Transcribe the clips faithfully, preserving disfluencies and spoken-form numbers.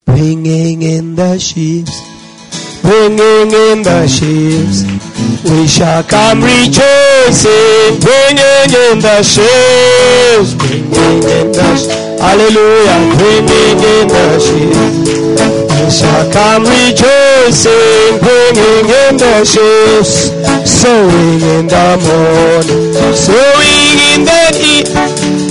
bringing in the sheaves, bringing in the sheaves. We shall come rejoicing, bringing in the sheaves, bringing in the sheaves. Hallelujah, bringing in the sheaves. We shall come rejoicing, bringing in the sheaves. Sowing in the morning, sowing in the evening,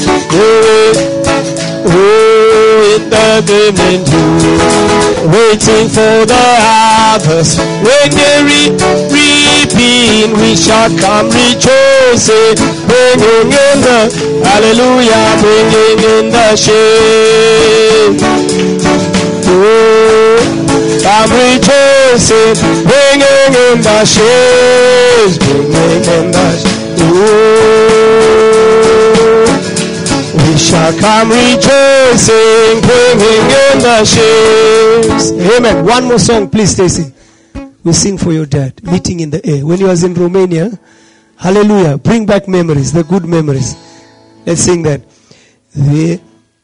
oh, in the evening dew, waiting for the harvest. When they re- reaping, we shall come rejoicing, bringing in the, hallelujah, bringing in the shade. Oh, I'm rejoicing, bringing in the shades, bringing in the shades. Oh, we shall come rejoicing, bringing in the shades. Amen. One more song, please, Stacy. We sing for your dad. Meeting in the air. When he was in Romania, hallelujah. Bring back memories, the good memories. Let's sing that. The,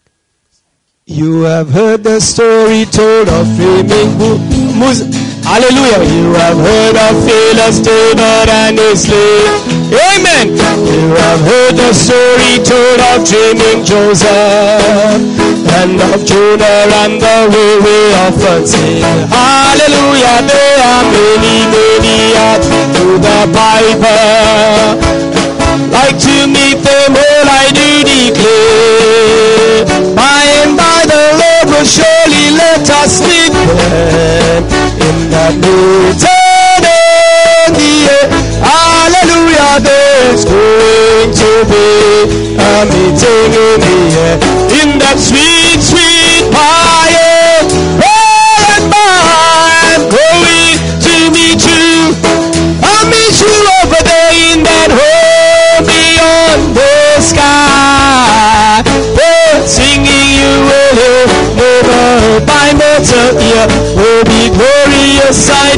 you have heard the story told of flaming Moses. Hallelujah. You have heard of fearless David and his slave. Amen. You have heard the story told of dreaming Joseph and of Jonah and the way we often sing. Hallelujah. There are many, many out through the Bible. Like to meet them all, I do declare. By and by the Lord will surely let us meet them in that meeting in the air. Hallelujah, there's going to be a meeting in the air. In that sweet, sweet fire. By and by, I'm going to meet you. I'll meet you over there in that home beyond the sky. Oh, singing you will hear, never heard by mortal ear. Will be glorious, I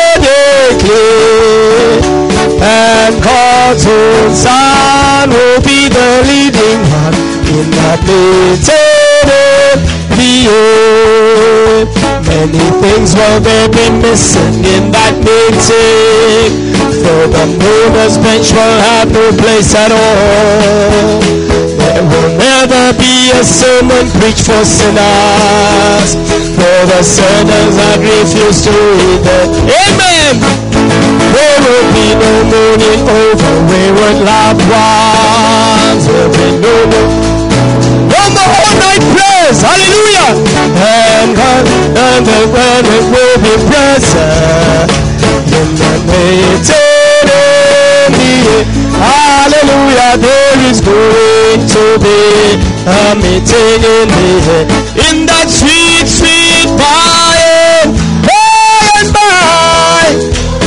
declare. And God's own Son will be the leading one in that meeting in the air. Many things will there be missing in that meeting, for the mourners bench will have no place at all. There will never be a sermon preached for sinners, for the sinners that refuse to read it. Amen. There will be no mourning over wayward loved ones. There will be no more, no more all-night prayers. Hallelujah. And God and the word will be present in the meeting in the air. Hallelujah. There is going to be a meeting in the air. In that sweet, sweet fire. By and by,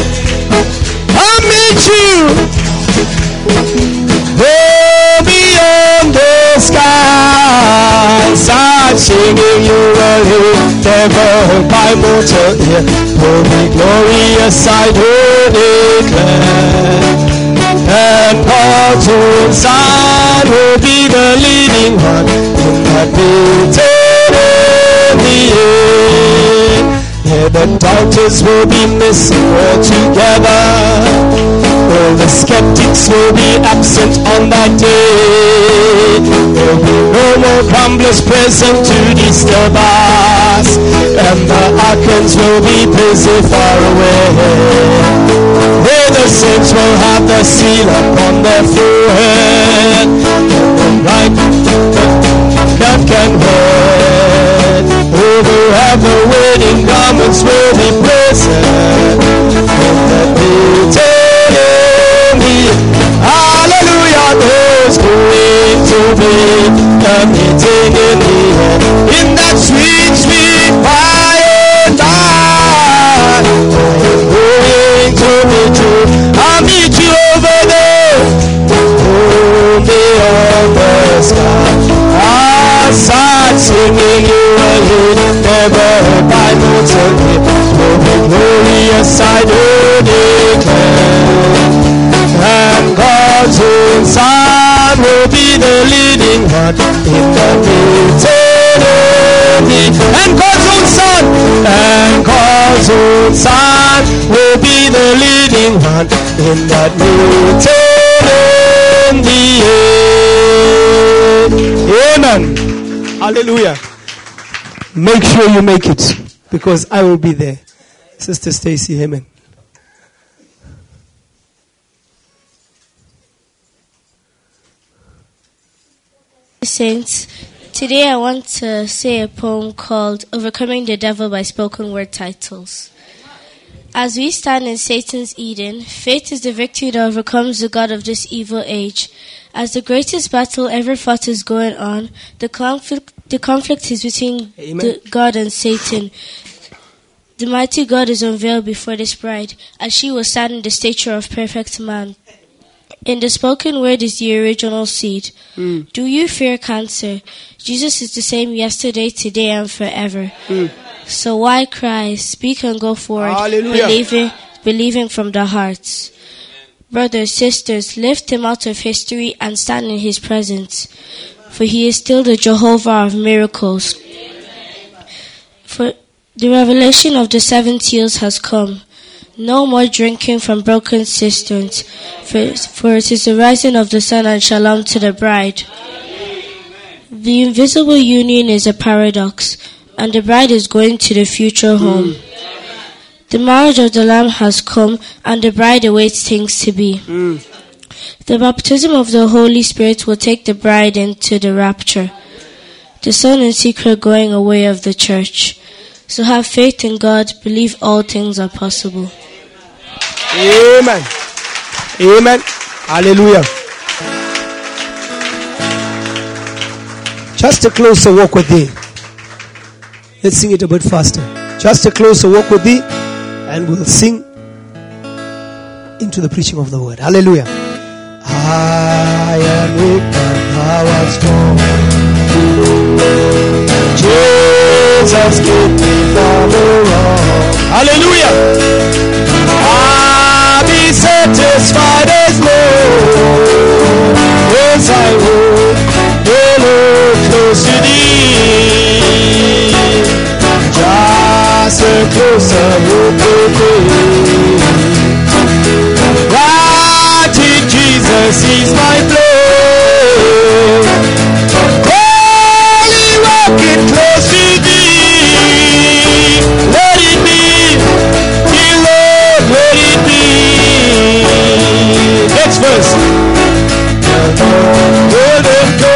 I'll meet you there beyond the sky. Start singing, you will hear, never heard by mortal ear. Will be glorious, I do declare. And God's own Son will be the leading one in that meeting in the air. Yeah, the doubters will be missing altogether. All the skeptics will be absent on that day. There will be no more grumblers present to disturb us, and the archons will be busy far away. There the saints will have the seal upon their forehead, and right that can wear. All who have the wedding garments will be present in the meeting. Hallelujah, there's going to be a meeting in the air. In that sweet, sweet fire night, I'm going to meet you. I'll meet you over there, oh, beyond the sky. I'll start singing, you will hear, never heard by mortal ear. Will be glorious, I do declare. And God's own Son will be the leading one in the meeting. And God's own Son own Son will be the leading one in that meeting in the end. Amen. Hallelujah. Make sure you make it, because I will be there. Sister Stacy, amen. Saints, today I want to say a poem called Overcoming the Devil by Spoken Word Titles. As we stand in Satan's Eden, faith is the victory that overcomes the God of this evil age. As the greatest battle ever fought is going on, the conflict, the conflict is between the God and Satan. The mighty God is unveiled before this bride, as she will stand in the stature of perfect man. In the spoken word is the original seed. Mm. Do you fear cancer? Jesus is the same yesterday, today, and forever. Mm. So why cry? Speak and go forward, believing, believing from the hearts. Brothers, sisters, lift him out of history and stand in his presence, for he is still the Jehovah of miracles. For the revelation of the seven seals has come. No more drinking from broken cisterns, for, for it is the rising of the sun and shalom to the bride. The invisible union is a paradox, and the bride is going to the future home. Mm. The marriage of the Lamb has come, and the bride awaits things to be. Mm. The baptism of the Holy Spirit will take the bride into the rapture, the Son in secret going away of the church. So have faith in God, believe all things are possible. Amen. Amen. Hallelujah. Just a closer walk with thee. Let's sing it a bit faster. Just a closer walk with thee, and we'll sing into the preaching of the word. Hallelujah. I am weak and thou art strong. Jesus, keep me from the wrong. Hallelujah. I'll be satisfied as Lord as I would follow close to thee. Just a closer look with thee. Right in Jesus is my blood. Holy walking close to thee. Let it be, dear Lord, let it be. Next verse. Let it go.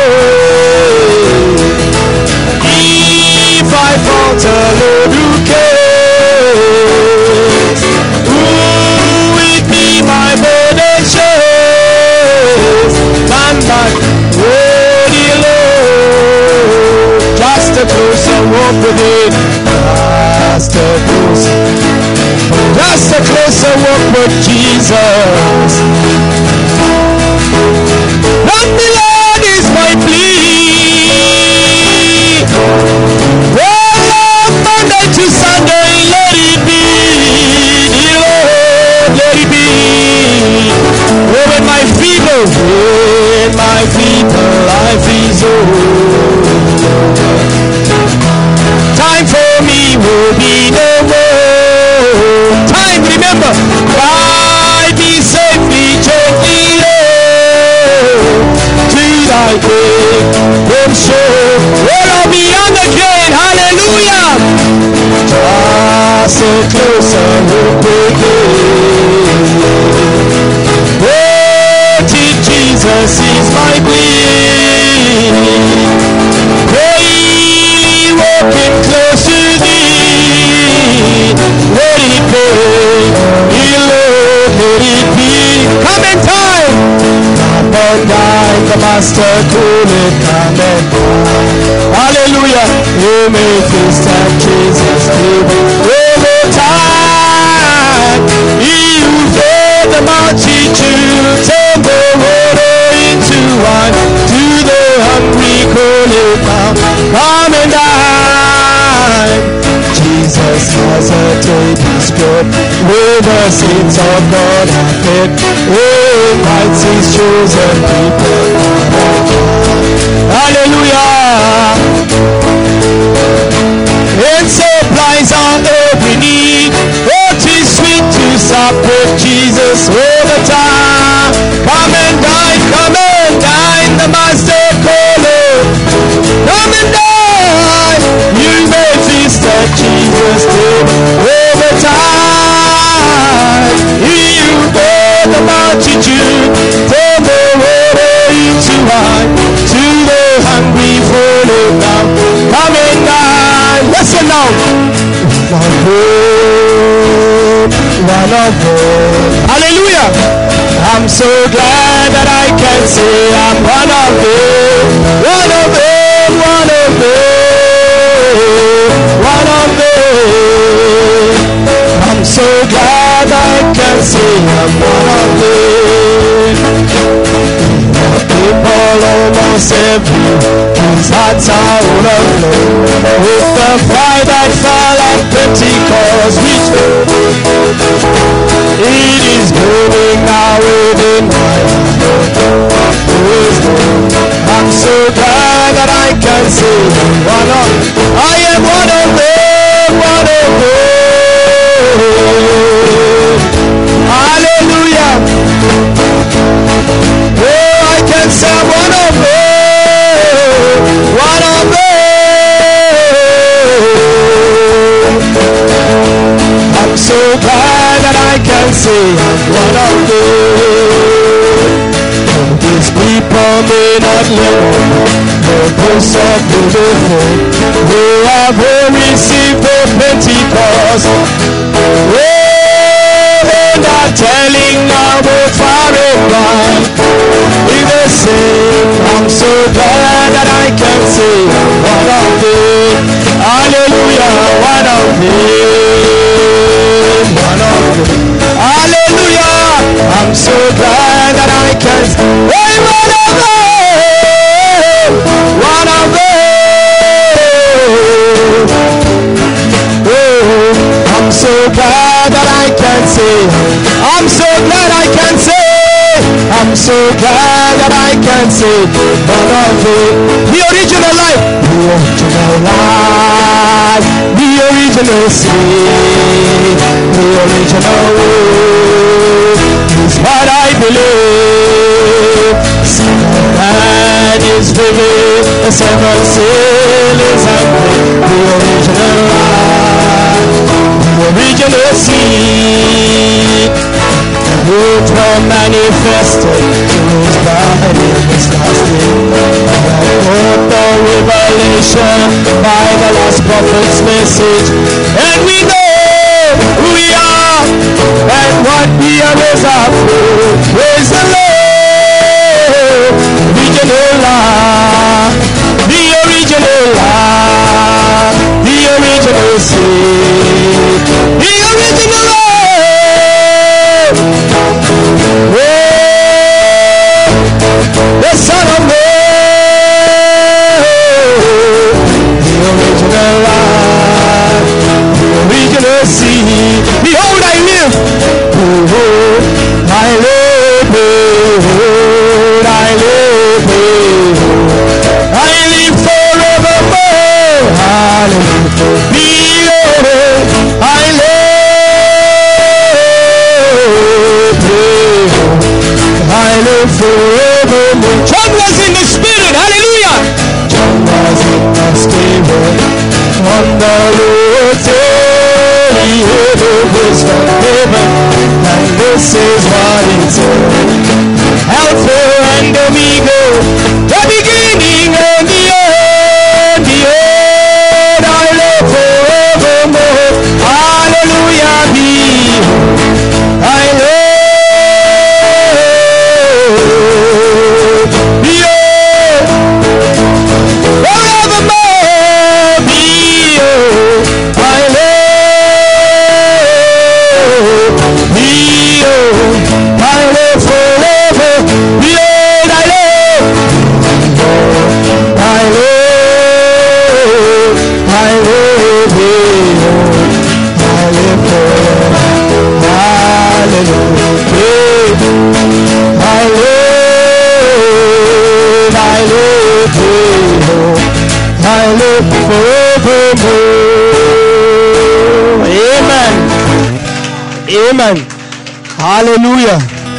If I falter, Lord, who cares? Who with me my burden shares? Man back, ready, Lord. Just a closer walk with it. Just a closer, just a closer walk with Jesus. Not the Lord is my plea. Oh, Monday to Sunday, let it be. Lord, let it be. Oh, when my feeble, when my feeble life is over, time for me will be no more. Time, remember, guide me safely, gently, Lord, to thy kingdom shore, where I'll be on the gate. Hallelujah. Just a closer look with thee. Oh, till Jesus is my plea. Pray, walking close to thee. Let it be, dear Lord, let it be. Come in time. Come and dine, the Master cooleth, come and dine. Hallelujah. You may feast at Jesus' table over time. He who fed the multitude, turned the water into wine. To the hungry calleth now, come and dine. Jesus has a table spread with the saints of God have fed. Oh, invites his chosen people. Hallelujah. It supplies our every need. Oh, now. One of them, one of them. Hallelujah. I'm so glad that I can say I'm one of them. One of them, one of them. One of them. I'm so glad I can say I'm one of them. People almost every whose hearts are overflow with the fire that fell at Pentecost. Which it is burning now within my heart. I'm so glad that I can say one of I am one of them, one of them. Hallelujah. Oh, I can say I'm one of them, one of them. I'm so glad that I can say I'm one of them. These people may not live the post of beautiful. They have all received the Pentecost. Oh, they're not telling about far and wide. If they say, I'm so glad that I can say one of them. Hallelujah, one of them. One of them. Hallelujah. I'm so glad that I can say hey, one of them. One of them. Oh, I'm so glad that I can say I'm so glad I can say I'm so glad that I can say one of them. The original life. The original life. The original sin. The original word is what I believe. Seven man is living, the seven seal is hungry. The original life, the original seed, the root from manifested to his body is lasting. Both the revelation by the last prophet's message, and we know who we are and what we are is our fruit. Praise the Lord. Original life, the original life, the original seed, the original life. Oh, the Son of Man, the original life, the original seed. Behold, I live. Behold, I live. Behold, I live. Behold, I live forevermore. Hallelujah. Behold, I live. Behold, I live forevermore. John was in the spirit. Hallelujah. John was in the spirit on the road till he heard a voice from heaven, and this is what he said: Alpha and Omega, the beginning and the end, the end I live forevermore. Hallelujah. Behold, I live. Behold, forevermore. Behold, I live. Behold, I live forever. Behold, I live. I live. I live. Behold, I live forever. Hallelujah. I live. I live. Behold, I live forevermore. Amen. Amen. Hallelujah.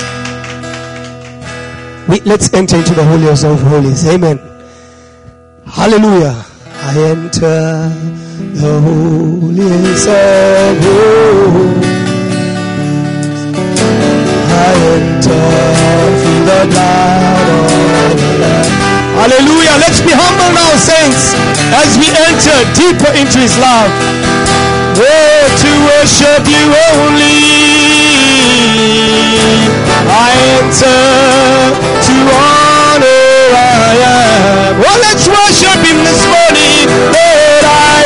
We, let's enter into the holiest of holies. Amen. Hallelujah. I enter the holiest of holies. I enter through the blood of the Lamb. Hallelujah. Let's be humble now, saints, as we enter deeper into his love. Oh, to worship you only. I enter to honor I am. Oh, let's worship him this morning. Lord, I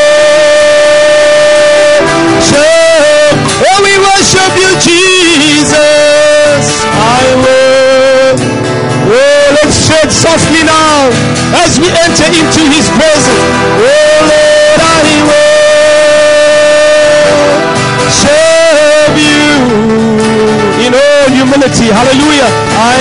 worship. Oh, we worship you, Jesus. I will. Oh, let's shed softly now as we enter into his presence. Oh, Lord, I worship you in all humility. Hallelujah. I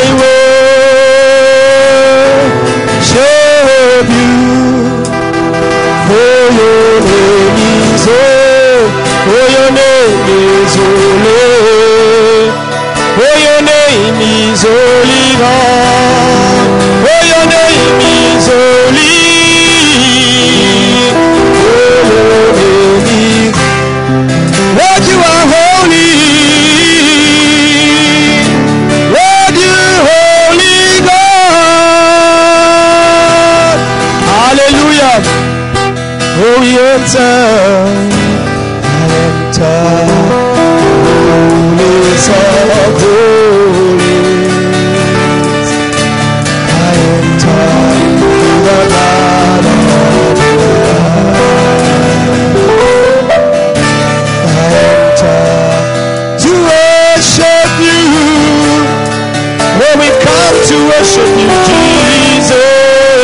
worship you. For your name is holy. For your name is holy. For your name is holy, God. For your name is holy. For your name is, Lord, you are holy. Lord, you holy God. Hallelujah. Oh, we enter, I enter, holies of holies. I enter the God of light. I enter to worship you. When we come to worship you, Jesus.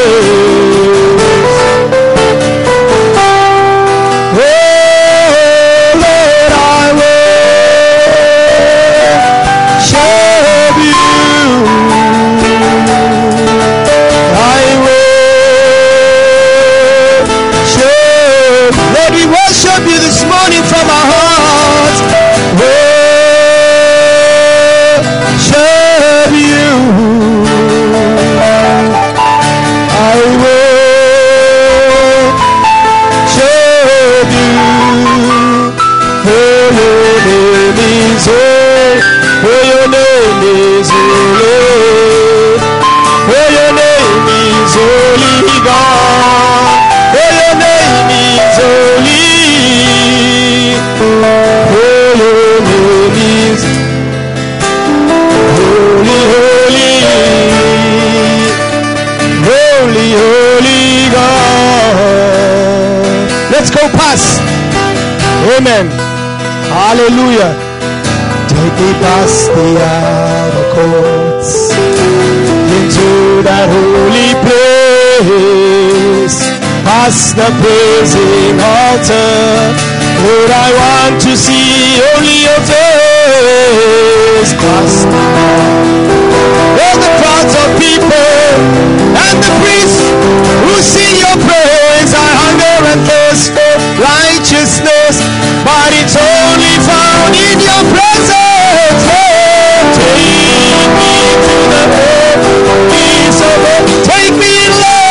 Amen. Hallelujah. Take me past the outer courts into that holy place, past the praising altar. Lord, I want to see only your face. Past all the crowds of people and the priests who sing your praise. I hunger and thirst for righteousness, but it's only found in your presence. Lord, take me to the holies of holies. Take me in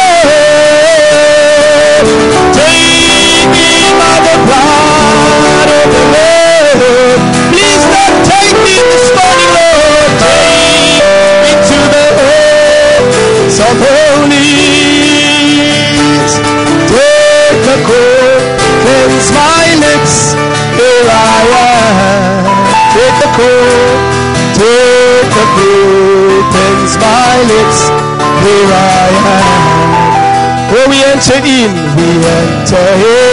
love. Take me by the blood of the Lord. Please don't take me this morning, Lord. Take me to the holies of holies. Take the court, cleanse my lips. Here I am. Take the coat, take the coat, cleanse my lips. Here I am. Oh, we enter in, we enter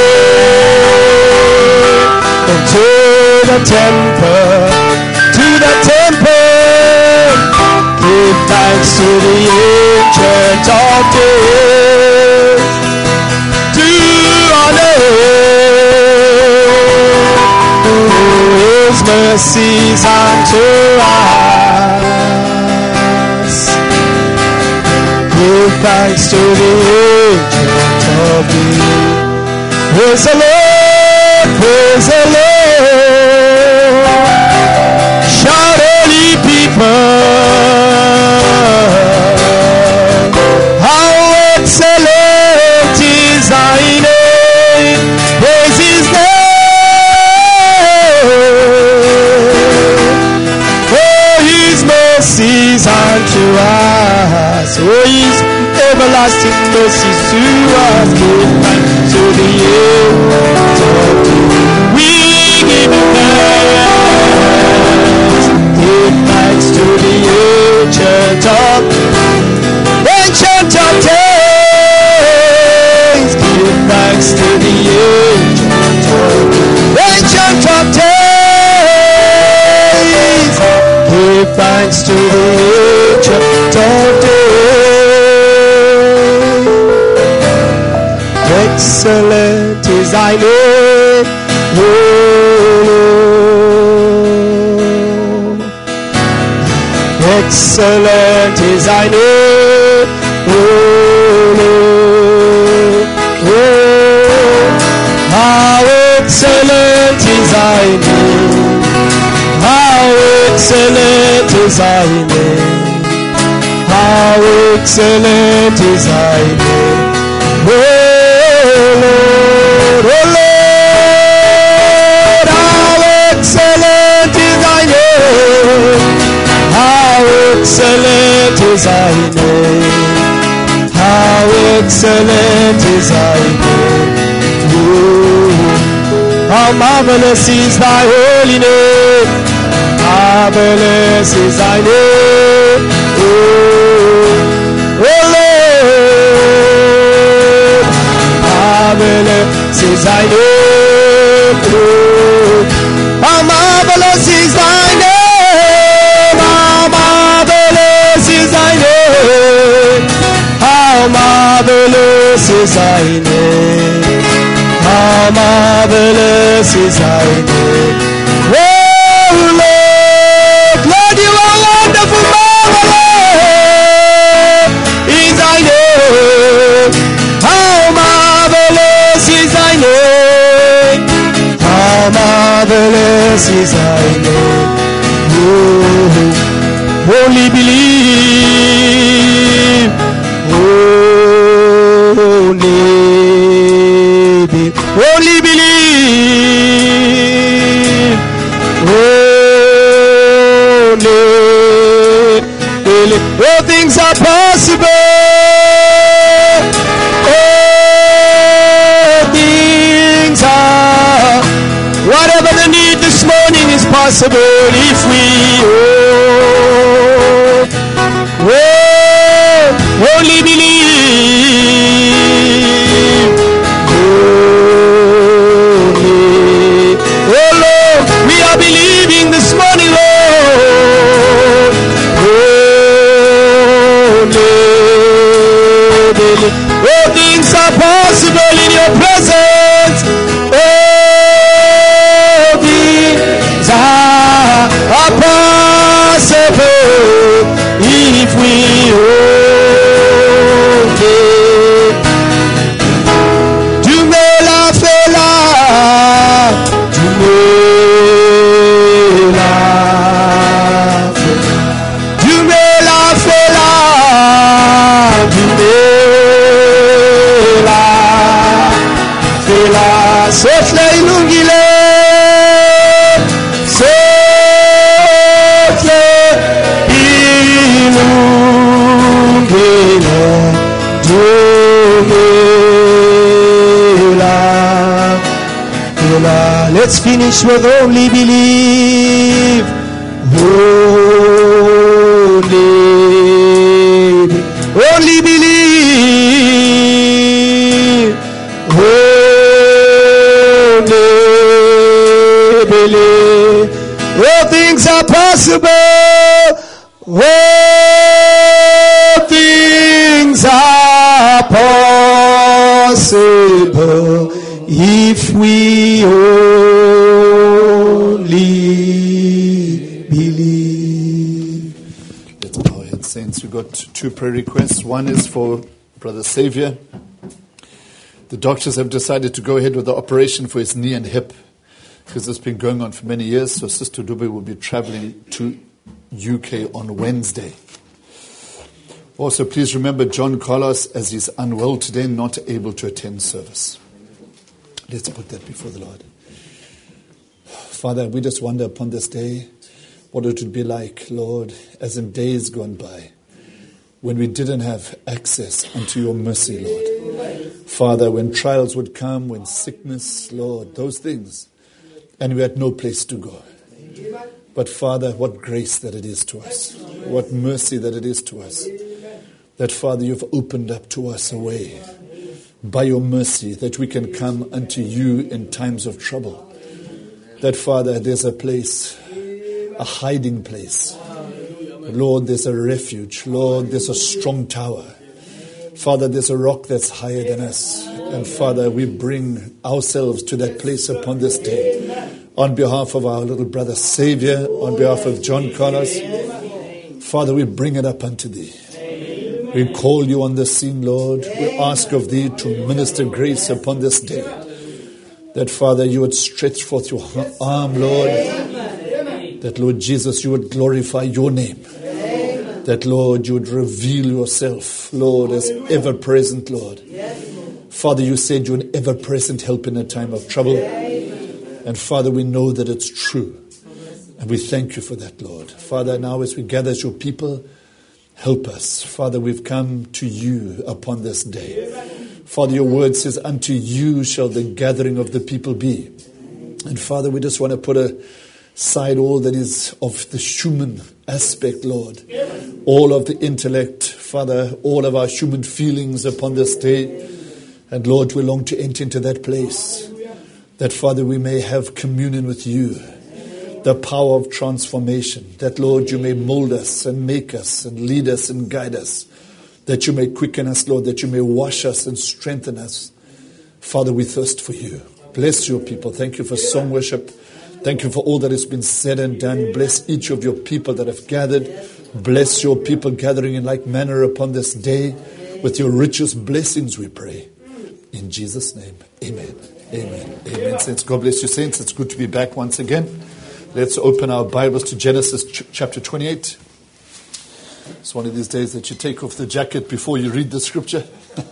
in into the temple, to the temple. Give thanks to the ancient of days, to honor His mercies unto us. Give thanks to the ancient of days. Praise the Lord, praise the Lord. Shout, holy people. How excellent is thy name. Praise his name. Mercies unto us. Oh, his give thanks to the Ancient of Days. Excellent is thy name, O Lord. Excellent is thy name, O Lord. Oh, how excellent is thy name. How excellent is thy name. How excellent is thy name. Oh Lord, oh Lord, how excellent is thy name. How excellent is thy name. How excellent is thy name. Oh, how marvelous is thy holy name. Marvelous is thy name. Oh, oh Lord, marvelous is thy name. Oh, how marvelous is thy name. How marvelous is thy name. How marvelous is thy name. How marvelous is thy name. Oh Lord, Lord, you are wonderful, marvelous is thy name. How marvelous is thy name. How marvelous is thy name. Oh, only believe. Only believe. Only believe. Only believe. All things are possible. All things are. Whatever the need this morning is possible if we oh, oh, only believe. Only. Oh Lord, we are believing this morning, Lord. Only believe. All things are possible in your presence. All things are, are possible if we only. Tu me l'as fait là, tu me l'as fait, tu me l'as fait là, tu me l'as fait là. Souffle inungile, souffle inungile, tu me l'as fait là. Let's finish with only believe. Only, only believe. Only believe. All things are possible. All things are possible if we only believe. Let's bow our heads, saints. We've got two prayer requests. One is for Brother Xavier. The doctors have decided to go ahead with the operation for his knee and hip because it's been going on for many years. So Sister Dube will be traveling to U K on Wednesday. Also, please remember John Carlos as he's unwell today, not able to attend service. Let's put that before the Lord. Father, we just wonder upon this day what it would be like, Lord, as in days gone by, when we didn't have access unto your mercy, Lord. Father, when trials would come, when sickness, Lord, those things, and we had no place to go. But Father, what grace that it is to us. What mercy that it is to us. That, Father, you've opened up to us a way by your mercy that we can come unto you in times of trouble. That, Father, there's a place, a hiding place Lord, there's a refuge. Lord, there's a strong tower. Father, there's a rock that's higher than us. And Father, we bring ourselves to that place upon this day. On behalf of our little brother Savior, on behalf of John Carlos, Father, we bring it up unto Thee. We call You on the scene, Lord. We ask of Thee to minister grace upon this day. That, Father, You would stretch forth Your arm, Lord. That, Lord Jesus, You would glorify Your name. That, Lord, You would reveal Yourself, Lord, as ever-present, Lord. Father, You said You're an ever-present help in a time of trouble. And, Father, we know that it's true. And we thank You for that, Lord. Father, now as we gather as Your people, help us. Father, we've come to You upon this day. Father, Your word says, unto You shall the gathering of the people be. And, Father, we just want to put aside all that is of the human aspect, Lord. All of the intellect, Father, all of our human feelings upon this day. And, Lord, we long to enter into that place. That, Father, we may have communion with You. The power of transformation. That, Lord, You may mold us and make us and lead us and guide us. That You may quicken us, Lord. That You may wash us and strengthen us. Father, we thirst for You. Bless Your people. Thank You for song worship. Thank You for all that has been said and done. Bless each of Your people that have gathered. Bless Your people gathering in like manner upon this day. With Your richest blessings we pray. In Jesus' name, amen. Amen. Amen. Saints, God bless you, saints. It's good to be back once again. Let's open our Bibles to Genesis ch- chapter twenty-eight. It's one of these days that you take off the jacket before you read the scripture.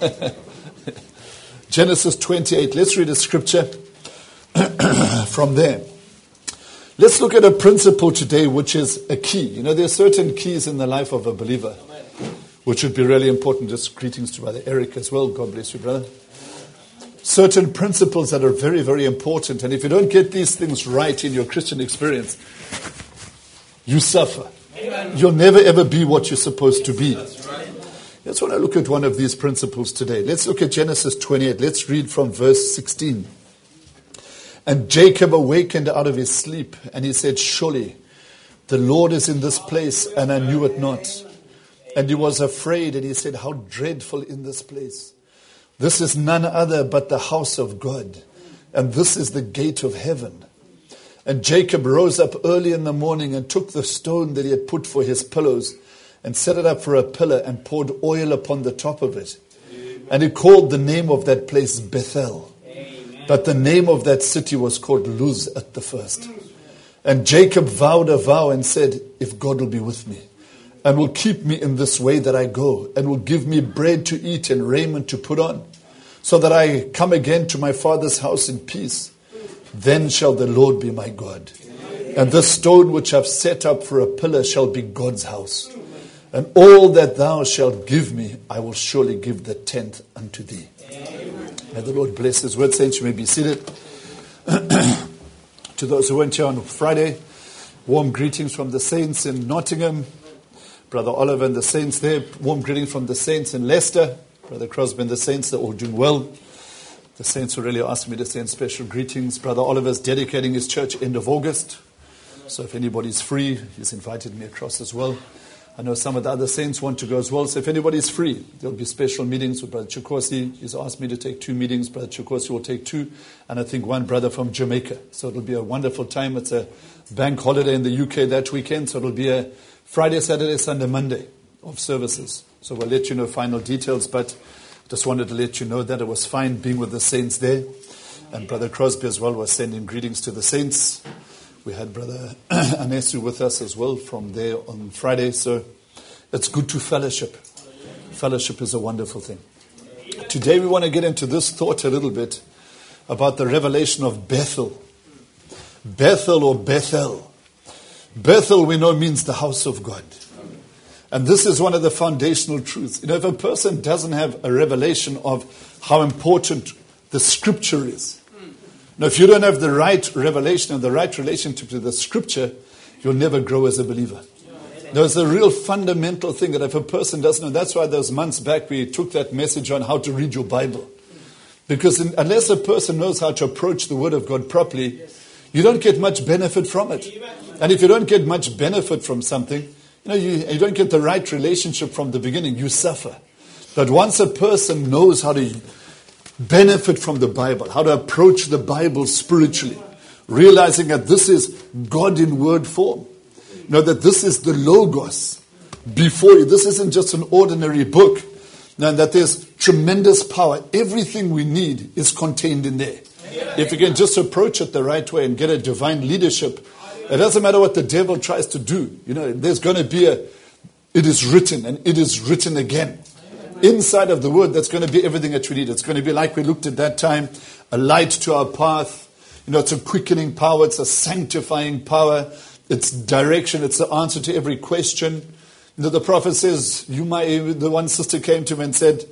Genesis twenty-eight. Let's read a scripture from there. Let's look at a principle today which is a key. You know, there are certain keys in the life of a believer which would be really important. Just greetings to Brother Eric as well. God bless you, brother. Certain principles that are very, very important. And if you don't get these things right in your Christian experience, you suffer. Amen. You'll never ever be what you're supposed to be. That's right. Let's want to look at one of these principles today. Let's look at Genesis twenty-eight. Let's read from verse sixteen. And Jacob awakened out of his sleep, and he said, surely the Lord is in this place, and I knew it not. And he was afraid, and he said, how dreadful in this place. This is none other but the house of God, and this is the gate of heaven. And Jacob rose up early in the morning and took the stone that he had put for his pillows and set it up for a pillar and poured oil upon the top of it. Amen. And he called the name of that place Bethel. Amen. But the name of that city was called Luz at the first. And Jacob vowed a vow and said, if God will be with me, and will keep me in this way that I go, and will give me bread to eat and raiment to put on, so that I come again to my father's house in peace, then shall the Lord be my God. And this stone which I've set up for a pillar shall be God's house. And all that thou shalt give me, I will surely give the tenth unto thee. May the Lord bless His word. Saints, you may be seated. To those who went here on Friday, warm greetings from the saints in Nottingham. Brother Oliver and the saints there. Warm greetings from the saints in Leicester. Brother Crosby and the saints, they're all doing well. The saints who really asked me to send special greetings. Brother Oliver's dedicating his church end of August. So if anybody's free, he's invited me across as well. I know some of the other saints want to go as well. So if anybody's free, there'll be special meetings with Brother Chukwusi. He's asked me to take two meetings. Brother Chukwusi will take two. And I think one brother from Jamaica. So it'll be a wonderful time. It's a bank holiday in the U K that weekend. So it'll be a Friday, Saturday, Sunday, Monday of services. So we'll let you know final details. But just wanted to let you know that it was fine being with the saints there. And Brother Crosby as well was sending greetings to the saints. We had Brother Anesu with us as well from there on Friday. So it's good to fellowship. Fellowship is a wonderful thing. Today we want to get into this thought a little bit about the revelation of Bethel. Bethel or Bethel. Bethel we know means the house of God. And this is one of the foundational truths. You know, if a person doesn't have a revelation of how important the scripture is, now, if you don't have the right revelation and the right relationship to the scripture, you'll never grow as a believer. There's a real fundamental thing that if a person doesn't know, that's why those months back we took that message on how to read your Bible. Because in, unless a person knows how to approach the Word of God properly, you don't get much benefit from it. And if you don't get much benefit from something, You know, you, you don't get the right relationship from the beginning, you suffer. But once a person knows how to benefit from the Bible, how to approach the Bible spiritually, realizing that this is God in word form, you know, that this is the Logos before you. This isn't just an ordinary book. And that there's tremendous power. Everything we need is contained in there. If you can just approach it the right way and get a divine leadership, it doesn't matter what the devil tries to do. You know, there's going to be a, it is written and it is written again. Inside of the word, that's going to be everything that we need. It's going to be like we looked at that time, a light to our path. You know, it's a quickening power. It's a sanctifying power. It's direction. It's the answer to every question. You know, the prophet says, you might, the one sister came to him and said,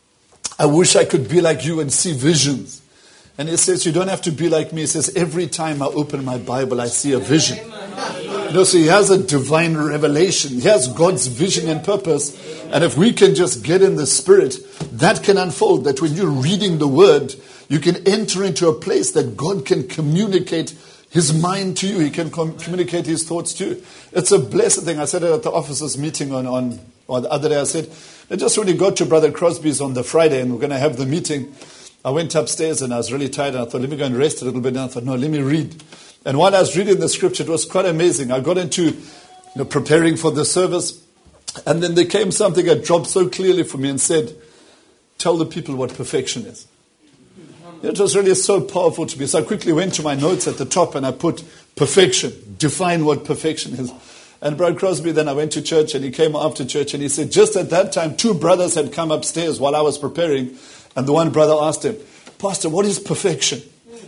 I wish I could be like you and see visions. And he says, you don't have to be like me. He says, every time I open my Bible, I see a vision. You know, so he has a divine revelation. He has God's vision and purpose. And if we can just get in the Spirit, that can unfold. That when you're reading the Word, you can enter into a place that God can communicate His mind to you. He can com- communicate His thoughts to you. It's a blessed thing. I said it at the officers' meeting on, on, on the other day. I said, I just really got to Brother Crosby's on the Friday and we're going to have the meeting. I went upstairs and I was really tired. And I thought, let me go and rest a little bit. And I thought, no, let me read. And while I was reading the scripture, it was quite amazing. I got into you know, preparing for the service. And then there came something that dropped so clearly for me and said, tell the people what perfection is. It was really so powerful to me. So I quickly went to my notes at the top and I put perfection. Define what perfection is. And Brother Crosby, then I went to church and he came after church and he said, just at that time, two brothers had come upstairs while I was preparing. And the one brother asked him, Pastor, what is perfection?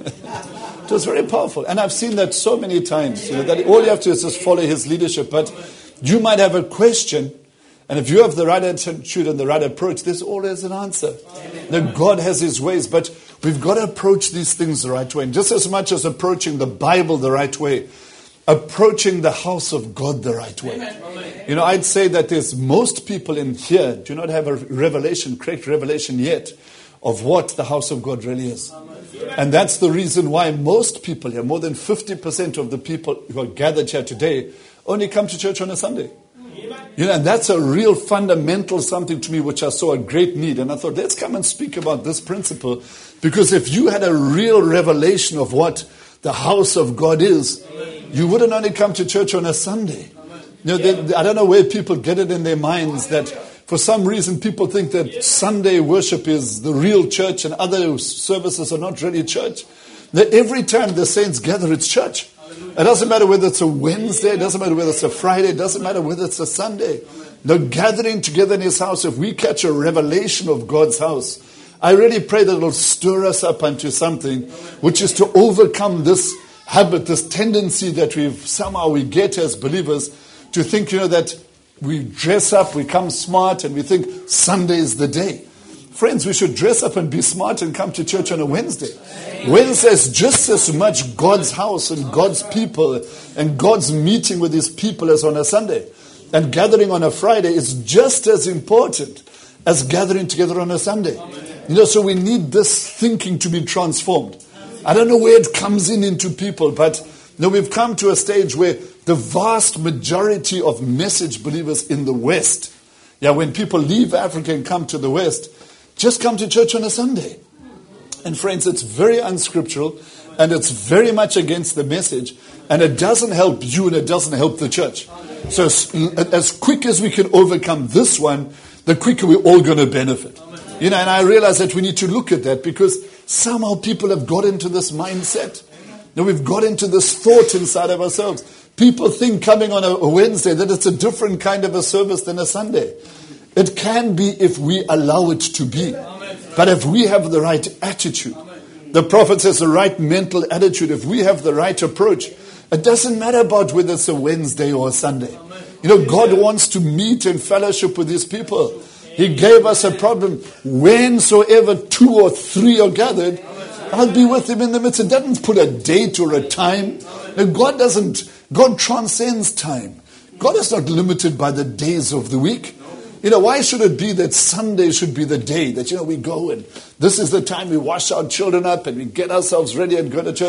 It was very powerful. And I've seen that so many times. You know, that all you have to do is just follow his leadership. But you might have a question. And if you have the right attitude and the right approach, there's always an answer. Now, God has His ways, but we've got to approach these things the right way. And just as much as approaching the Bible the right way, approaching the house of God the right way. Amen. You know, I'd say that there's most people in here do not have a revelation, correct revelation yet of what the house of God really is. Amen. And that's the reason why most people here, more than fifty percent of the people who are gathered here today, only come to church on a Sunday. You know, and that's a real fundamental something to me which I saw a great need. And I thought, let's come and speak about this principle. Because if you had a real revelation of what the house of God is, you wouldn't only come to church on a Sunday. You know, they, they, I don't know where people get it in their minds that for some reason people think that Sunday worship is the real church and other services are not really church. That every time the saints gather, it's church. It doesn't matter whether it's a Wednesday, it doesn't matter whether it's a Friday, it doesn't matter whether it's a Sunday. The gathering together in His house, if we catch a revelation of God's house, I really pray that it will stir us up unto something, which is to overcome this habit, this tendency that we've somehow we get as believers to think, you know, that we dress up, we come smart, and we think Sunday is the day. Friends, we should dress up and be smart and come to church on a Wednesday. Wednesday is just as much God's house and God's people and God's meeting with His people as on a Sunday. And gathering on a Friday is just as important as gathering together on a Sunday. You know, so we need this thinking to be transformed. I don't know where it comes in into people, but you know, we've come to a stage where the vast majority of message believers in the West, yeah, when people leave Africa and come to the West, just come to church on a Sunday. And friends, it's very unscriptural and it's very much against the message and it doesn't help you and it doesn't help the church. So as quick as we can overcome this one, the quicker we're all going to benefit. You know, and I realize that we need to look at that because somehow people have got into this mindset. Now we've got into this thought inside of ourselves. People think coming on a Wednesday that it's a different kind of a service than a Sunday. It can be if we allow it to be. But if we have the right attitude, the prophet says the right mental attitude, if we have the right approach, it doesn't matter about whether it's a Wednesday or a Sunday. You know, God wants to meet and fellowship with His people. He gave us a problem. Whensoever two or three are gathered, I'll be with them in the midst. It doesn't put a date or a time. And God doesn't, God transcends time. God is not limited by the days of the week. You know, why should it be that Sunday should be the day that, you know, we go and this is the time we wash our children up and we get ourselves ready and go to church?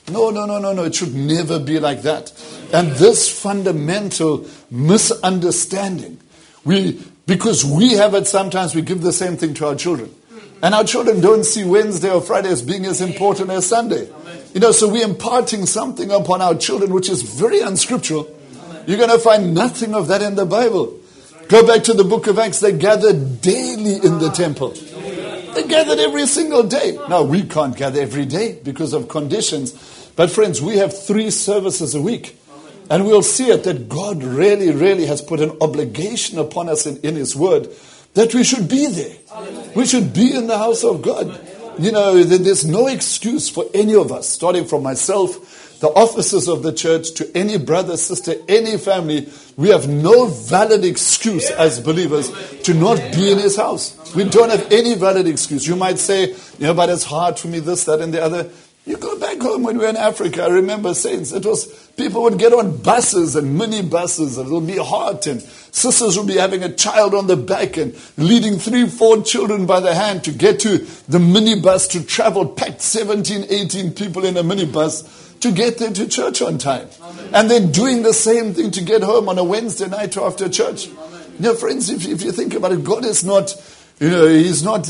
No, no, no, no, no. It should never be like that. And this fundamental misunderstanding, we, because we have it sometimes, we give the same thing to our children. And our children don't see Wednesday or Friday as being as important as Sunday. You know, so we're imparting something upon our children which is very unscriptural. You're going to find nothing of that in the Bible. Go back to the book of Acts. They gathered daily in the temple. They gathered every single day. Now, we can't gather every day because of conditions. But friends, we have three services a week. And we'll see it that God really, really has put an obligation upon us in, in His Word that we should be there. We should be in the house of God. You know, there's no excuse for any of us, starting from myself, the officers of the church, to any brother, sister, any family. We have no valid excuse as believers to not be in His house. We don't have any valid excuse. You might say, you know, but it's hard for me, this, that, and the other. You go back home when we were in Africa, I remember saints, it was, people would get on buses and mini buses, and it would be hot, and sisters would be having a child on the back and leading three, four children by the hand to get to the minibus to travel, packed seventeen, eighteen people in a minibus to get there to church on time. Amen. And then doing the same thing to get home on a Wednesday night after church. Amen. You know, friends, if, if you think about it, God is not, you know, He's not,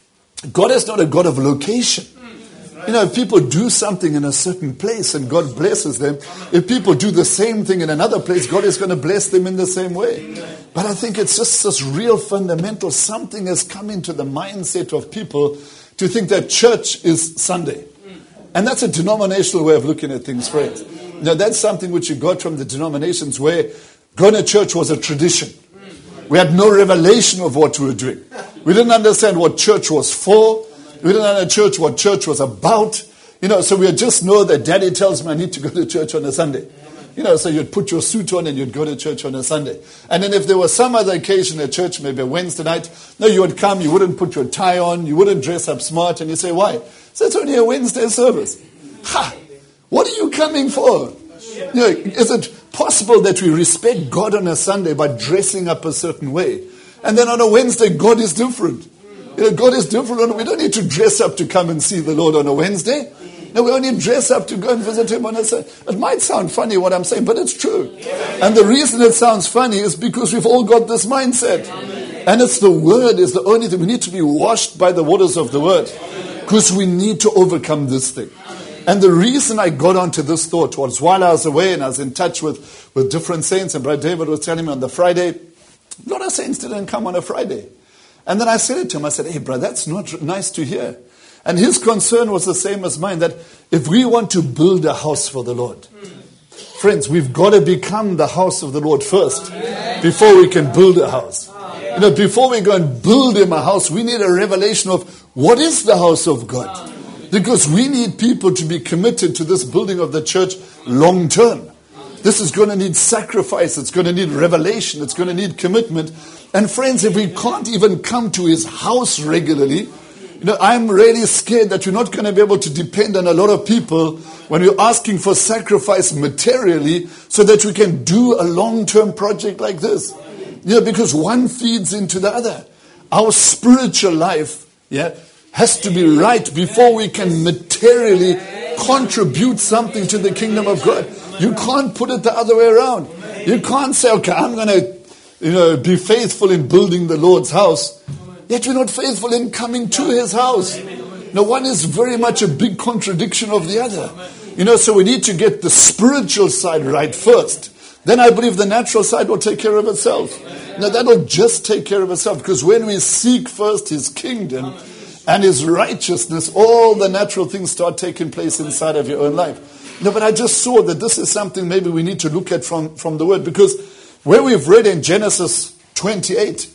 God is not a God of location. You know, if people do something in a certain place and God blesses them, if people do the same thing in another place, God is going to bless them in the same way. But I think it's just this real fundamental, something has come into the mindset of people to think that church is Sunday. And that's a denominational way of looking at things, friends. Now, that's something which you got from the denominations where going to church was a tradition. We had no revelation of what we were doing. We didn't understand what church was for. We didn't know church, what church was about. You know, so we just know that Daddy tells me I need to go to church on a Sunday. You know, so you'd put your suit on and you'd go to church on a Sunday. And then if there was some other occasion at church, maybe a Wednesday night, no, you would come, you wouldn't put your tie on, you wouldn't dress up smart, and you say, why? So it's only a Wednesday service. Ha! What are you coming for? You know, is it possible that we respect God on a Sunday by dressing up a certain way? And then on a Wednesday, God is different. You know, God is different. We don't need to dress up to come and see the Lord on a Wednesday. No, we only dress up to go and visit Him on a Sunday. It might sound funny what I'm saying, but it's true. And the reason it sounds funny is because we've all got this mindset. And it's the Word is the only thing. We need to be washed by the waters of the Word because we need to overcome this thing. And the reason I got onto this thought was while I was away and I was in touch with, with different saints, and Brother David was telling me on the Friday, a lot of saints didn't come on a Friday. And then I said it to him, I said, hey, brother, that's not nice to hear. And his concern was the same as mine, that if we want to build a house for the Lord, mm. friends, we've got to become the house of the Lord first Amen. Before we can build a house. Amen. You know, before we go and build Him a house, we need a revelation of what is the house of God. Because we need people to be committed to this building of the church long term. This is going to need sacrifice. It's going to need revelation. It's going to need commitment. And friends, if we can't even come to His house regularly, you know, I'm really scared that we're not going to be able to depend on a lot of people when we're asking for sacrifice materially so that we can do a long-term project like this. You know, because one feeds into the other. Our spiritual life, yeah, has to be right before we can materially contribute something to the kingdom of God. You can't put it the other way around. You can't say, okay, I'm going to, you know, be faithful in building the Lord's house, yet we're not faithful in coming to His house. Now, one is very much a big contradiction of the other. You know, so we need to get the spiritual side right first. Then I believe the natural side will take care of itself. Now, that'll just take care of itself, because when we seek first His kingdom and His righteousness, all the natural things start taking place inside of your own life. No, but I just saw that this is something maybe we need to look at from, from the Word, because where we've read in Genesis twenty-eight,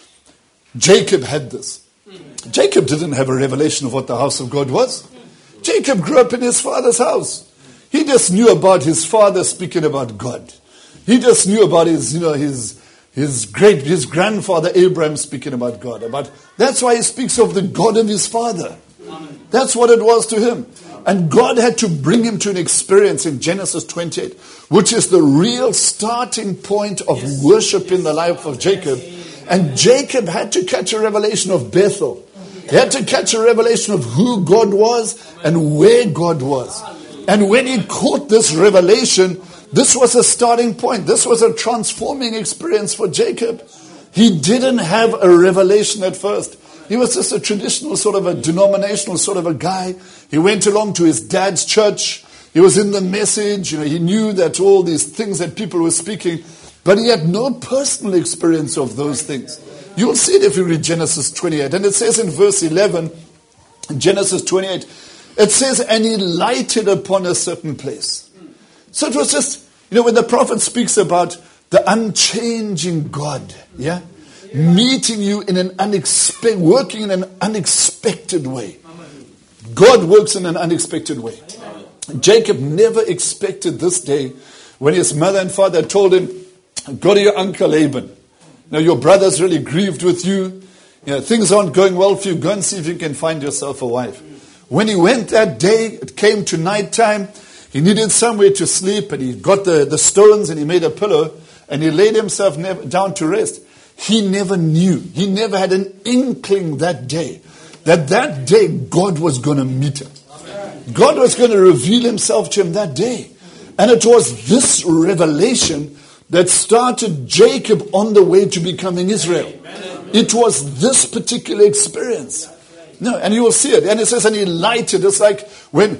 Jacob had this. Jacob didn't have a revelation of what the house of God was. Jacob grew up in his father's house. He just knew about his father speaking about God. He just knew about his, you know, his his great his grandfather Abraham speaking about God. About that's why he speaks of the God of his father. That's what it was to him. And God had to bring him to an experience in Genesis twenty-eight, which is the real starting point of yes. worship in the life of Jacob. And Jacob had to catch a revelation of Bethel. He had to catch a revelation of who God was and where God was. And when he caught this revelation, this was a starting point. This was a transforming experience for Jacob. He didn't have a revelation at first. He was just a traditional sort of a denominational sort of a guy. He went along to his dad's church. He was in the message. You know, he knew that all these things that people were speaking, but he had no personal experience of those things. You'll see it if you read Genesis twenty-eight. And it says in verse eleven, Genesis twenty-eight, it says, and he lighted upon a certain place. So it was just, you know, when the prophet speaks about the unchanging God, yeah, meeting you in an unexpected, working in an unexpected way. God works in an unexpected way. Jacob never expected this day when his mother and father told him, go to your uncle Laban. Now your brother's really grieved with you. You know, things aren't going well for you. Go and see if you can find yourself a wife. When he went that day, it came to nighttime. He needed somewhere to sleep, and he got the, the stones and he made a pillow and he laid himself down to rest. He never knew. He never had an inkling that day that that day God was going to meet him. God was going to reveal himself to him that day. And it was this revelation that started Jacob on the way to becoming Israel. It was this particular experience. No, and you will see it. And it says, and he lighted. It's like when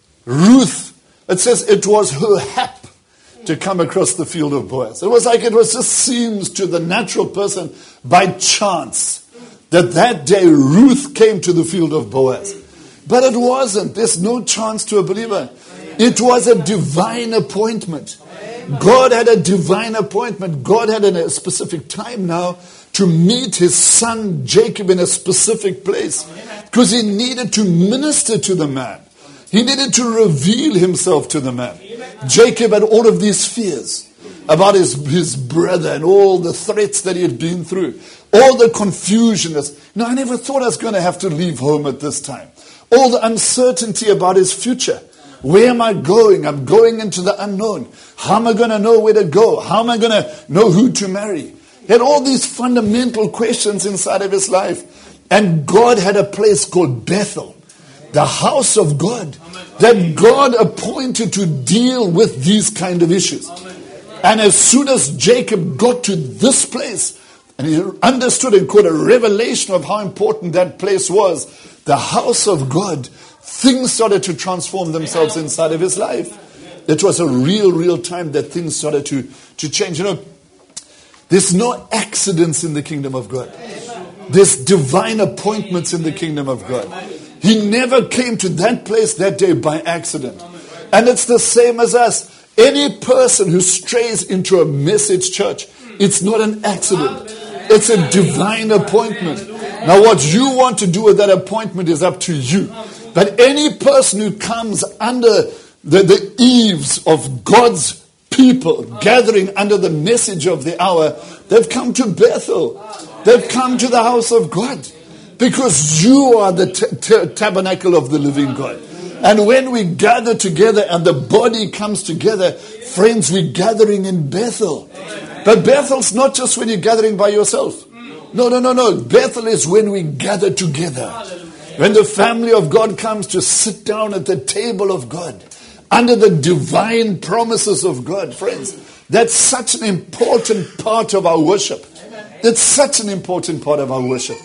Ruth, it says it was her hap to come across the field of Boaz. It was like it was just seems to the natural person by chance that that day Ruth came to the field of Boaz. But it wasn't. There's no chance to a believer. It was a divine appointment. God had a divine appointment. God had a specific time now to meet his son Jacob in a specific place. Because he needed to minister to the man. He needed to reveal himself to the man. Jacob had all of these fears about his, his brother and all the threats that he had been through. All the confusion. No, I never thought I was going to have to leave home at this time. All the uncertainty about his future. Where am I going? I'm going into the unknown. How am I going to know where to go? How am I going to know who to marry? He had all these fundamental questions inside of his life. And God had a place called Bethel, the house of God, that God appointed to deal with these kind of issues. And as soon as Jacob got to this place, and he understood and caught a revelation of how important that place was, the house of God, things started to transform themselves inside of his life. It was a real, real time that things started to, to change. You know, there's no accidents in the kingdom of God. There's divine appointments in the kingdom of God. He never came to that place that day by accident. And it's the same as us. Any person who strays into a message church, it's not an accident. It's a divine appointment. Now what you want to do with that appointment is up to you. But any person who comes under the, the eaves of God's people gathering under the message of the hour, they've come to Bethel. They've come to the house of God. Because you are the t- t- tabernacle of the living God. And when we gather together and the body comes together, friends, we're gathering in Bethel. But Bethel's not just when you're gathering by yourself. No, no, no, no. Bethel is when we gather together. When the family of God comes to sit down at the table of God, under the divine promises of God, friends, that's such an important part of our worship. That's such an important part of our worship.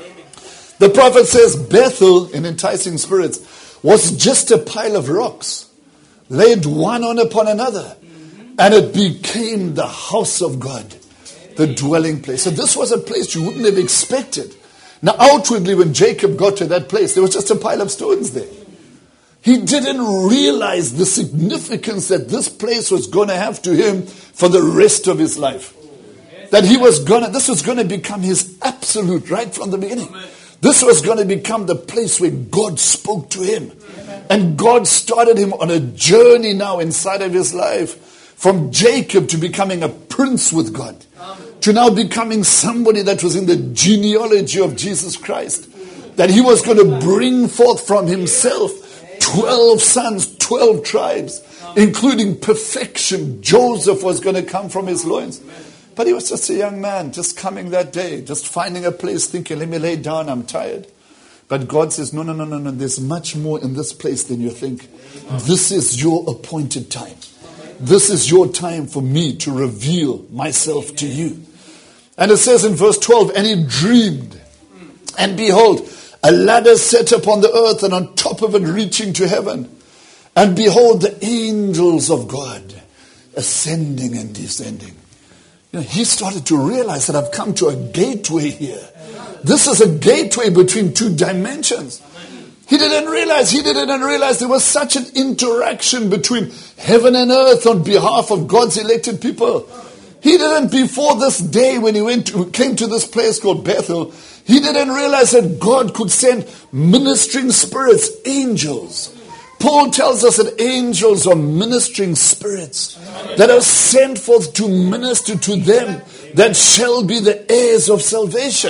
The prophet says Bethel, in Enticing Spirits, was just a pile of rocks, laid one on upon another, and it became the house of God, the dwelling place. So this was a place you wouldn't have expected. Now outwardly, when Jacob got to that place, there was just a pile of stones there. He didn't realize the significance that this place was going to have to him for the rest of his life. That he was going to, this was going to become his absolute right from the beginning. This was going to become the place where God spoke to him. And God started him on a journey now inside of his life. From Jacob to becoming a prince with God. To now becoming somebody that was in the genealogy of Jesus Christ. That he was going to bring forth from himself twelve sons, twelve tribes. Including perfection. Joseph was going to come from his loins. But he was just a young man, just coming that day, just finding a place, thinking, let me lay down, I'm tired. But God says, no, no, no, no, no. There's much more in this place than you think. This is your appointed time. This is your time for me to reveal myself to you. And it says in verse twelve, and he dreamed, and behold, a ladder set upon the earth, and on top of it reaching to heaven. And behold, the angels of God ascending and descending. You know, he started to realize that I've come to a gateway here. This is a gateway between two dimensions. He didn't realize, he didn't realize there was such an interaction between heaven and earth on behalf of God's elected people. He didn't, before this day when he went to, came to this place called Bethel, he didn't realize that God could send ministering spirits, angels. Paul tells us that angels are ministering spirits that are sent forth to minister to them that shall be the heirs of salvation.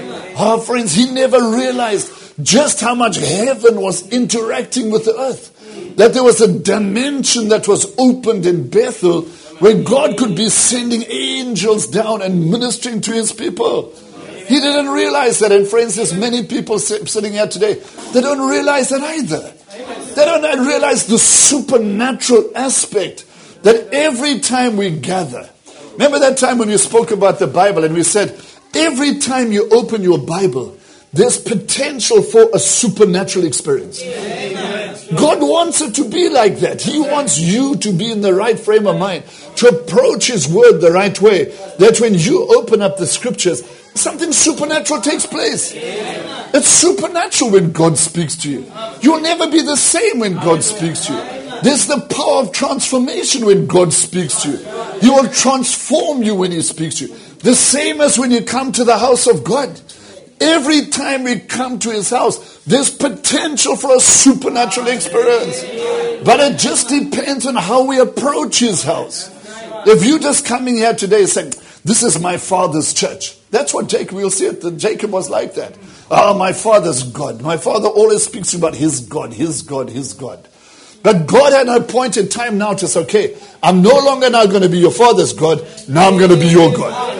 Our friends, he never realized just how much heaven was interacting with the earth. That there was a dimension that was opened in Bethel where God could be sending angels down and ministering to his people. He didn't realize that. And friends, there's many people sitting here today that don't realize that either. They don't realize the supernatural aspect that every time we gather. Remember that time when we spoke about the Bible and we said, every time you open your Bible, there's potential for a supernatural experience. Amen. God wants it to be like that. He wants you to be in the right frame of mind, to approach his word the right way. That when you open up the scriptures, something supernatural takes place. Amen. It's supernatural when God speaks to you. You'll never be the same when God speaks to you. There's the power of transformation when God speaks to you. He will transform you when he speaks to you. The same as when you come to the house of God. Every time we come to his house, there's potential for a supernatural experience. But it just depends on how we approach his house. If you just coming here today saying, this is my father's church. That's what Jacob, we'll see it, that Jacob was like that. Oh, my father's God. My father always speaks about his God, his God, his God. But God had an appointed time now to say, okay, I'm no longer now going to be your father's God. Now I'm going to be your God.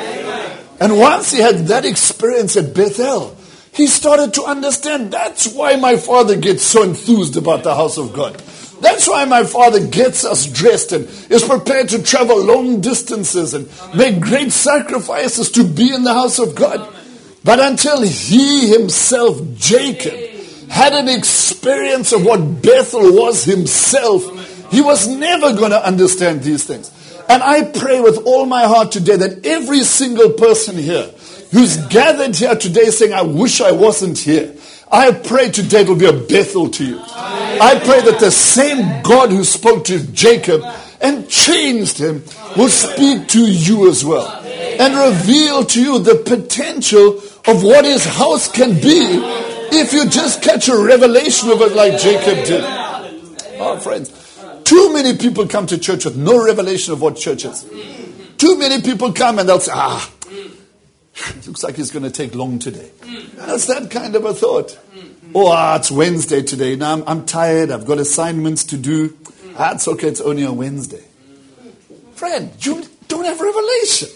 And once he had that experience at Bethel, he started to understand that's why my father gets so enthused about the house of God. That's why my father gets us dressed and is prepared to travel long distances and make great sacrifices to be in the house of God. But until he himself, Jacob, had an experience of what Bethel was himself, he was never going to understand these things. And I pray with all my heart today that every single person here who's gathered here today saying, I wish I wasn't here, I pray today it will be a Bethel to you. I pray that the same God who spoke to Jacob and changed him will speak to you as well and reveal to you the potential of what his house can be if you just catch a revelation of it like Jacob did. Oh, friends, too many people come to church with no revelation of what church is. Too many people come and they'll say, ah, it looks like it's going to take long today. That's that kind of a thought. Oh, ah, it's Wednesday today. Now I'm, I'm tired. I've got assignments to do. Ah, it's okay. It's only a Wednesday. Friend, you don't have revelation.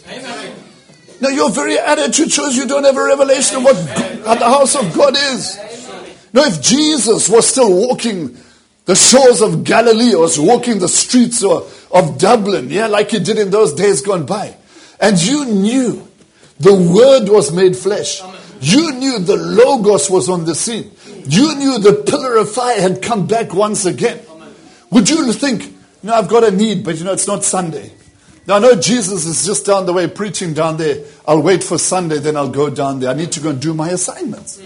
Now your very attitude shows you don't have a revelation of what God, the house of God is. Now if Jesus was still walking the shores of Galilee, or was walking the streets of, of Dublin, yeah, like he did in those days gone by, and you knew the Word was made flesh, you knew the Logos was on the scene, you knew the pillar of fire had come back once again, would you think, you know, I've got a need, but you know, it's not Sunday. Now I know Jesus is just down the way preaching down there. I'll wait for Sunday, then I'll go down there. I need to go and do my assignments.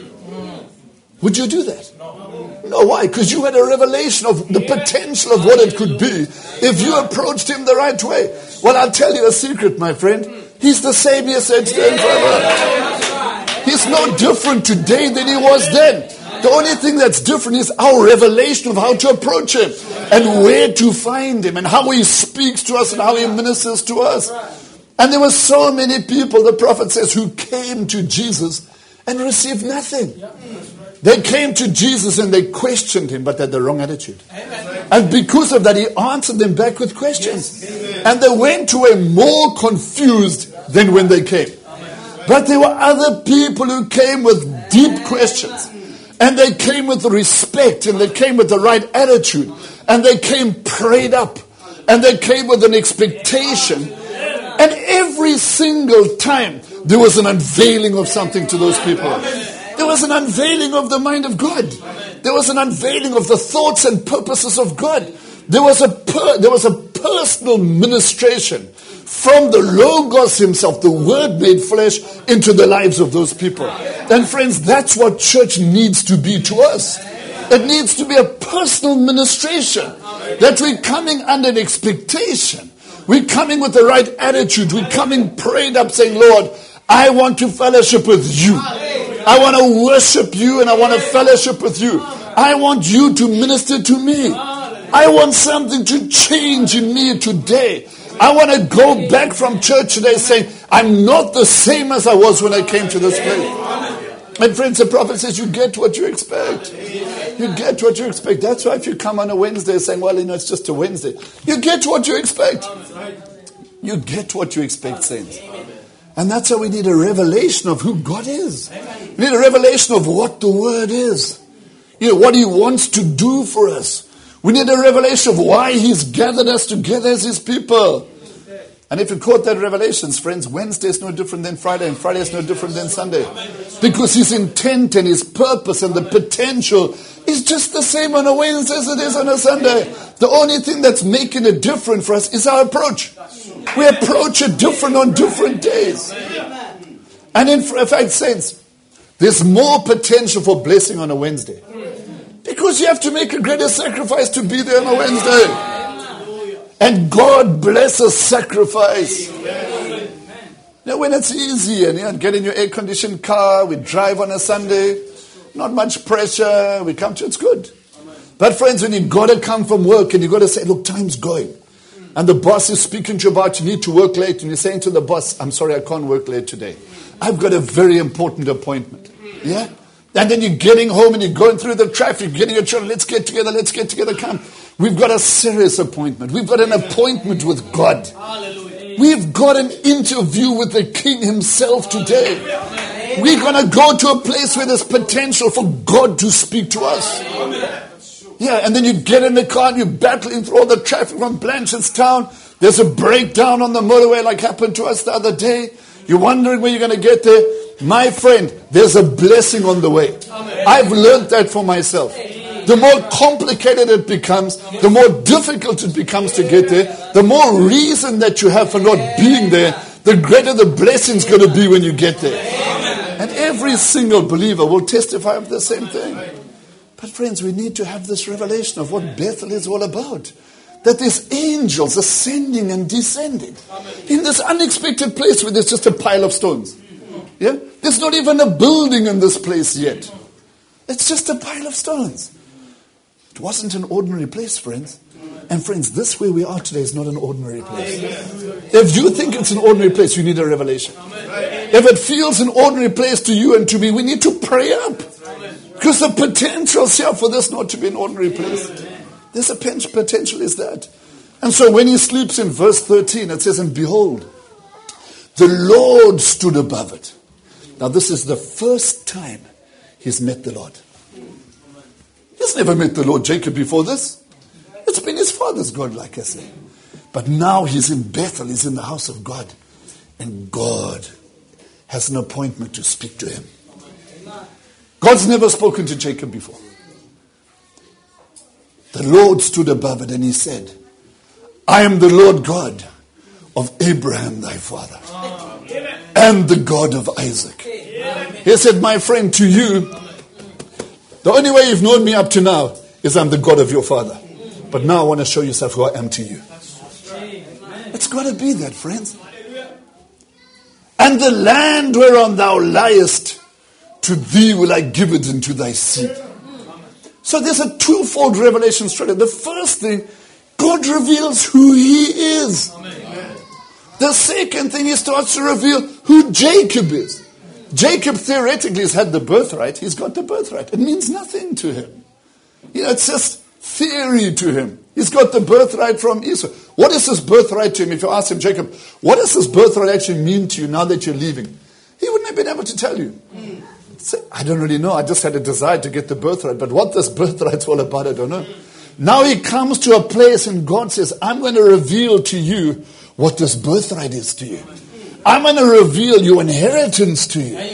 Would you do that? No, why? Because you had a revelation of the potential of what it could be if you approached him the right way. Well, I'll tell you a secret, my friend. He's the same yesterday, today, and forever. He's no different today than he was then. The only thing that's different is our revelation of how to approach him and where to find him and how he speaks to us and how he ministers to us. And there were so many people, the prophet says, who came to Jesus and received nothing. They came to Jesus and they questioned him, but they had the wrong attitude. Amen. And because of that, he answered them back with questions. Yes. And they went away more confused than when they came. Amen. But there were other people who came with deep questions. And they came with respect, and they came with the right attitude, and they came prayed up, and they came with an expectation. And every single time there was an unveiling of something to those people. There was an unveiling of the mind of God. There was an unveiling of the thoughts and purposes of God. There was a per, there was a personal ministration from the Logos himself, the Word made flesh, into the lives of those people. And friends, that's what church needs to be to us. It needs to be a personal ministration. That we're coming under an expectation. We're coming with the right attitude. We're coming prayed up saying, Lord, I want to fellowship with you. I want to worship you and I want to fellowship with you. I want you to minister to me. I want something to change in me today. I want to go back from church today saying, I'm not the same as I was when I came to this place. And friends, the prophet says, you get what you expect. You get what you expect. That's why if you come on a Wednesday saying, well, you know, it's just a Wednesday. You get what you expect. You get what you expect, saints. And that's why we need a revelation of who God is. We need a revelation of what the Word is. You know, what He wants to do for us. We need a revelation of why He's gathered us together as His people. And if you caught that revelations, friends, Wednesday is no different than Friday, and Friday is no different than Sunday. Because His intent and His purpose and the potential is just the same on a Wednesday as it is on a Sunday. The only thing that's making it different for us is our approach. We approach it different on different days. And in fact, saints, there's more potential for blessing on a Wednesday. Because you have to make a greater sacrifice to be there on a Wednesday. And God blesses sacrifice. Now when it's easy and you get in your air-conditioned car, we drive on a Sunday, not much pressure, we come to, it's good. But friends, when you've got to come from work and you've got to say, look, time's going. And the boss is speaking to you about you need to work late. And you're saying to the boss, I'm sorry, I can't work late today. I've got a very important appointment. Yeah? And then you're getting home and you're going through the traffic, getting your children, let's get together, let's get together, come. We've got a serious appointment. We've got an appointment with God. Hallelujah. We've got an interview with the King himself today. Amen. We're going to go to a place where there's potential for God to speak to us. Amen. Yeah, and then you get in the car and you're battling through all the traffic from Blanchardstown. There's a breakdown on the motorway like happened to us the other day. You're wondering where you're going to get there. My friend, there's a blessing on the way. Amen. I've learned that for myself. The more complicated it becomes, the more difficult it becomes to get there, the more reason that you have for not being there, the greater the blessing's going to be when you get there. Amen. And every single believer will testify of the same thing. But friends, we need to have this revelation of what Bethel is all about. That there's angels ascending and descending in this unexpected place where there's just a pile of stones. Yeah? There's not even a building in this place yet. It's just a pile of stones. It wasn't an ordinary place, friends. And friends, this where we are today is not an ordinary place. If you think it's an ordinary place, you need a revelation. If it feels an ordinary place to you and to me, we need to pray up. Because the potential is here for this not to be an ordinary place. There's a potential is that. And so when he sleeps in verse thirteen, it says, and behold, the Lord stood above it. Now this is the first time he's met the Lord. He's never met the Lord Jacob before this. It's been his father's God, like I say. But now he's in Bethel, he's in the house of God. And God has an appointment to speak to him. God's never spoken to Jacob before. The Lord stood above it and he said, I am the Lord God of Abraham thy father and the God of Isaac. He said, my friend, to you, the only way you've known me up to now is I'm the God of your father. But now I want to show yourself who I am to you. It's got to be that, friends. And the land whereon thou liest, to thee will I give it into thy seed. So there's a twofold revelation straight. The first thing, God reveals who he is. The second thing, he starts to reveal who Jacob is. Jacob theoretically has had the birthright. He's got the birthright. It means nothing to him. You know, it's just theory to him. He's got the birthright from Esau. What is this birthright to him? If you ask him, Jacob, what does this birthright actually mean to you now that you're leaving? He wouldn't have been able to tell you. So, I don't really know. I just had a desire to get the birthright. But what this birthright's all about, I don't know. Now he comes to a place and God says, I'm going to reveal to you what this birthright is to you. I'm going to reveal your inheritance to you.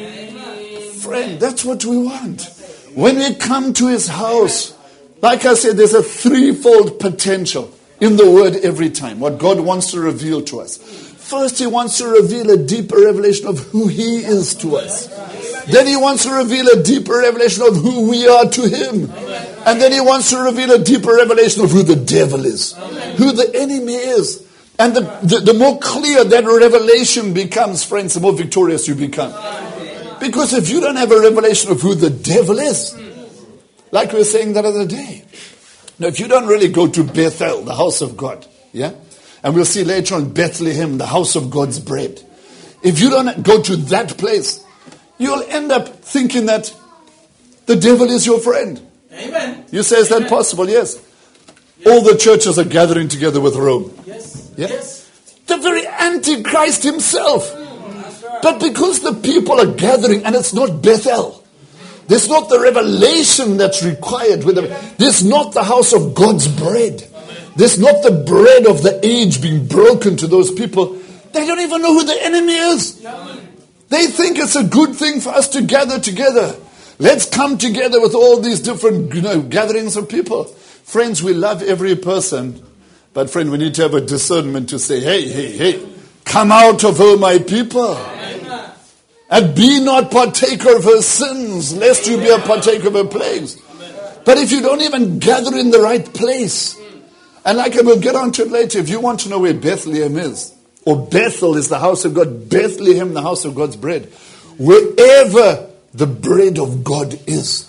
Amen. Friend, that's what we want. When we come to his house, like I said, there's a threefold potential in the word every time. What God wants to reveal to us. First, he wants to reveal a deeper revelation of who he is to us. Then he wants to reveal a deeper revelation of who we are to him. And then he wants to reveal a deeper revelation of who the devil is, who the enemy is. And the, the, the more clear that revelation becomes, friends, the more victorious you become. Because if you don't have a revelation of who the devil is, like we were saying that other day, now if you don't really go to Bethel, the house of God, yeah? And we'll see later on Bethlehem, the house of God's bread. If you don't go to that place, you'll end up thinking that the devil is your friend. Amen. You say, is that possible? Yes. Yes. All the churches are gathering together with Rome. Yes. Yeah? Yes. The very Antichrist himself. Right. But because the people are gathering and it's not Bethel, there's not the revelation that's required with them. There's not the house of God's bread. There's not the bread of the age being broken to those people. They don't even know who the enemy is. They think it's a good thing for us to gather together. Let's come together with all these different, you know, gatherings of people. Friends, we love every person. But friend, we need to have a discernment to say, hey, hey, hey, come out of her, my people. Amen. And be not partaker of her sins, lest you be a partaker of her plagues. Amen. But if you don't even gather in the right place, and like I will get on to it later, if you want to know where Bethlehem is, or Bethel is the house of God, Bethlehem, the house of God's bread, wherever the bread of God is,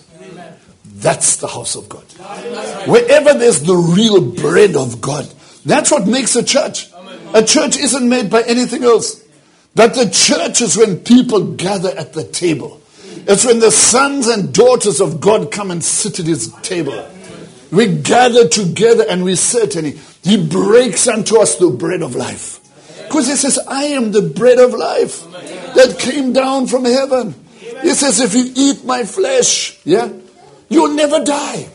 that's the house of God. Wherever there's the real bread of God, that's what makes a church. A church isn't made by anything else. But the church is when people gather at the table. It's when the sons and daughters of God come and sit at his table. We gather together and we sit and he, he breaks unto us the bread of life. Because he says, I am the bread of life that came down from heaven. He says, if you eat my flesh, yeah, you'll never die.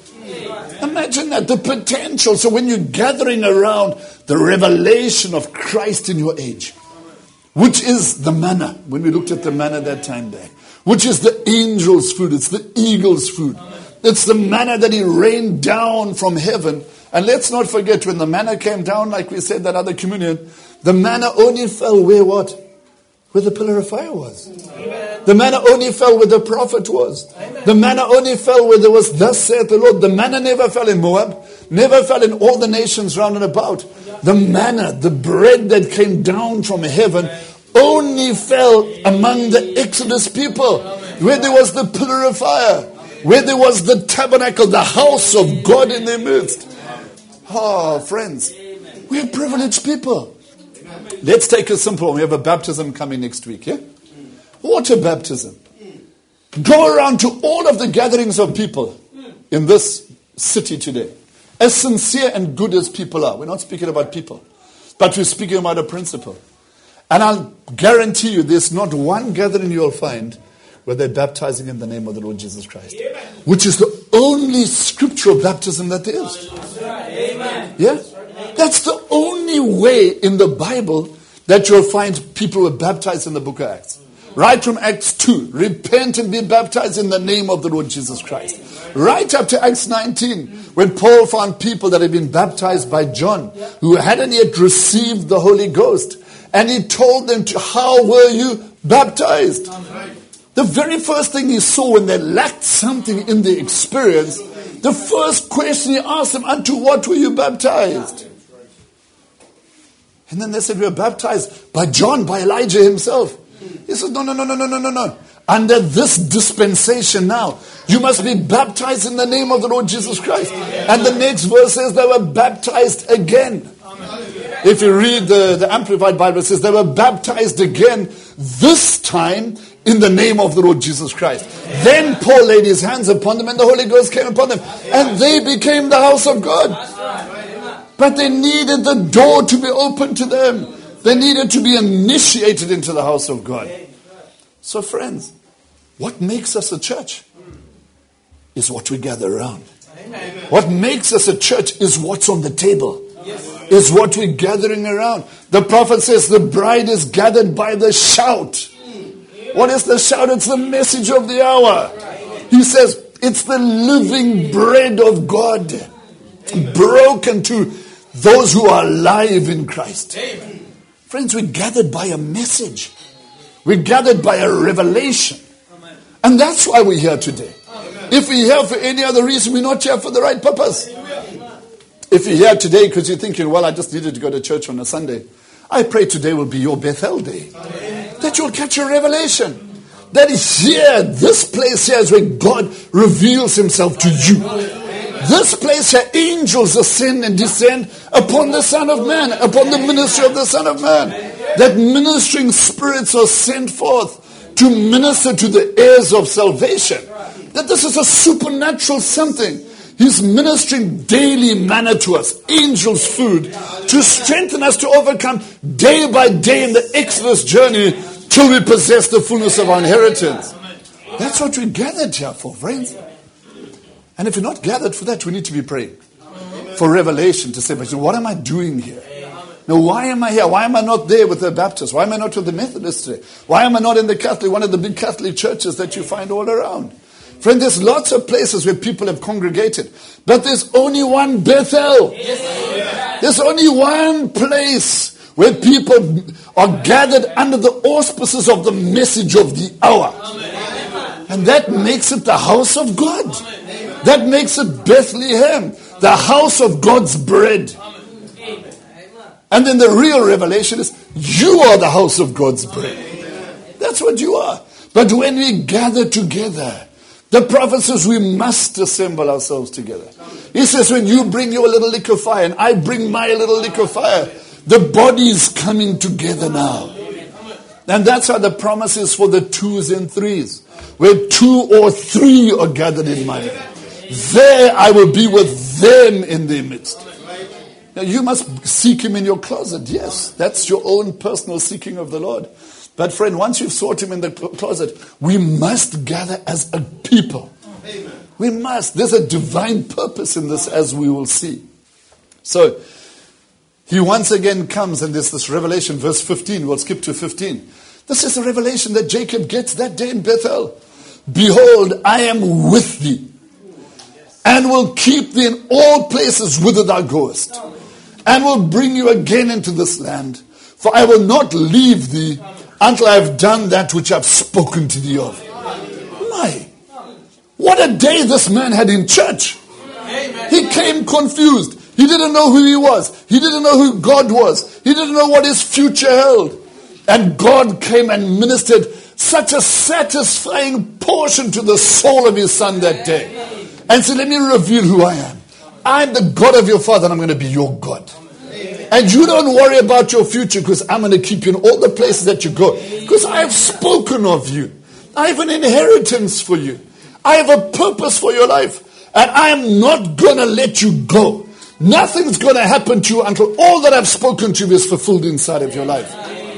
Imagine that, the potential. So when you're gathering around the revelation of Christ in your age, which is the manna, when we looked at the manna that time there, which is the angel's food, it's the eagle's food. It's the manna that he rained down from heaven. And let's not forget, when the manna came down, like we said that other communion, the manna only fell where what? Where the pillar of fire was. Amen. The manna only fell where the prophet was. Amen. The manna only fell where there was, thus saith the Lord. The manna never fell in Moab, never fell in all the nations round and about. The manna, the bread that came down from heaven, only fell among the Exodus people, where there was the pillar of fire, where there was the tabernacle, the house of God in their midst. Oh, friends, we are privileged people. Let's take a simple one. We have a baptism coming next week, yeah? Water baptism. Go around to all of the gatherings of people in this city today. As sincere and good as people are. We're not speaking about people, but we're speaking about a principle. And I'll guarantee you there's not one gathering you'll find where they're baptizing in the name of the Lord Jesus Christ. Amen. Which is the only scriptural baptism that there is. Amen. Yeah? That's the only way in the Bible that you'll find people were baptized in the book of Acts. Right from Acts two, repent and be baptized in the name of the Lord Jesus Christ. Right up to Acts nineteen, when Paul found people that had been baptized by John, who hadn't yet received the Holy Ghost. And he told them, to, how were you baptized? The very first thing he saw when they lacked something in the experience, the first question he asked them, unto what were you baptized? And then they said, we were baptized by John, by Elijah himself. He said, no, no, no, no, no, no, no, no. Under this dispensation now, you must be baptized in the name of the Lord Jesus Christ. And the next verse says they were baptized again. If you read the, the Amplified Bible, it says they were baptized again, this time in the name of the Lord Jesus Christ. Then Paul laid his hands upon them and the Holy Ghost came upon them. And they became the house of God. But they needed the door to be opened to them. They needed to be initiated into the house of God. So friends, What makes us a church is what we gather around. What makes us a church is what's on the table. Is what we're gathering around. The prophet says the bride is gathered by the shout. What is the shout? It's the message of the hour. He says it's the living bread of God broken to those who are alive in Christ. Friends, we're gathered by a message. We're gathered by a revelation. And that's why we're here today. If we're here for any other reason, we're not here for the right purpose. If you're here today because you're thinking, well, I just needed to go to church on a Sunday, I pray today will be your Bethel day. That you'll catch a revelation. That is here, this place here is where God reveals himself to you. This place here, angels ascend and descend upon the Son of Man, upon the ministry of the Son of Man. That ministering spirits are sent forth to minister to the heirs of salvation. That this is a supernatural something. He's ministering daily manna to us, angels' food, to strengthen us to overcome day by day in the Exodus journey till we possess the fullness of our inheritance. That's what we gathered here for, friends. And if you're not gathered for that, we need to be praying for revelation to say, but what am I doing here? Now, why am I here? Why am I not there with the Baptists? Why am I not with the Methodists today? Why am I not in the Catholic, one of the big Catholic churches that you find all around? Friend, there's lots of places where people have congregated. But there's only one Bethel. There's only one place where people are gathered under the auspices of the message of the hour. And that makes it the house of God. That makes it Bethlehem, the house of God's bread. And then the real revelation is, you are the house of God's bread. That's what you are. But when we gather together, the prophet says we must assemble ourselves together. He says when you bring your little lick of fire and I bring my little lick of fire, the body is coming together now. And that's how the promise is for the twos and threes. Where two or three are gathered in my name, there I will be with them in their midst. Now you must seek him in your closet. Yes, that's your own personal seeking of the Lord. But friend, once you've sought him in the closet, we must gather as a people. Amen. We must. There's a divine purpose in this, as we will see. So, he once again comes, and there's this revelation, verse fifteen. We'll skip to fifteen. This is a revelation that Jacob gets that day in Bethel. Behold, I am with thee, and will keep thee in all places whither thou goest, and will bring you again into this land. For I will not leave thee until I have done that which I have spoken to thee of. My, what a day this man had in church. He came confused. He didn't know who he was. He didn't know who God was. He didn't know what his future held. And God came and ministered such a satisfying portion to the soul of his son that day. And said, let me reveal who I am. I'm the God of your father, and I'm going to be your God. And you don't worry about your future, because I'm going to keep you in all the places that you go. Because I have spoken of you. I have an inheritance for you. I have a purpose for your life. And I am not going to let you go. Nothing's going to happen to you until all that I've spoken to you is fulfilled inside of your life.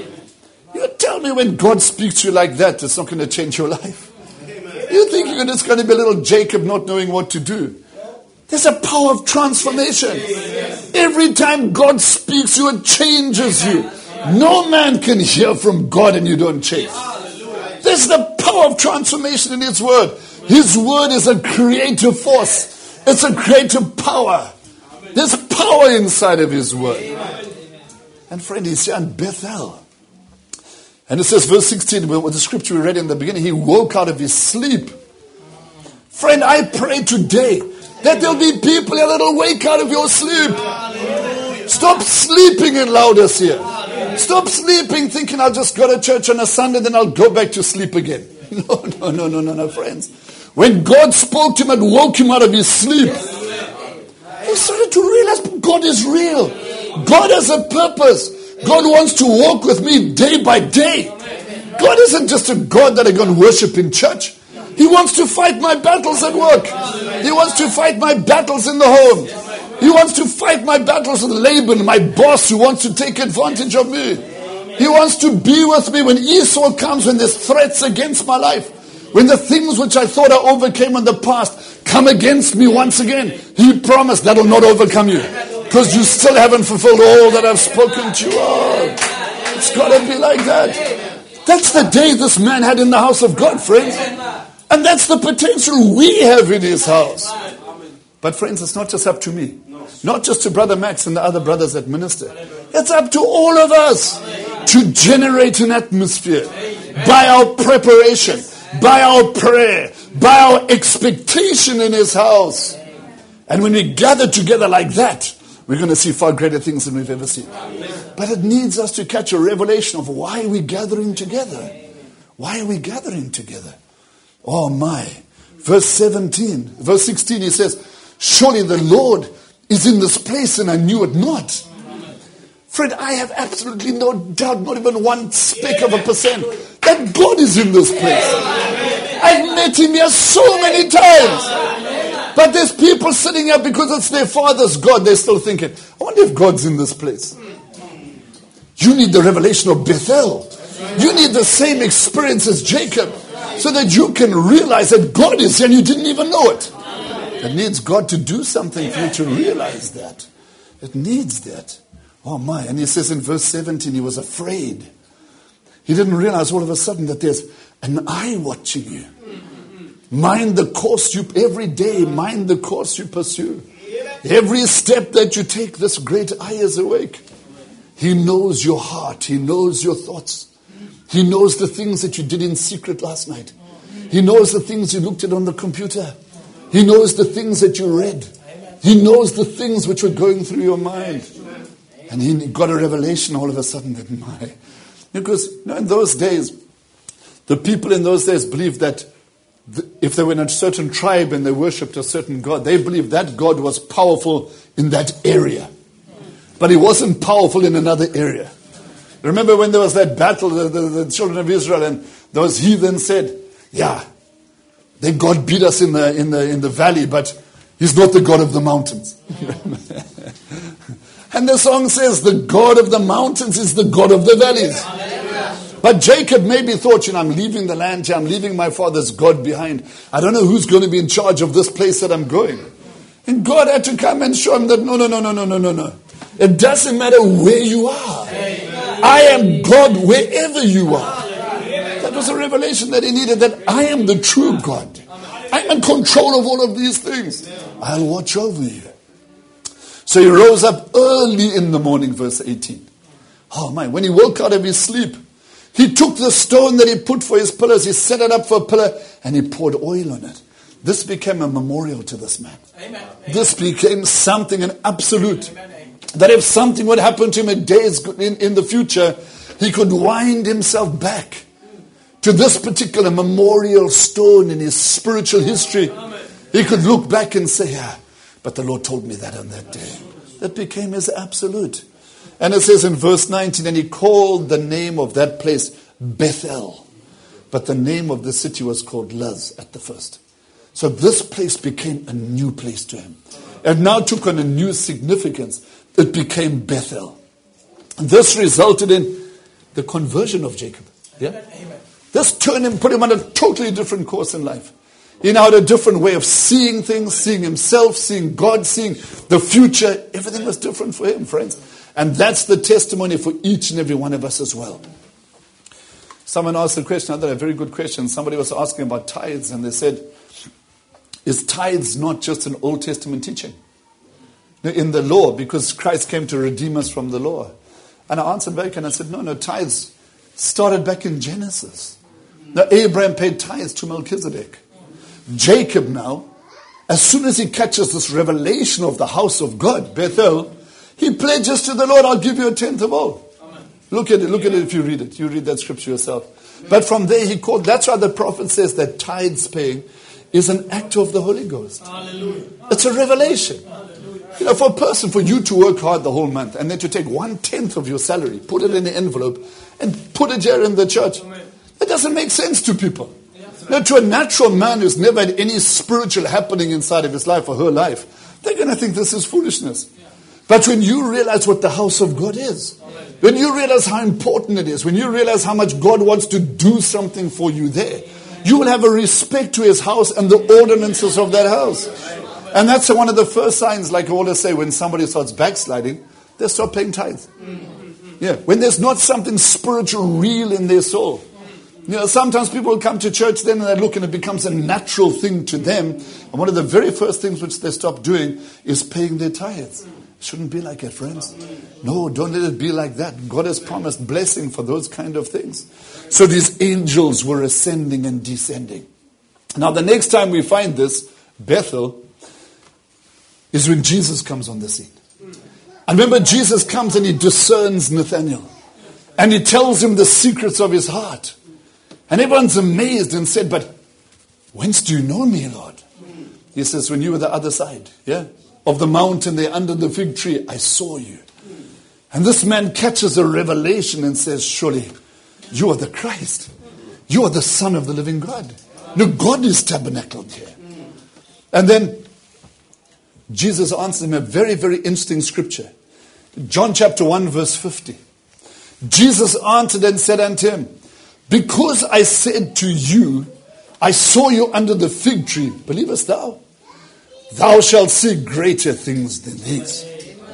You tell me when God speaks to you like that, it's not going to change your life. You think you're just going to be a little Jacob not knowing what to do. There's a power of transformation. Every time God speaks to you, it changes you. No man can hear from God and you don't change. There's the power of transformation in his word. His word is a creative force. It's a creative power. There's power inside of his word. And friend, he's here in Bethel. And it says, verse sixteen, with the scripture we read in the beginning, he woke out of his sleep. Friend, I pray today that there'll be people here that'll wake out of your sleep. Hallelujah. Stop sleeping in Laodicea. Hallelujah. Stop sleeping thinking I'll just go to church on a Sunday, then I'll go back to sleep again. No, no, no, no, no, no, friends. When God spoke to him and woke him out of his sleep, he started to realize God is real. God has a purpose. God wants to walk with me day by day. God isn't just a God that I go and worship in church. He wants to fight my battles at work. He wants to fight my battles in the home. He wants to fight my battles with Laban, my boss, who wants to take advantage of me. He wants to be with me when Esau comes, when there's threats against my life. When the things which I thought I overcame in the past come against me once again, He promised that will not overcome you. Because you still haven't fulfilled all that I've spoken to you of. It's got to be like that. That's the day this man had in the house of God, friends. And that's the potential we have in His house. But friends, it's not just up to me. Not just to Brother Max and the other brothers that minister. It's up to all of us to generate an atmosphere by our preparation, by our prayer, by our expectation in His house. And when we gather together like that, we're going to see far greater things than we've ever seen. But it needs us to catch a revelation of why we're gathering together. Why are we gathering together? Oh my. Verse seventeen, verse sixteen, he says, surely the Lord is in this place and I knew it not. Friend, I have absolutely no doubt, not even one speck of a percent, that God is in this place. I've met Him here so many times. But there's people sitting here because it's their father's God. They're still thinking, I wonder if God's in this place. You need the revelation of Bethel. You need the same experience as Jacob so that you can realize that God is here and you didn't even know it. It needs God to do something for you to realize that. It needs that. Oh my. And he says in verse seventeen, he was afraid. He didn't realize all of a sudden that there's an eye watching you. Mind the course you, every day, mind the course you pursue. Every step that you take, this great eye is awake. He knows your heart. He knows your thoughts. He knows the things that you did in secret last night. He knows the things you looked at on the computer. He knows the things that you read. He knows the things which were going through your mind. And he got a revelation all of a sudden that my... Because you know, in those days, the people in those days believed that the, if they were in a certain tribe and they worshipped a certain God, they believed that God was powerful in that area. But He wasn't powerful in another area. Remember when there was that battle, the, the, the children of Israel, and those heathens said, yeah, their God beat us in the in the in the valley, but He's not the God of the mountains. And the song says, the God of the mountains is the God of the valleys. But Jacob maybe thought, you know, I'm leaving the land here, I'm leaving my father's God behind. I don't know who's going to be in charge of this place that I'm going. And God had to come and show him that, no, no, no, no, no, no, no, no. It doesn't matter where you are. I am God wherever you are. That was a revelation that he needed, that I am the true God. I'm in control of all of these things. I'll watch over you. So he rose up early in the morning, verse eighteen. Oh my, when he woke out of his sleep, he took the stone that he put for his pillars, he set it up for a pillar, and he poured oil on it. This became a memorial to this man. Amen. This became something, an absolute. Amen. That if something would happen to him in days in, in the future, he could wind himself back to this particular memorial stone in his spiritual history. He could look back and say, yeah, but the Lord told me that on that day. That became his absolute. And it says in verse nineteen, and he called the name of that place Bethel. But the name of the city was called Luz at the first. So this place became a new place to him. It now took on a new significance. It became Bethel. And this resulted in the conversion of Jacob. Yeah? This turned him, put him on a totally different course in life. He now had a different way of seeing things, seeing himself, seeing God, seeing the future. Everything was different for him, friends. And that's the testimony for each and every one of us as well. Someone asked a question, another a very good question. Somebody was asking about tithes, and they said, is tithes not just an Old Testament teaching? In the law, because Christ came to redeem us from the law. And I answered back and I said, no, no, tithes started back in Genesis. Now, Abraham paid tithes to Melchizedek. Jacob now, as soon as he catches this revelation of the house of God, Bethel, he pledges to the Lord, I'll give you a tenth of all. Amen. Look at it, look at it if you read it. You read that scripture yourself. Amen. But from there he called, that's why the prophet says that tithes paying is an act of the Holy Ghost. Hallelujah. It's a revelation. Hallelujah. You know, for a person, for you to work hard the whole month and then to take one tenth of your salary, put it in an envelope and put it here in the church. Amen. That doesn't make sense to people. Now, to a natural man who's never had any spiritual happening inside of his life or her life, they're going to think this is foolishness. Yeah. But when you realize what the house of God is, Amen. When you realize how important it is, when you realize how much God wants to do something for you there, Amen. You will have a respect to his house and the ordinances of that house. And that's one of the first signs, like I always say, when somebody starts backsliding, they stop paying tithes. Yeah, when there's not something spiritual real in their soul. You know, sometimes people will come to church then and they look and it becomes a natural thing to them. And one of the very first things which they stop doing is paying their tithes. It shouldn't be like that, friends. No, don't let it be like that. God has promised blessing for those kind of things. So these angels were ascending and descending. Now the next time we find this, Bethel, is when Jesus comes on the scene. And remember, Jesus comes and he discerns Nathanael. And he tells him the secrets of his heart. And everyone's amazed and said, but whence do you know me, Lord? He says, when you were the other side, yeah, of the mountain there under the fig tree, I saw you. And this man catches a revelation and says, surely you are the Christ. You are the Son of the living God. No, God is tabernacled here. And then Jesus answered him a very, very interesting scripture. John chapter one verse fifty. Jesus answered and said unto him, because I said to you, I saw you under the fig tree, believest thou? Thou shalt see greater things than these.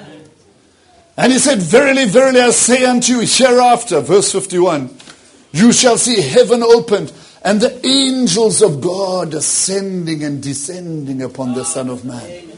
And he said, verily, verily, I say unto you, hereafter, verse fifty-one, you shall see heaven opened, and the angels of God ascending and descending upon the Son of Man.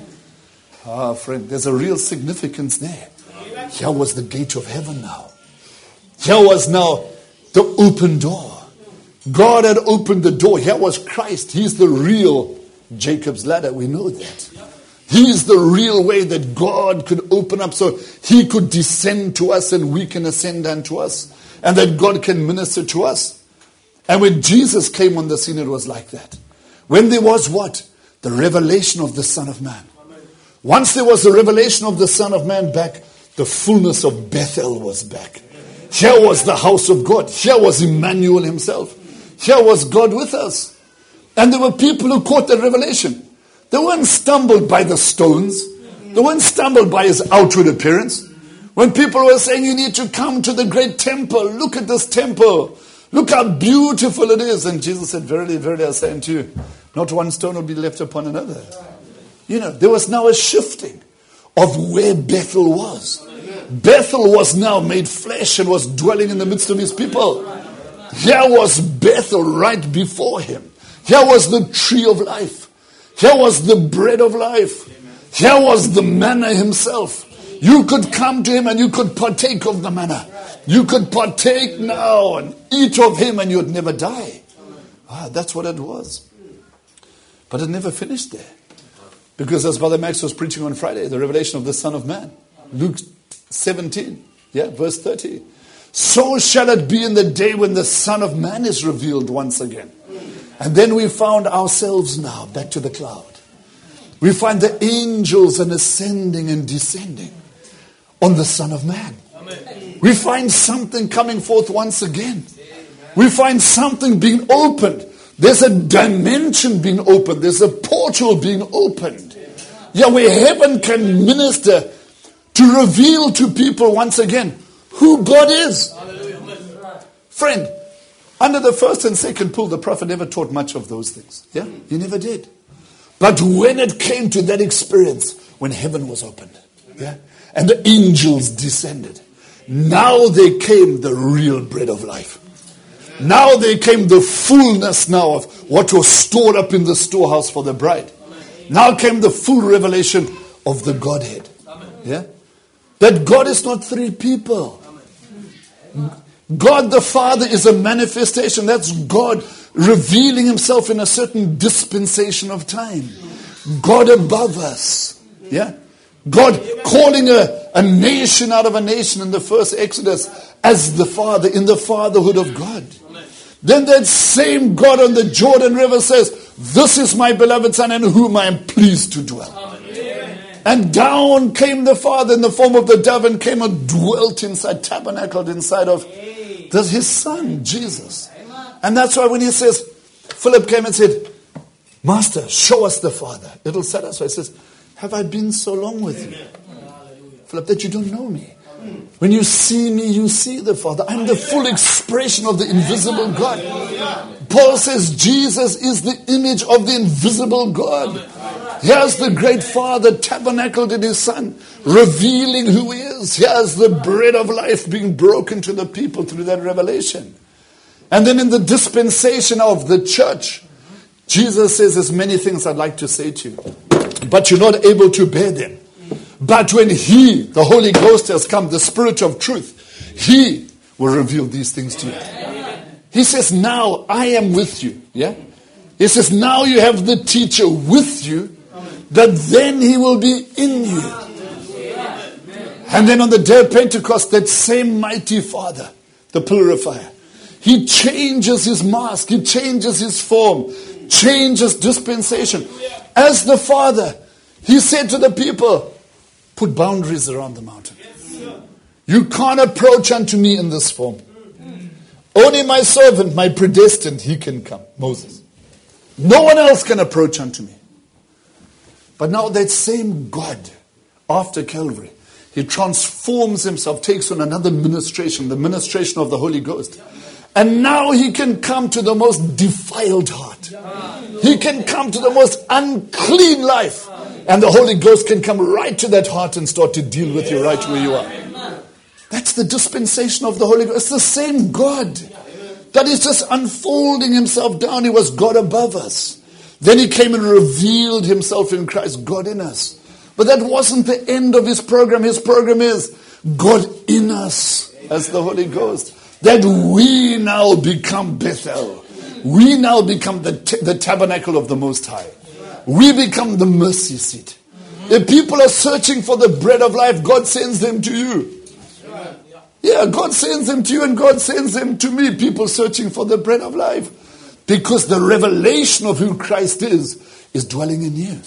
Ah, friend, there's a real significance there. Here was the gate of heaven now. Here was now the open door. God had opened the door. Here was Christ. He's the real Jacob's ladder. We know that. He's the real way that God could open up so he could descend to us and we can ascend unto us. And that God can minister to us. And when Jesus came on the scene, it was like that. When there was what? The revelation of the Son of Man. Once there was the revelation of the Son of Man back, the fullness of Bethel was back. Here was the house of God. Here was Emmanuel himself. Here was God with us. And there were people who caught the revelation. They weren't stumbled by the stones. They weren't stumbled by his outward appearance. When people were saying, you need to come to the great temple. Look at this temple. Look how beautiful it is. And Jesus said, verily, verily, I say unto you, not one stone will be left upon another. You know, there was now a shifting of where Bethel was. Bethel was now made flesh and was dwelling in the midst of his people. Here was Bethel right before him. Here was the tree of life. Here was the bread of life. Here was the manna himself. You could come to him and you could partake of the manna. You could partake now and eat of him and you'd never die. Ah, that's what it was. But it never finished there. Because as Brother Max was preaching on Friday, the revelation of the Son of Man. Luke seventeen, yeah, verse thirty. So shall it be in the day when the Son of Man is revealed once again. And then we found ourselves now back to the cloud. We find the angels and ascending and descending on the Son of Man. Amen. We find something coming forth once again. We find something being opened. There's a dimension being opened. There's a portal being opened. Yeah, where heaven can minister to reveal to people once again who God is. Friend, under the first and second pull, the prophet never taught much of those things. Yeah, he never did. But when it came to that experience, when heaven was opened, yeah, and the angels descended, now there came the real bread of life. Now there came the fullness now of what was stored up in the storehouse for the bride. Now came the full revelation of the Godhead. Yeah? That God is not three people. God the Father is a manifestation. That's God revealing himself in a certain dispensation of time. God above us. Yeah? God calling a, a nation out of a nation in the first Exodus as the Father, in the fatherhood of God. Then that same God on the Jordan River says, this is my beloved Son in whom I am pleased to dwell. Amen. And down came the Father in the form of the dove and came and dwelt inside, tabernacled inside of this, his Son, Jesus. Amen. And that's why when he says, Philip came and said, Master, show us the Father. It'll satisfy. He says, have I been so long with you, Philip, that you don't know me? When you see me, you see the Father. I'm the full expression of the invisible God. Paul says Jesus is the image of the invisible God. Here's the great Father tabernacled in his Son, revealing who he is. Here's the bread of life being broken to the people through that revelation. And then in the dispensation of the church, Jesus says, there's many things I'd like to say to you, but you're not able to bear them. But when he, the Holy Ghost, has come, the Spirit of truth, he will reveal these things to you. He says, now I am with you. Yeah? He says, now you have the teacher with you, that then he will be in you. And then on the day of Pentecost, that same mighty Father, the pillar of fire, he changes his mask, he changes his form, changes dispensation. As the Father, he said to the people, put boundaries around the mountain. You can't approach unto me in this form. Only my servant, my predestined, he can come, Moses. No one else can approach unto me. But now that same God, after Calvary, he transforms himself, takes on another ministration, the ministration of the Holy Ghost. And now he can come to the most defiled heart. He can come to the most unclean life. And the Holy Ghost can come right to that heart and start to deal with you right where you are. That's the dispensation of the Holy Ghost. It's the same God that is just unfolding himself down. He was God above us. Then he came and revealed himself in Christ, God in us. But that wasn't the end of his program. His program is God in us as the Holy Ghost. That we now become Bethel. We now become the, t- the tabernacle of the Most High. We become the mercy seat. If people are searching for the bread of life, God sends them to you. Yeah, God sends them to you and God sends them to me. People searching for the bread of life. Because the revelation of who Christ is, is dwelling in you.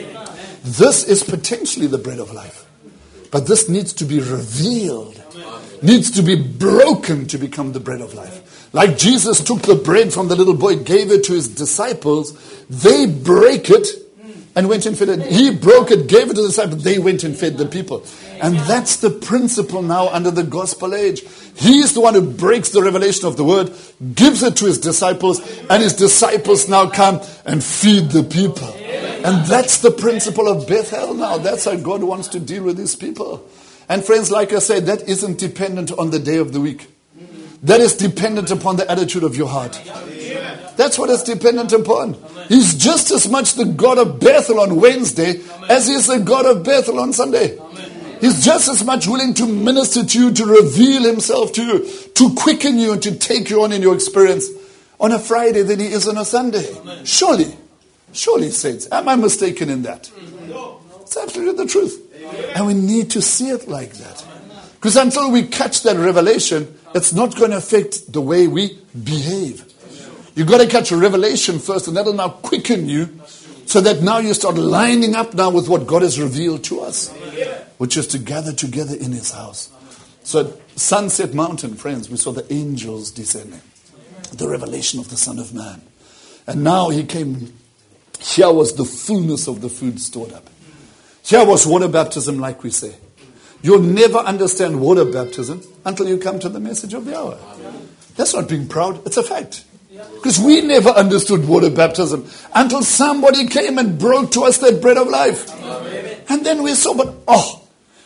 This is potentially the bread of life. But this needs to be revealed. Needs to be broken to become the bread of life. Like Jesus took the bread from the little boy, gave it to his disciples. They break it and went and fed it. He broke it, gave it to the disciples. They went and fed the people. And that's the principle now under the gospel age. He's the one who breaks the revelation of the word, gives it to his disciples, and his disciples now come and feed the people. And that's the principle of Bethel now. That's how God wants to deal with his people. And friends, like I said, that isn't dependent on the day of the week. That is dependent upon the attitude of your heart. That's what it's dependent upon. He's just as much the God of Bethel on Wednesday as he is the God of Bethel on Sunday. He's just as much willing to minister to you, to reveal himself to you, to quicken you and to take you on in your experience on a Friday than he is on a Sunday. Surely, surely, saints. Am I mistaken in that? It's absolutely the truth. And we need to see it like that. Because until we catch that revelation, it's not going to affect the way we behave. You've got to catch a revelation first, and that'll now quicken you so that now you start lining up now with what God has revealed to us, which is to gather together in his house. So at Sunset Mountain, friends, we saw the angels descending, the revelation of the Son of Man. And now he came, here was the fullness of the food stored up. Here was water baptism, like we say. You'll never understand water baptism until you come to the message of the hour. That's not being proud, it's a fact. Because we never understood water baptism until somebody came and brought to us that bread of life. And then we saw, but oh,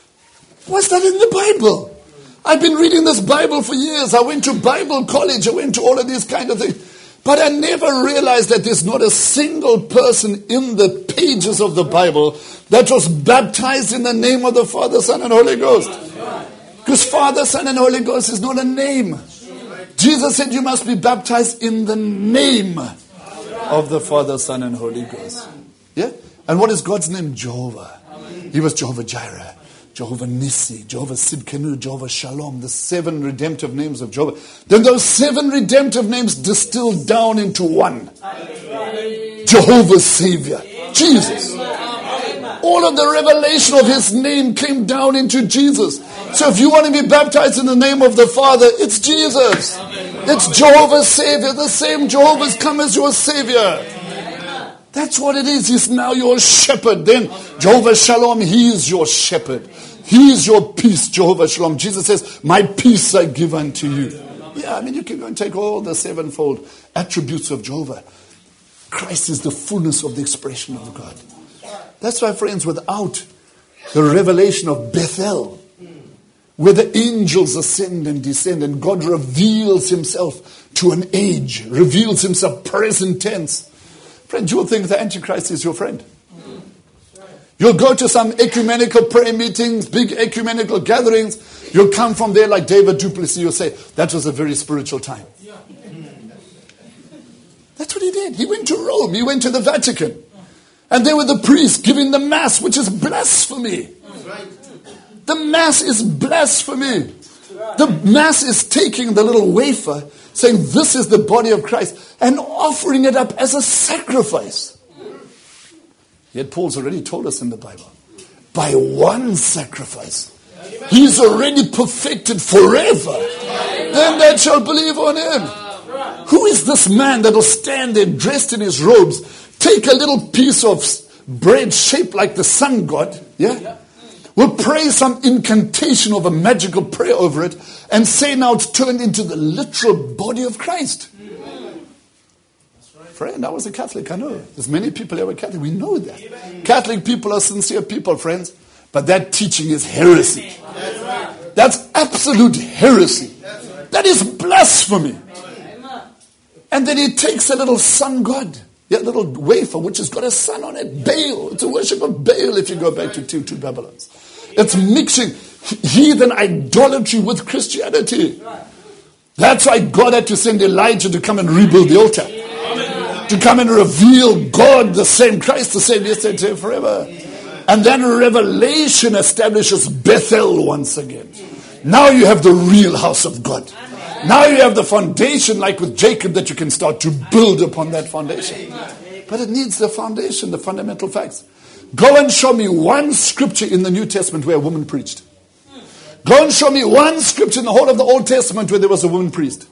what's that in the Bible? I've been reading this Bible for years. I went to Bible college. I went to all of these kind of things. But I never realized that there's not a single person in the pages of the Bible that was baptized in the name of the Father, Son, and Holy Ghost. Because Father, Son, and Holy Ghost is not a name. Jesus said you must be baptized in the name of the Father, Son, and Holy Ghost. Yeah? And what is God's name? Jehovah. He was Jehovah Jireh, Jehovah Nissi, Jehovah Sidkenu, Jehovah Shalom, the seven redemptive names of Jehovah. Then those seven redemptive names distilled down into one. Jehovah's Savior, Jesus. All of the revelation of his name came down into Jesus. So if you want to be baptized in the name of the Father, it's Jesus. It's Jehovah's Savior. The same Jehovah's come as your Savior. That's what it is. He's now your shepherd. Then Jehovah Shalom, he is your shepherd. He is your peace, Jehovah Shalom. Jesus says, my peace I give unto you. Yeah, I mean, you can go and take all the sevenfold attributes of Jehovah. Christ is the fullness of the expression of God. That's why, friends, without the revelation of Bethel, where the angels ascend and descend and God reveals himself to an age, reveals himself present tense. Friend, you'll think the Antichrist is your friend. You'll go to some ecumenical prayer meetings, big ecumenical gatherings. You'll come from there like David du Plessis. You'll say, that was a very spiritual time. That's what he did. He went to Rome. He went to the Vatican. And there were the priests giving the Mass, which is blasphemy. The Mass is blasphemy. The Mass is taking the little wafer, saying this is the body of Christ, and offering it up as a sacrifice. Yet Paul's already told us in the Bible, by one sacrifice, he's already perfected forever. Them that shall believe on him. Who is this man that will stand there dressed in his robes, take a little piece of bread shaped like the sun god, yeah? Will pray some incantation of a magical prayer over it and say now it's turned into the literal body of Christ. Friend, I was a Catholic, I know. There's many people here who are Catholic. We know that. Amen. Catholic people are sincere people, friends. But that teaching is heresy. That's, right. That's absolute heresy. That's right. That is blasphemy. Amen. And then he takes a little sun god, a little wafer, which has got a sun on it. Baal. It's a worship of Baal if you go back to two, two Babylons. It's mixing heathen idolatry with Christianity. That's why God had to send Elijah to come and rebuild the altar. To come and reveal God, the same Christ, the same yesterday, today, forever. And then Revelation establishes Bethel once again. Now you have the real house of God. Now you have the foundation like with Jacob that you can start to build upon that foundation. But it needs the foundation, the fundamental facts. Go and show me one scripture in the New Testament where a woman preached. Go and show me one scripture in the whole of the Old Testament where there was a woman priest.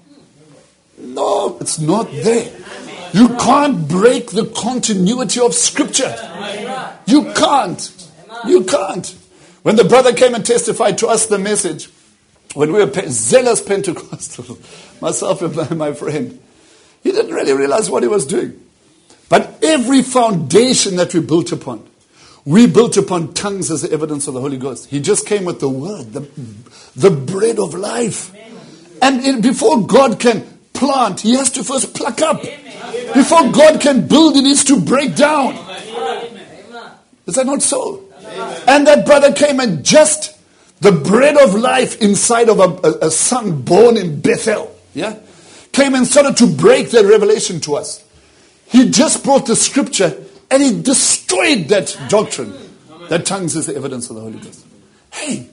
No, it's not there. You can't break the continuity of Scripture. You can't. You can't. When the brother came and testified to us the message, when we were zealous Pentecostal, myself and my friend, he didn't really realize what he was doing. But every foundation that we built upon, we built upon tongues as the evidence of the Holy Ghost. He just came with the word, the, the bread of life. And in, before God can plant, he has to first pluck up. Before God can build, he needs to break down. Is that not so? And that brother came and just the bread of life inside of a, a, a son born in Bethel, yeah, came and started to break that revelation to us. He just brought the scripture and he destroyed that doctrine that tongues is the evidence of the Holy Ghost. Hey,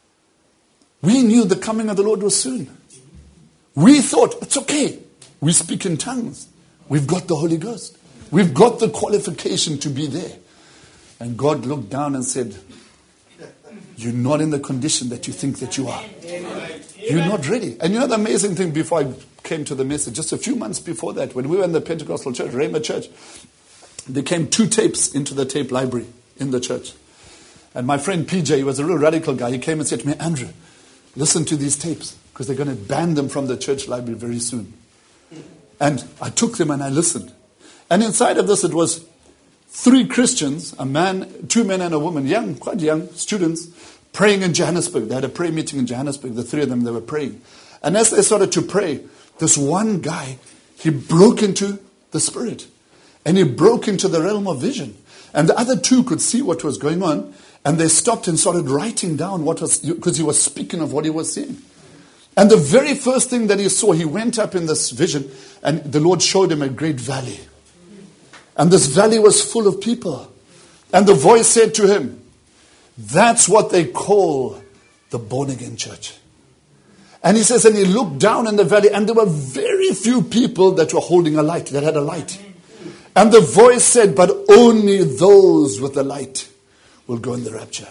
we knew the coming of the Lord was soon. We thought, it's okay. We speak in tongues. We've got the Holy Ghost. We've got the qualification to be there. And God looked down and said, you're not in the condition that you think that you are. You're not ready. And you know the amazing thing before I came to the message, just a few months before that, when we were in the Pentecostal church, Rhema Church, there came two tapes into the tape library in the church. And my friend P J, he was a real radical guy, he came and said to me, Andrew, listen to these tapes, because they're going to ban them from the church library very soon. And I took them and I listened. And inside of this it was three Christians, a man, two men and a woman, young, quite young, students, praying in Johannesburg. They had a prayer meeting in Johannesburg. The three of them, they were praying. And as they started to pray, this one guy, he broke into the spirit. And he broke into the realm of vision. And the other two could see what was going on. And they stopped and started writing down what was, because he was speaking of what he was seeing. And the very first thing that he saw, he went up in this vision and the Lord showed him a great valley. And this valley was full of people. And the voice said to him, that's what they call the born-again church. And he says, and he looked down in the valley and there were very few people that were holding a light, that had a light. And the voice said, but only those with the light will go in the rapture.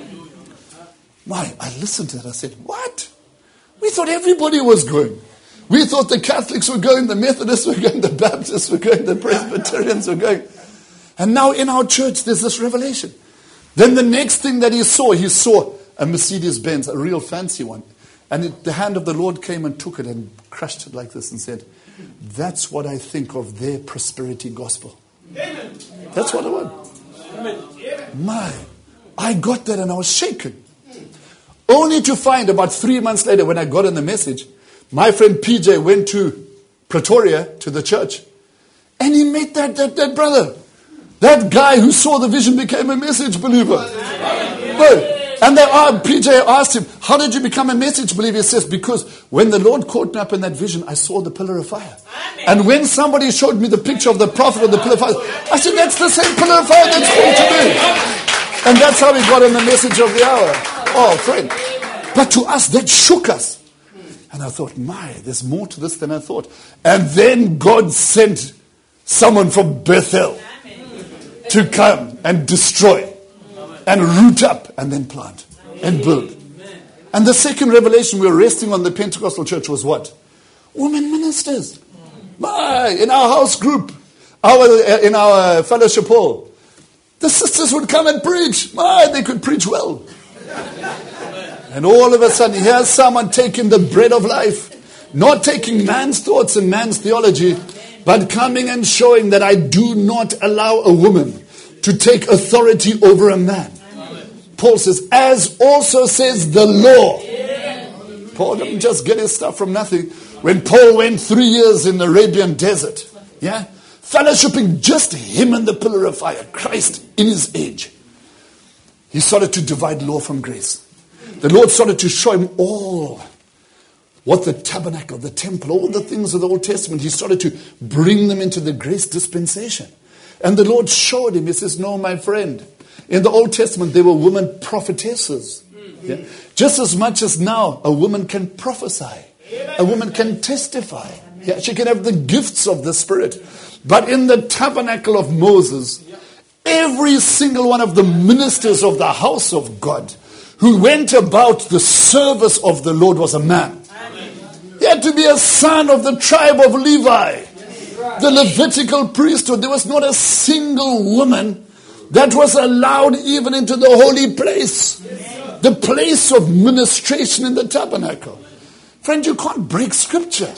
My, I listened to that. I said, what? We thought everybody was going. We thought the Catholics were going, the Methodists were going, the Baptists were going, the Presbyterians were going. And now in our church there's this revelation. Then the next thing that he saw, he saw a Mercedes-Benz, a real fancy one. And it, the hand of the Lord came and took it and crushed it like this and said, that's what I think of their prosperity gospel. Amen. That's what I want. Amen. My, I got that and I was shaken. Only to find about three months later when I got in the message, my friend P J went to Pretoria, to the church, and he met that, that, that brother. That guy who saw the vision became a message believer. But, and they are, P J asked him, how did you become a message believer? He says, because when the Lord caught me up in that vision, I saw the pillar of fire. And when somebody showed me the picture of the prophet of the pillar of fire, I said, that's the same pillar of fire that's going to me. And that's how we got in the message of the hour. Oh, friend. But to us, that shook us. And I thought, my, there's more to this than I thought. And then God sent someone from Bethel to come and destroy and root up and then plant and build. And the second revelation we were resting on the Pentecostal church was what? Women ministers. My, in our house group, our in our fellowship hall, the sisters would come and preach. My, they could preach well. And all of a sudden, here's someone taking the bread of life, not taking man's thoughts and man's theology, but coming and showing that I do not allow a woman to take authority over a man. Paul says, as also says the law. Paul didn't just get his stuff from nothing. When Paul went three years in the Arabian desert, yeah, fellowshipping just him and the pillar of fire, Christ in his age, he started to divide law from grace. The Lord started to show him all what the tabernacle, the temple, all the things of the Old Testament, he started to bring them into the grace dispensation. And the Lord showed him, he says, no, my friend, in the Old Testament, there were women prophetesses. Yeah? Just as much as now, a woman can prophesy. A woman can testify. Yeah? She can have the gifts of the Spirit. But in the tabernacle of Moses, every single one of the ministers of the house of God who went about the service of the Lord was a man. He had to be a son of the tribe of Levi. The Levitical priesthood. There was not a single woman that was allowed even into the holy place. The place of ministration in the tabernacle. Friend, you can't break scripture.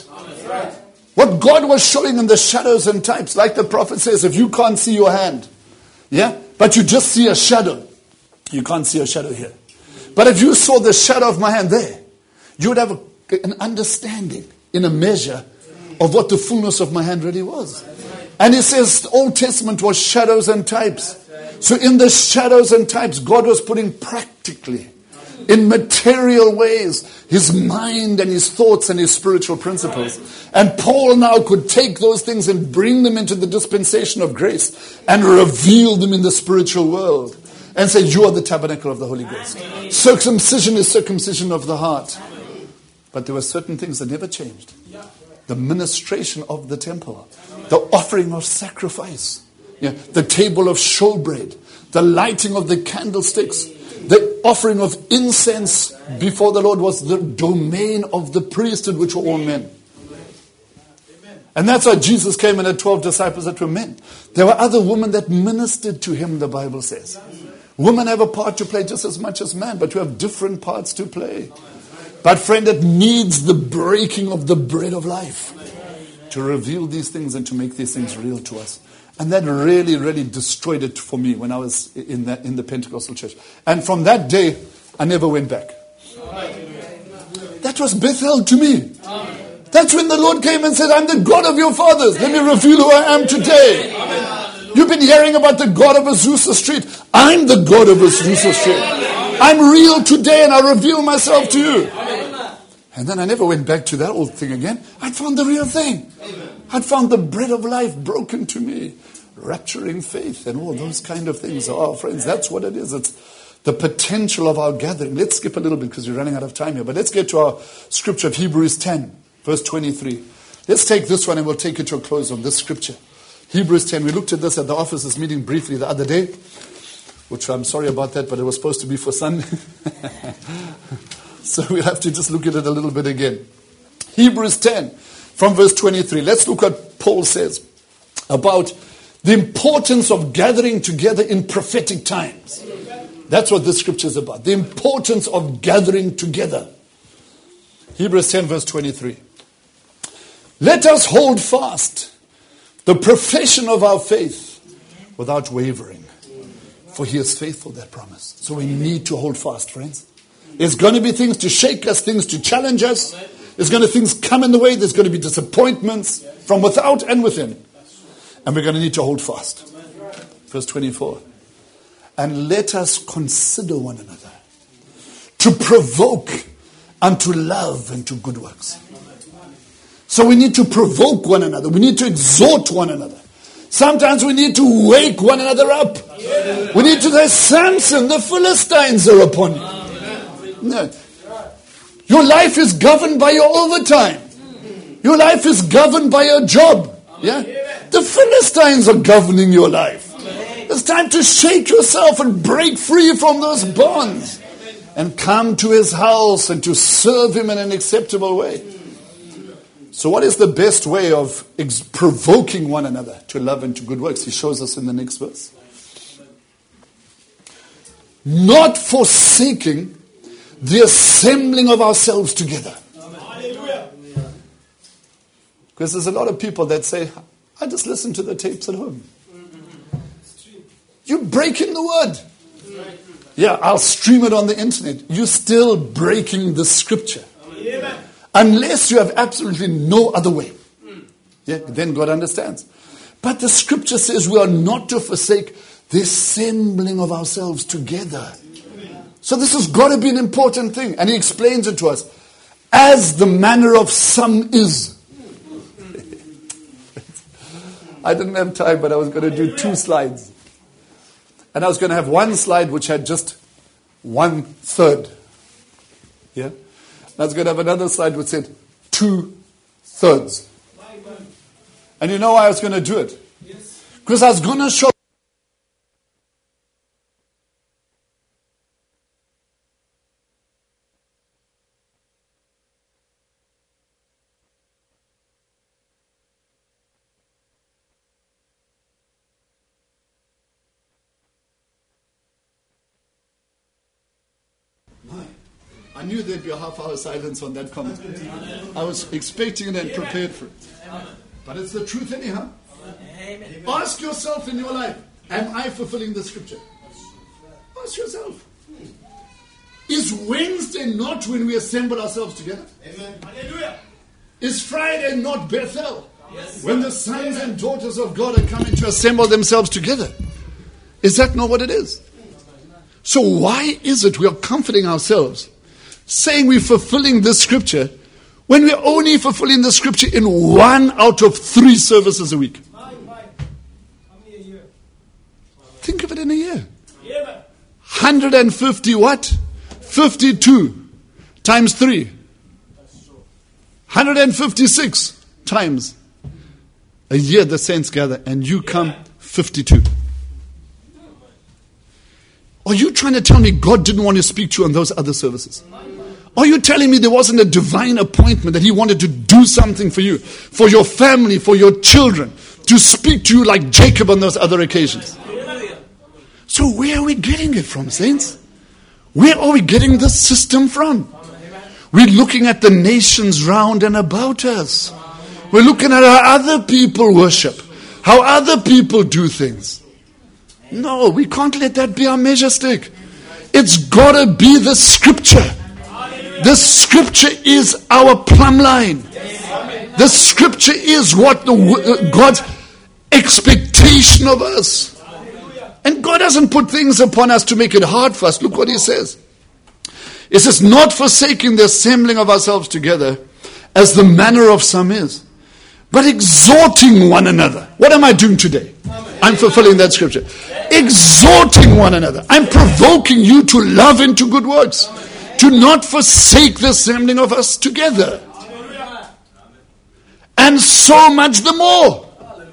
What God was showing in the shadows and types, like the prophet says, if you can't see your hand, yeah, but you just see a shadow, you can't see a shadow here. But if you saw the shadow of my hand there, you would have a, an understanding in a measure of what the fullness of my hand really was. And he says the Old Testament was shadows and types. So in the shadows and types, God was putting practically, in material ways, his mind and his thoughts and his spiritual principles. And Paul now could take those things and bring them into the dispensation of grace and reveal them in the spiritual world. And say, you are the tabernacle of the Holy Ghost. Circumcision is circumcision of the heart. But there were certain things that never changed. The ministration of the temple. The offering of sacrifice. Yeah, the table of showbread. The lighting of the candlesticks. The offering of incense before the Lord was the domain of the priesthood, which were all men. And that's why Jesus came and had twelve disciples that were men. There were other women that ministered to him, the Bible says. Women have a part to play just as much as men, but we have different parts to play. But friend, it needs the breaking of the bread of life to reveal these things and to make these things real to us. And that really, really destroyed it for me when I was in the, in the Pentecostal church. And from that day, I never went back. That was Bethel to me. That's when the Lord came and said, I'm the God of your fathers. Let me reveal who I am today. You've been hearing about the God of Azusa Street. I'm the God of Azusa Street. I'm real today and I reveal myself to you. And then I never went back to that old thing again. I'd found the real thing. I'd found the bread of life broken to me. Rapturing faith and all those kind of things. Oh, friends, that's what it is. It's the potential of our gathering. Let's skip a little bit because we're running out of time here. But let's get to our scripture of Hebrews ten, verse twenty-three. Let's take this one and we'll take it to a close on this scripture. Hebrews ten. We looked at this at the officers meeting briefly the other day, which I'm sorry about that, but it was supposed to be for Sunday. So we'll have to just look at it a little bit again. Hebrews ten, from verse twenty-three. Let's look what Paul says about the importance of gathering together in prophetic times. That's what this scripture is about. The importance of gathering together. Hebrews ten verse twenty-three. Let us hold fast the profession of our faith without wavering. For he is faithful that promise. So we need to hold fast, friends. There's going to be things to shake us, things to challenge us. There's going to be things come in the way. There's going to be disappointments from without and within. And we're going to need to hold fast. Verse twenty-four. And let us consider one another to provoke unto love and to good works. So we need to provoke one another. We need to exhort one another. Sometimes we need to wake one another up. We need to say, Samson, the Philistines are upon you. No. Your life is governed by your overtime. Your life is governed by your job. Yeah? The Philistines are governing your life. It's time to shake yourself and break free from those bonds and come to his house and to serve him in an acceptable way. So what is the best way of ex- provoking one another to love and to good works? He shows us in the next verse. Not forsaking the assembling of ourselves together. Because there's a lot of people that say, I just listen to the tapes at home. You're breaking the word. Yeah, I'll stream it on the internet. You're still breaking the scripture. Unless you have absolutely no other way. Yeah, then God understands. But the scripture says we are not to forsake the assembling of ourselves together. So this has got to be an important thing. And he explains it to us. As the manner of some is. I didn't have time, but I was going to do two slides. And I was going to have one slide which had just one third. Yeah? I was going to have another slide which said two thirds. And you know why I was going to do it? Because I was going to show. I knew there'd be a half hour silence on that comment. I was expecting it and prepared for it. But it's the truth anyhow. Ask yourself in your life, am I fulfilling the scripture? Ask yourself. Is Wednesday not when we assemble ourselves together? Is Friday not Bethel? When the sons and daughters of God are coming to assemble themselves together? Is that not what it is? So why is it we are comforting ourselves saying we're fulfilling this scripture when we're only fulfilling the scripture in one out of three services a week? Think of it in a year. one hundred fifty what? fifty-two times three. one hundred fifty-six times a year the saints gather, and you come fifty-two. Are you trying to tell me God didn't want to speak to you on those other services? Are you telling me there wasn't a divine appointment that he wanted to do something for you, for your family, for your children, to speak to you like Jacob on those other occasions? So where are we getting it from, saints? Where are we getting this system from? We're looking at the nations round and about us. We're looking at how other people worship, how other people do things. No, we can't let that be our measure stick. It's got to be the scripture. The scripture is our plumb line. The scripture is what the God's expectation of us. And God doesn't put things upon us to make it hard for us. Look what he says. It says, not forsaking the assembling of ourselves together, as the manner of some is, but exhorting one another. What am I doing today? I'm fulfilling that scripture. Exhorting one another. I'm provoking you to love and to good works. To not forsake the assembling of us together. And so much the more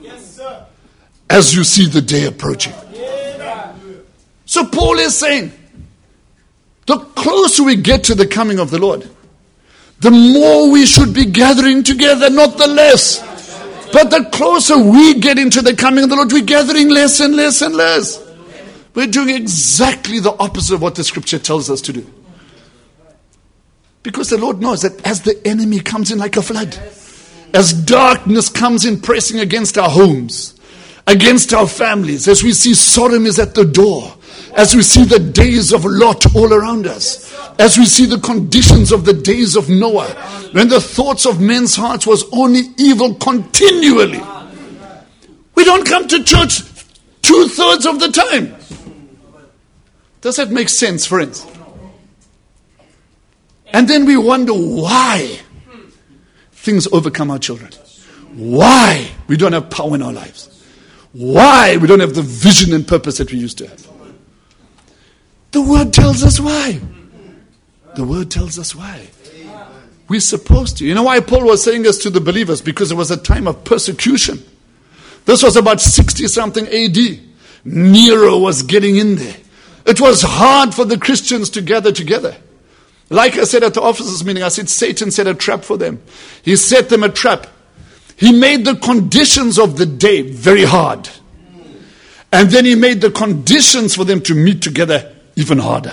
as you see the day approaching. So Paul is saying, the closer we get to the coming of the Lord, the more we should be gathering together, not the less. But the closer we get into the coming of the Lord, we're gathering less and less and less. We're doing exactly the opposite of what the scripture tells us to do. Because the Lord knows that as the enemy comes in like a flood, as darkness comes in pressing against our homes, against our families, as we see Sodom is at the door, as we see the days of Lot all around us, as we see the conditions of the days of Noah, when the thoughts of men's hearts was only evil continually. We don't come to church two-thirds of the time. Does that make sense, friends? And then we wonder why things overcome our children. Why we don't have power in our lives. Why we don't have the vision and purpose that we used to have. The Word tells us why. The Word tells us why. We're supposed to. You know why Paul was saying this to the believers? Because it was a time of persecution. This was about sixty-something A D. Nero was getting in there. It was hard for the Christians to gather together. Like I said at the officers' meeting, I said Satan set a trap for them. He set them a trap. He made the conditions of the day very hard. And then he made the conditions for them to meet together even harder.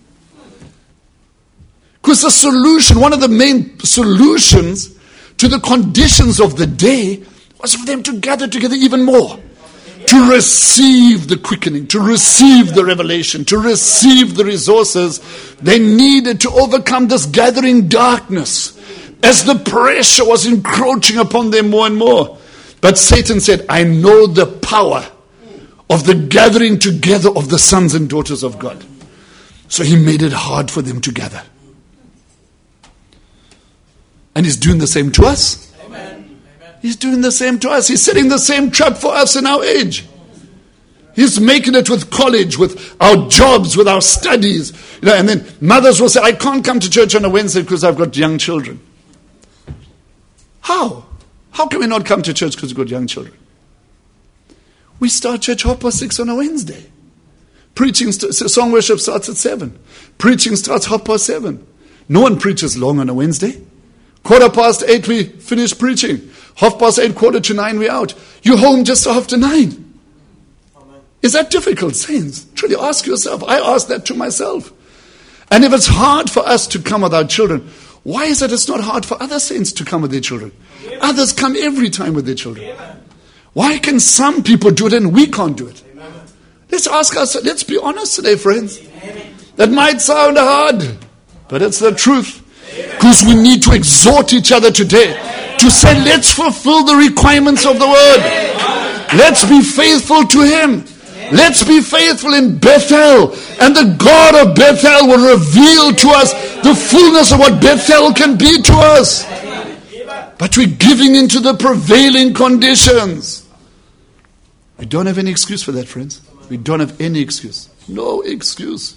Because the solution, one of the main solutions to the conditions of the day was for them to gather together even more. To receive the quickening, to receive the revelation, to receive the resources they needed to overcome this gathering darkness as the pressure was encroaching upon them more and more. But Satan said, I know the power of the gathering together of the sons and daughters of God. So he made it hard for them to gather. And he's doing the same to us. Amen. He's doing the same to us. He's setting the same trap for us in our age. He's making it with college, with our jobs, with our studies. You know, and then mothers will say, I can't come to church on a Wednesday because I've got young children. How? How can we not come to church because we've got young children? We start church half past six on a Wednesday. Preaching, st- song worship starts at seven. Preaching starts half past seven. No one preaches long on a Wednesday. Quarter past eight, we finish preaching. Half past eight, quarter to nine, we're out. You're home just after nine. Amen. Is that difficult, saints? Truly ask yourself. I ask that to myself. And if it's hard for us to come with our children, why is it it's not hard for other saints to come with their children? Amen. Others come every time with their children. Amen. Why can some people do it and we can't do it? Amen. Let's ask ourselves, let's be honest today, friends. Amen. That might sound hard, but it's the truth. Because we need to exhort each other today to say, let's fulfill the requirements of the Word. Let's be faithful to Him. Let's be faithful in Bethel. And the God of Bethel will reveal to us the fullness of what Bethel can be to us. But we're giving into the prevailing conditions. We don't have any excuse for that, friends. We don't have any excuse. No excuse.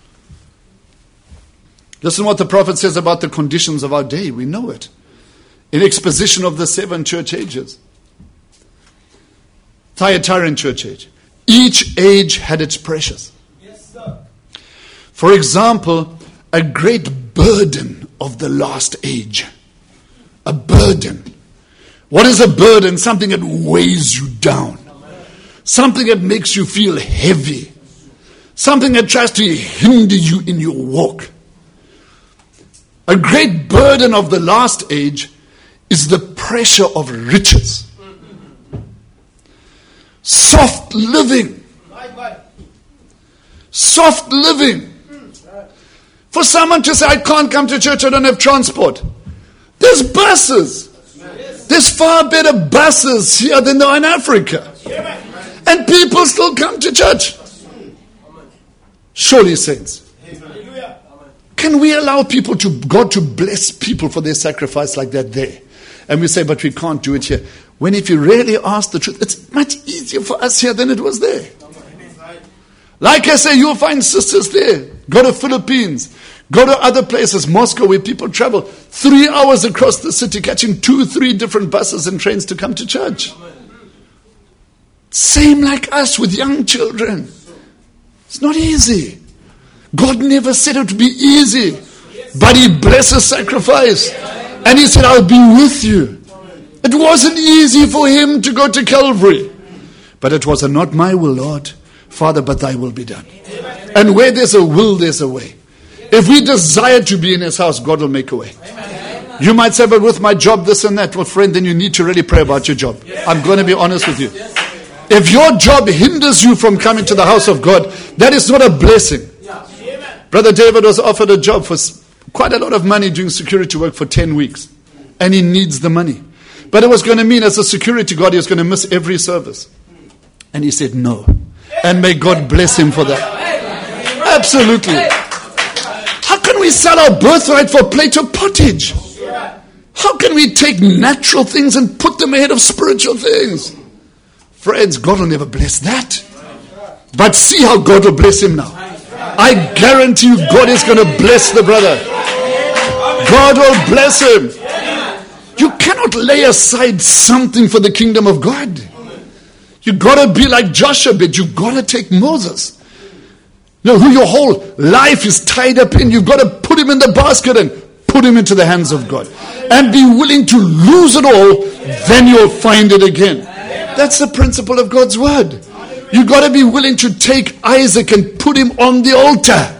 Listen what the prophet says about the conditions of our day. We know it. In exposition of the seven church ages. Thyatiran church age. Each age had its pressures. Yes, sir. For example, a great burden of the last age. A burden. What is a burden? Something that weighs you down. Something that makes you feel heavy. Something that tries to hinder you in your walk. A great burden of the last age is the pressure of riches. Soft living. Soft living. For someone to say, I can't come to church, I don't have transport. There's buses. There's far better buses here than there are in Africa. And people still come to church. Surely, saints. Can we allow people to, God to bless people for their sacrifice like that there? And we say, but we can't do it here. When if you really ask the truth, it's much easier for us here than it was there. Like I say, you'll find sisters there. Go to Philippines. Go to other places, Moscow, where people travel three hours across the city, catching two, three different buses and trains to come to church. Same like us with young children. It's not easy. God never said it would be easy, but He blesses sacrifice. And He said, I'll be with you. It wasn't easy for Him to go to Calvary, but it was a not my will, Lord, Father, but thy will be done. And where there's a will, there's a way. If we desire to be in his house, God will make a way. You might say, but with my job, this and that. Well, friend, then you need to really pray about your job. I'm going to be honest with you. If your job hinders you from coming to the house of God, that is not a blessing. Brother David was offered a job for quite a lot of money doing security work for ten weeks. And he needs the money. But it was going to mean as a security guard, he was going to miss every service. And he said no. And may God bless him for that. Absolutely. How can we sell our birthright for a plate of pottage? How can we take natural things and put them ahead of spiritual things? Friends, God will never bless that. But see how God will bless him now. I guarantee you God is going to bless the brother. God will bless him. You cannot lay aside something for the kingdom of God. You got to be like Joshua, but you got to take Moses. You know, who your whole life is tied up in. You've got to put him in the basket and put him into the hands of God. And be willing to lose it all, then you'll find it again. That's the principle of God's word. You've got to be willing to take Isaac and put him on the altar.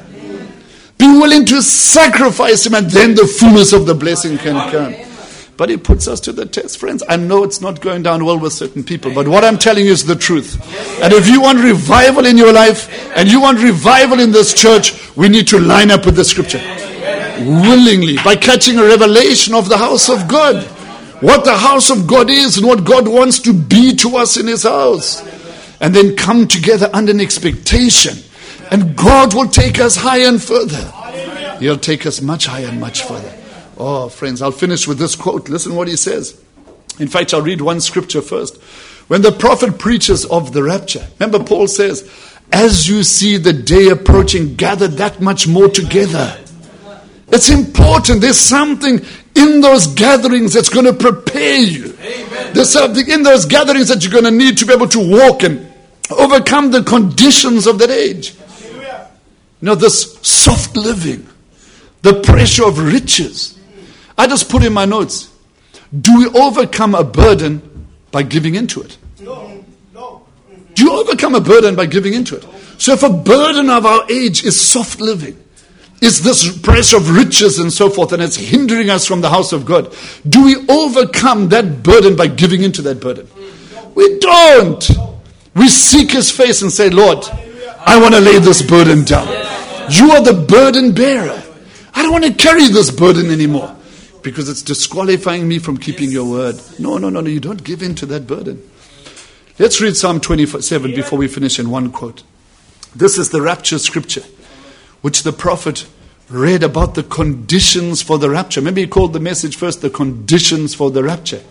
Be willing to sacrifice him, and then the fullness of the blessing can come. But he puts us to the test, friends. I know it's not going down well with certain people, but what I'm telling you is the truth. And if you want revival in your life, and you want revival in this church, we need to line up with the scripture. Willingly, by catching a revelation of the house of God. What the house of God is and what God wants to be to us in his house. And then come together under an expectation. And God will take us higher and further. He'll take us much higher and much further. Oh, friends, I'll finish with this quote. Listen what he says. In fact, I'll read one scripture first. When the prophet preaches of the rapture, remember Paul says, as you see the day approaching, gather that much more together. It's important. There's something in those gatherings that's going to prepare you. Amen. There's something in those gatherings that you're going to need to be able to walk and overcome the conditions of that age. You know, this soft living, the pressure of riches. I just put in my notes, do we overcome a burden by giving into it? No. No. Do you overcome a burden by giving into it? So if a burden of our age is soft living, is this pressure of riches and so forth, and it's hindering us from the house of God, do we overcome that burden by giving into that burden? We don't. We seek his face and say, Lord, I want to lay this burden down. You are the burden bearer. I don't want to carry this burden anymore because it's disqualifying me from keeping your word. No, no, no, no, you don't give in to that burden. Let's read Psalm twenty-seven before we finish in one quote. This is the rapture scripture, which the prophet read about the conditions for the rapture. Maybe he called the message first, the conditions for the rapture.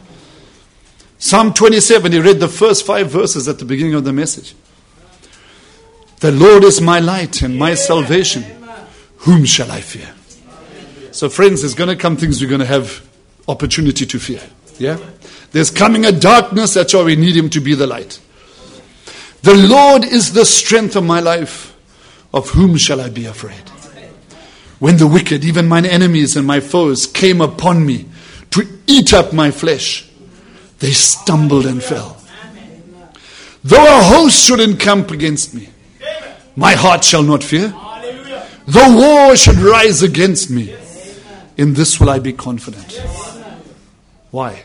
Psalm twenty-seven, he read the first five verses at the beginning of the message. The Lord is my light and my salvation. Whom shall I fear? So friends, there's going to come things we're going to have opportunity to fear. Yeah? There's coming a darkness, that's why we need him to be the light. The Lord is the strength of my life. Of whom shall I be afraid? When the wicked, even mine enemies and my foes, came upon me to eat up my flesh, they stumbled and fell. Though a host should encamp against me, my heart shall not fear. Though war should rise against me, in this will I be confident. Why?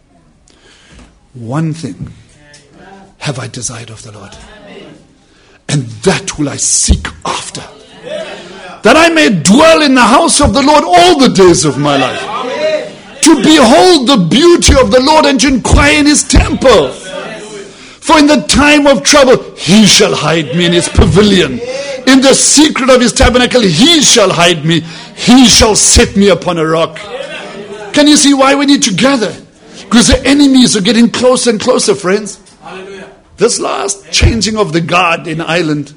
One thing have I desired of the Lord, and that will I seek after, that I may dwell in the house of the Lord all the days of my life, to behold the beauty of the Lord and to inquire in his temple. For in the time of trouble, he shall hide me in his pavilion. In the secret of his tabernacle, he shall hide me. He shall set me upon a rock. Can you see why we need to gather? Because the enemies are getting closer and closer, friends. Hallelujah. This last changing of the guard in Ireland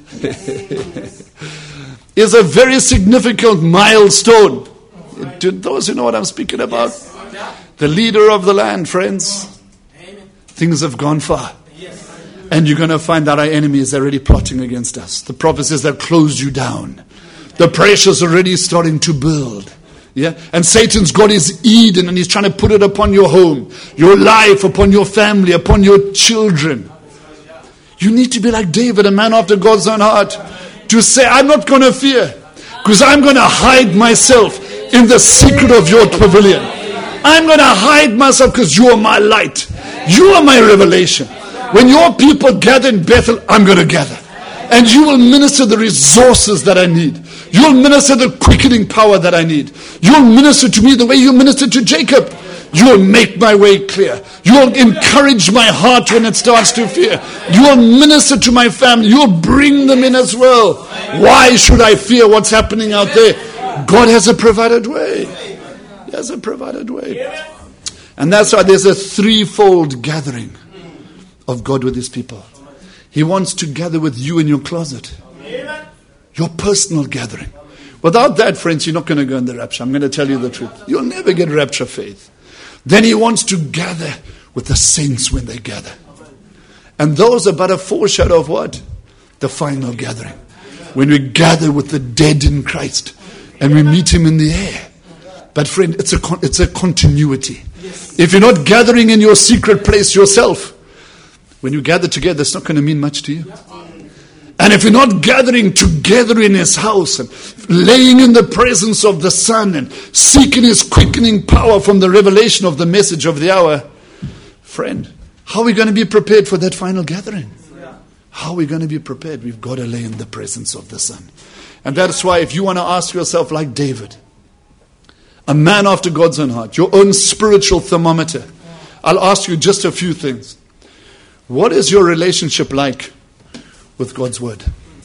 is a very significant milestone. To those who know what I'm speaking about. The leader of the land, friends. Things have gone far. And you're going to find that our enemy is already plotting against us. The prophet says they'll close you down. The pressure's already starting to build. Yeah, and Satan's got his Eden and he's trying to put it upon your home, your life, upon your family, upon your children. You need to be like David, a man after God's own heart, to say, I'm not going to fear, because I'm going to hide myself in the secret of your pavilion. I'm going to hide myself because you are my light. You are my revelation. When your people gather in Bethel, I'm going to gather. And you will minister the resources that I need. You'll minister the quickening power that I need. You'll minister to me the way you ministered to Jacob. You'll make my way clear. You'll encourage my heart when it starts to fear. You'll minister to my family. You'll bring them in as well. Why should I fear what's happening out there? God has a provided way. He has a provided way. And that's why there's a threefold gathering of God with his people. He wants to gather with you in your closet. Your personal gathering. Without that, friends, you're not going to go in the rapture. I'm going to tell you the truth. You'll never get rapture faith. Then he wants to gather with the saints when they gather. And those are but a foreshadow of what? The final gathering. When we gather with the dead in Christ and we meet him in the air. But friend, it's a con- it's a continuity. If you're not gathering in your secret place yourself, when you gather together, it's not going to mean much to you. And if you're not gathering together in his house and laying in the presence of the Son and seeking his quickening power from the revelation of the message of the hour, friend, how are we going to be prepared for that final gathering? How are we going to be prepared? We've got to lay in the presence of the Son. And that's why if you want to ask yourself like David, a man after God's own heart, your own spiritual thermometer, I'll ask you just a few things. What is your relationship like with God's word?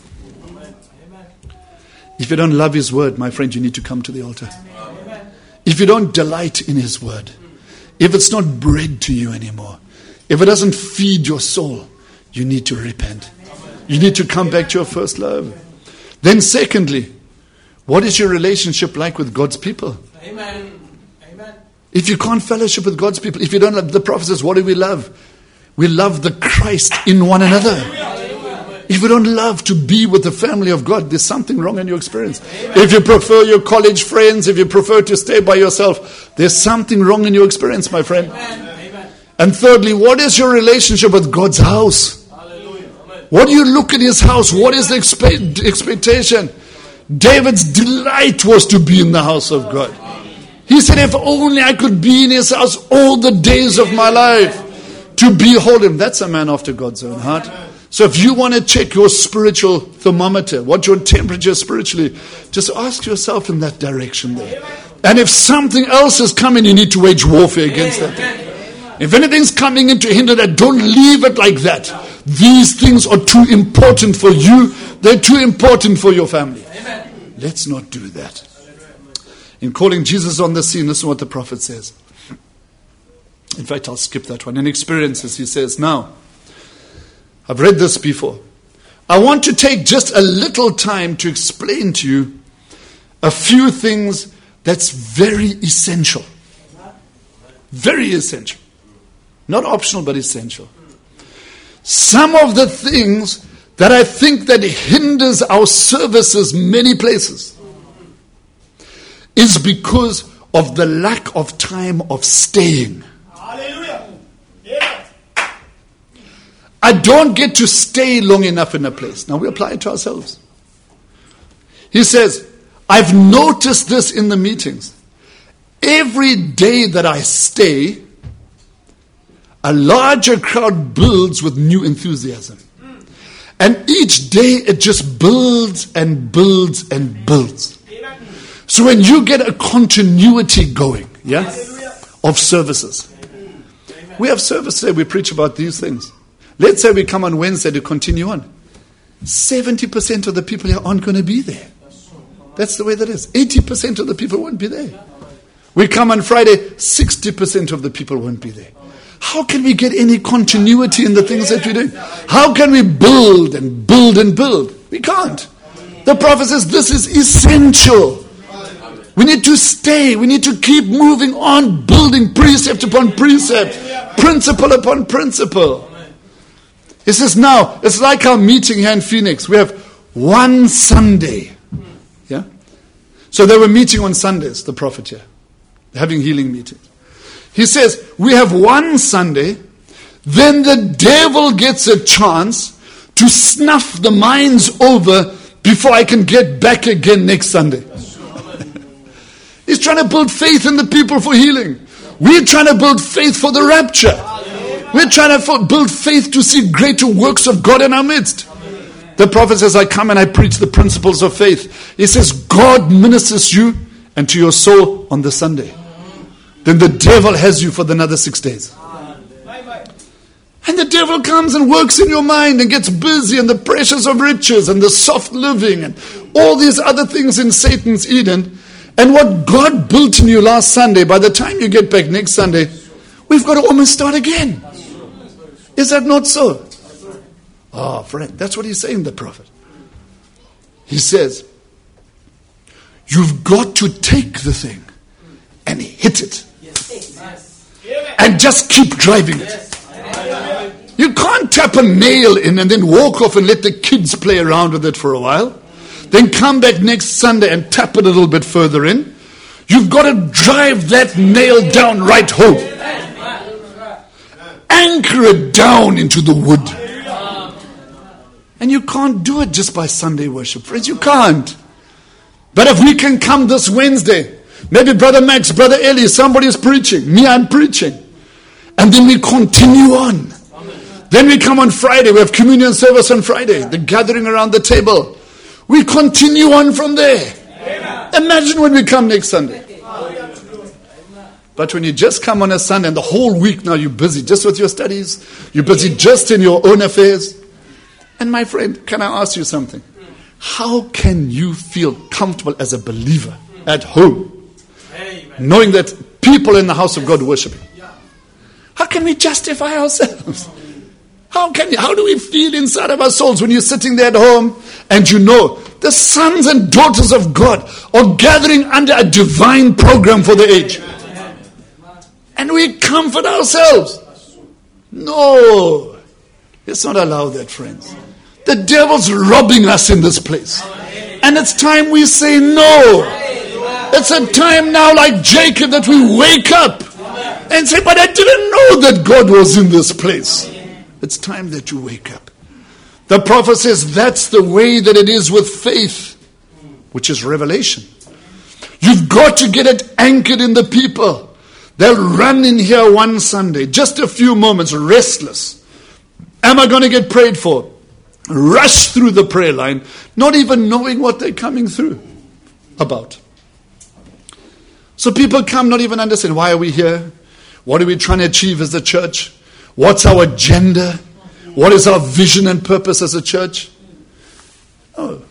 If you don't love his word, my friend, you need to come to the altar. If you don't delight in his word, if it's not bread to you anymore, if it doesn't feed your soul, you need to repent. You need to come back to your first love. Then secondly, what is your relationship like with God's people? Amen. Amen. If you can't fellowship with God's people, if you don't love, the prophet says, what do we love? We love the Christ in one another. If you don't love to be with the family of God, there's something wrong in your experience. If you prefer your college friends, if you prefer to stay by yourself, there's something wrong in your experience, my friend. And thirdly, what is your relationship with God's house? What do you look at his house? What is the expect- expectation? David's delight was to be in the house of God. He said, if only I could be in his house all the days of my life, to behold him. That's a man after God's own heart. So if you want to check your spiritual thermometer, what your temperature spiritually, just ask yourself in that direction there. And if something else is coming, you need to wage warfare against that thing. If anything's coming in to hinder that, don't leave it like that. These things are too important for you. They're too important for your family. Let's not do that. In calling Jesus on the scene, listen to what the prophet says. In fact, I'll skip that one. In experiences, he says, now, I've read this before. I want to take just a little time to explain to you a few things that's very essential. Very essential. Not optional, but essential. Some of the things that I think that hinders our services many places is because of the lack of time of staying. I don't get to stay long enough in a place. Now we apply it to ourselves. He says, I've noticed this in the meetings. Every day that I stay, a larger crowd builds with new enthusiasm. And each day it just builds and builds and builds. So when you get a continuity going, yeah, of services. We have service today, we preach about these things. Let's say we come on Wednesday to continue on. seventy percent of the people here aren't going to be there. That's the way that is. eighty percent of the people won't be there. We come on Friday, sixty percent of the people won't be there. How can we get any continuity in the things that we do? How can we build and build and build? We can't. The prophet says this is essential. We need to stay. We need to keep moving on, building precept upon precept, principle upon principle. He says, now, it's like our meeting here in Phoenix. We have one Sunday. Yeah? So they were meeting on Sundays, the prophet here. Having healing meetings. He says, we have one Sunday, then the devil gets a chance to snuff the minds over before I can get back again next Sunday. He's trying to build faith in the people for healing. We're trying to build faith for the rapture. We're trying to build faith to see greater works of God in our midst. The prophet says, I come and I preach the principles of faith. He says, God ministers you and to your soul on the Sunday. Then the devil has you for another six days. And the devil comes and works in your mind and gets busy, and the pressures of riches and the soft living and all these other things in Satan's Eden. And what God built in you last Sunday, by the time you get back next Sunday, we've got to almost start again. Is that not so? Oh, friend, that's what he's saying, the prophet. He says, you've got to take the thing and hit it. And just keep driving it. You can't tap a nail in and then walk off and let the kids play around with it for a while. Then come back next Sunday and tap it a little bit further in. You've got to drive that nail down right home. Anchor it down into the wood. And you can't do it just by Sunday worship, friends. You can't. But if we can come this Wednesday, maybe Brother Max, Brother Eli, somebody's preaching. Me, I'm preaching. And then we continue on. Then we come on Friday. We have communion service on Friday. The gathering around the table. We continue on from there. Amen. Imagine when we come next Sunday. But when you just come on a Sunday and the whole week now you're busy just with your studies. You're busy just in your own affairs. And my friend, can I ask you something? How can you feel comfortable as a believer at home, knowing that people in the house of God are worshiping? How can we justify ourselves? How can you, how do we feel inside of our souls when you're sitting there at home and you know the sons and daughters of God are gathering under a divine program for the age? And we comfort ourselves. No. Let's not allow that, friends. The devil's robbing us in this place. And it's time we say no. It's a time now, like Jacob, that we wake up and say, but I didn't know that God was in this place. It's time that you wake up. The prophet says that's the way that it is with faith, which is revelation. You've got to get it anchored in the people. They'll run in here one Sunday, just a few moments, restless. Am I going to get prayed for? Rush through the prayer line, not even knowing what they're coming through about. So people come not even understand, why are we here? What are we trying to achieve as a church? What's our agenda? What is our vision and purpose as a church? Oh.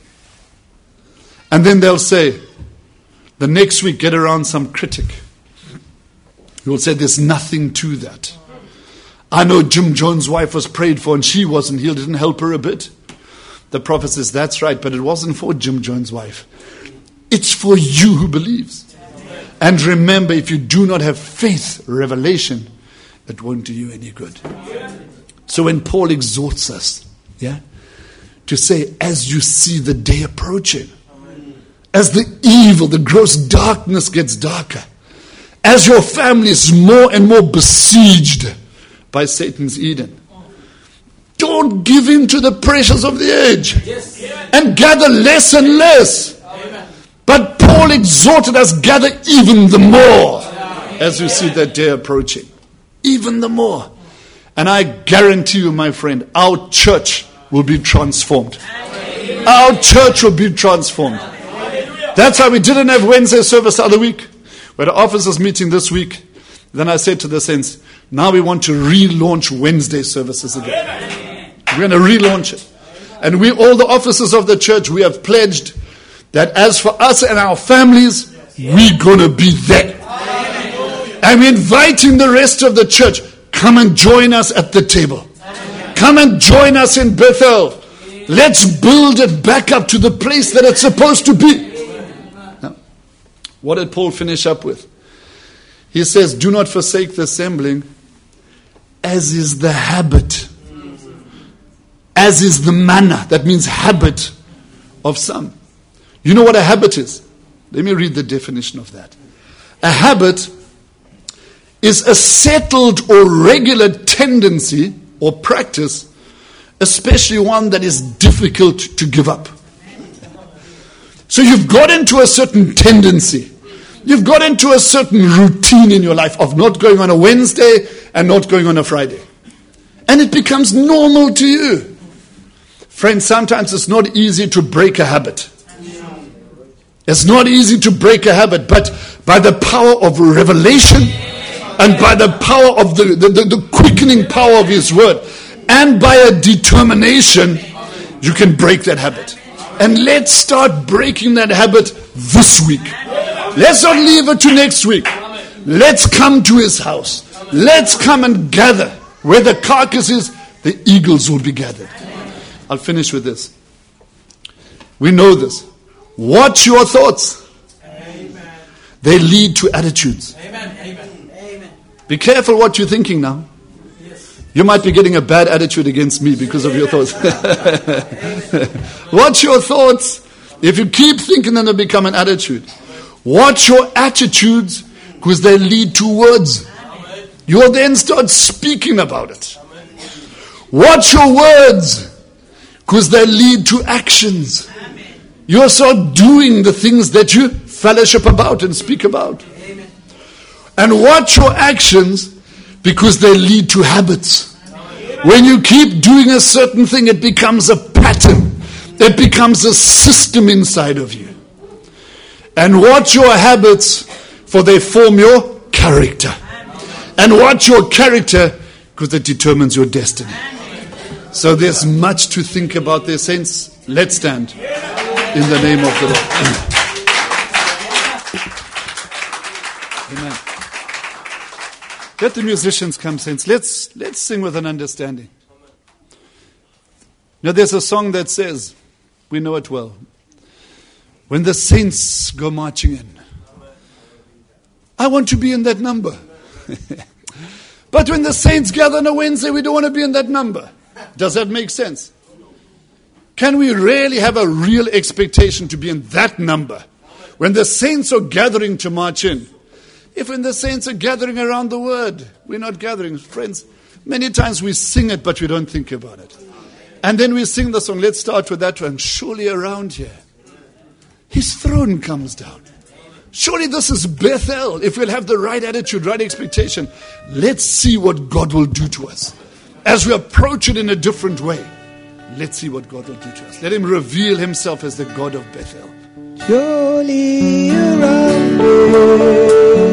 And then they'll say, the next week, get around some critic who will say, there's nothing to that. I know Jim Jones' wife was prayed for and she wasn't healed. It didn't help her a bit. The prophet says, that's right, but it wasn't for Jim Jones' wife. It's for you who believes. And remember, if you do not have faith, revelation, it won't do you any good. So when Paul exhorts us, yeah, to say, as you see the day approaching, as the evil, the gross darkness gets darker, as your family is more and more besieged by Satan's Eden, don't give in to the pressures of the age and gather less and less. But Paul exhorted us, gather even the more as you see that day approaching. Even the more. And I guarantee you, my friend, our church will be transformed. Our church will be transformed. That's why we didn't have Wednesday service the other week. We had an officers meeting this week. Then I said to the saints, now we want to relaunch Wednesday services again. We're going to relaunch it. And we, all the officers of the church, we have pledged that as for us and our families, we're going to be there. And we're inviting the rest of the church, come and join us at the table. Come and join us in Bethel. Let's build it back up to the place that it's supposed to be. Now, what did Paul finish up with? He says, do not forsake the assembling, as is the habit. As is the manner. That means habit of some. You know what a habit is? Let me read the definition of that. A habit is a settled or regular tendency or practice especially one that is difficult to give up. So you've got into a certain tendency. You've got into a certain routine in your life of not going on a Wednesday and not going on a Friday. And it becomes normal to you. Friends, sometimes it's not easy to break a habit. It's not easy to break a habit, but by the power of revelation and by the power of the, the, the, the quickening power of His Word and by a determination, you can break that habit. And let's start breaking that habit this week. Let's not leave it to next week. Let's come to His house. Let's come and gather. Where the carcass is, the eagles will be gathered. I'll finish with this. We know this. Watch your thoughts. They lead to attitudes. Be careful what you're thinking now. You might be getting a bad attitude against me because of your thoughts. Watch your thoughts. If you keep thinking, then they become an attitude. Watch your attitudes, because they lead to words. You'll then start speaking about it. Watch your words, because they lead to actions. You'll start doing the things that you fellowship about and speak about. And watch your actions, because they lead to habits. When you keep doing a certain thing, it becomes a pattern. It becomes a system inside of you. And watch your habits, for they form your character. And watch your character, because it determines your destiny. So there's much to think about there, saints. Let's stand in the name of the Lord. Amen. Let the musicians come, saints. Let's let's sing with an understanding. Now there's a song that says, we know it well, when the saints go marching in. I want to be in that number. But when the saints gather on a Wednesday, we don't want to be in that number. Does that make sense? Can we really have a real expectation to be in that number? When the saints are gathering to march in. If when the saints are gathering around the Word, we're not gathering. Friends, many times we sing it, but we don't think about it. And then we sing the song. Let's start with that one. Surely around here, His throne comes down. Surely this is Bethel. If we'll have the right attitude, right expectation, let's see what God will do to us. As we approach it in a different way, let's see what God will do to us. Let Him reveal Himself as the God of Bethel. Surely around me,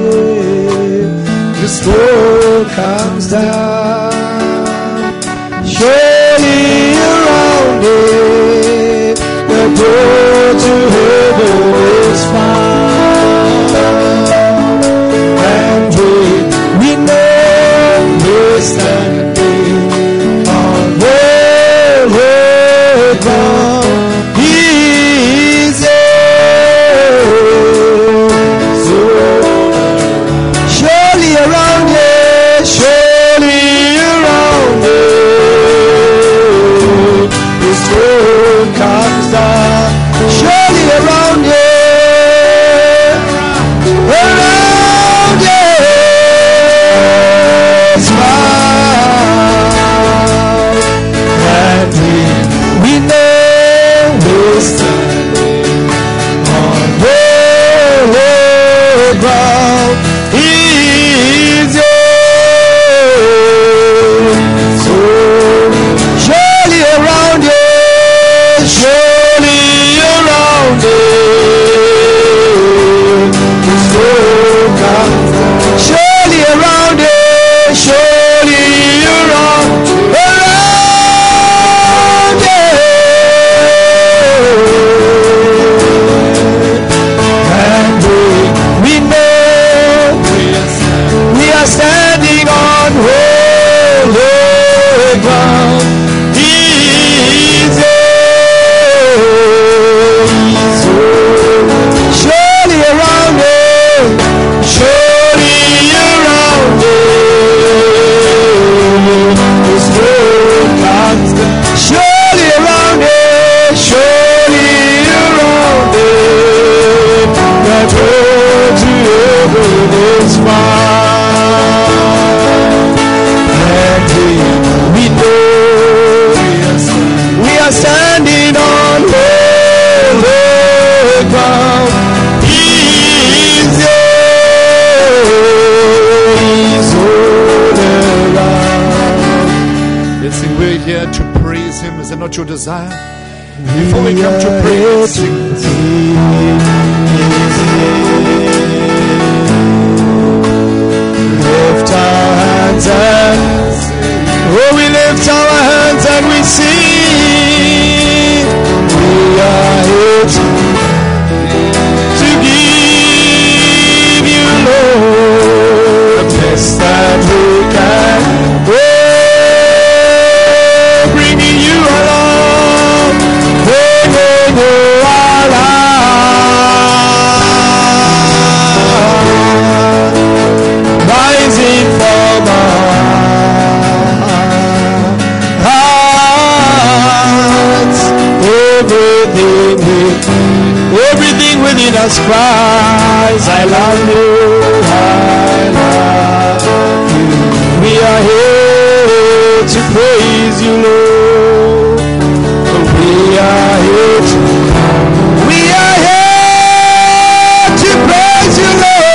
His throne comes down. Surely around me, the door to heaven is found. And we, we know we're standing on holy ground. He's there. So surely around here, surely here to praise Him? Is it not your desire? Before we come to pray, let's sing. Lift our hands and oh, we lift our hands and we sing. We are here to, to give you, Lord, the best that we can. Oh, bringing you along, bringing you along, rising from our hearts. Everything within, everything within us cries, I love you, I love you. We are here to praise you, Lord. We are here to, we are here to praise you,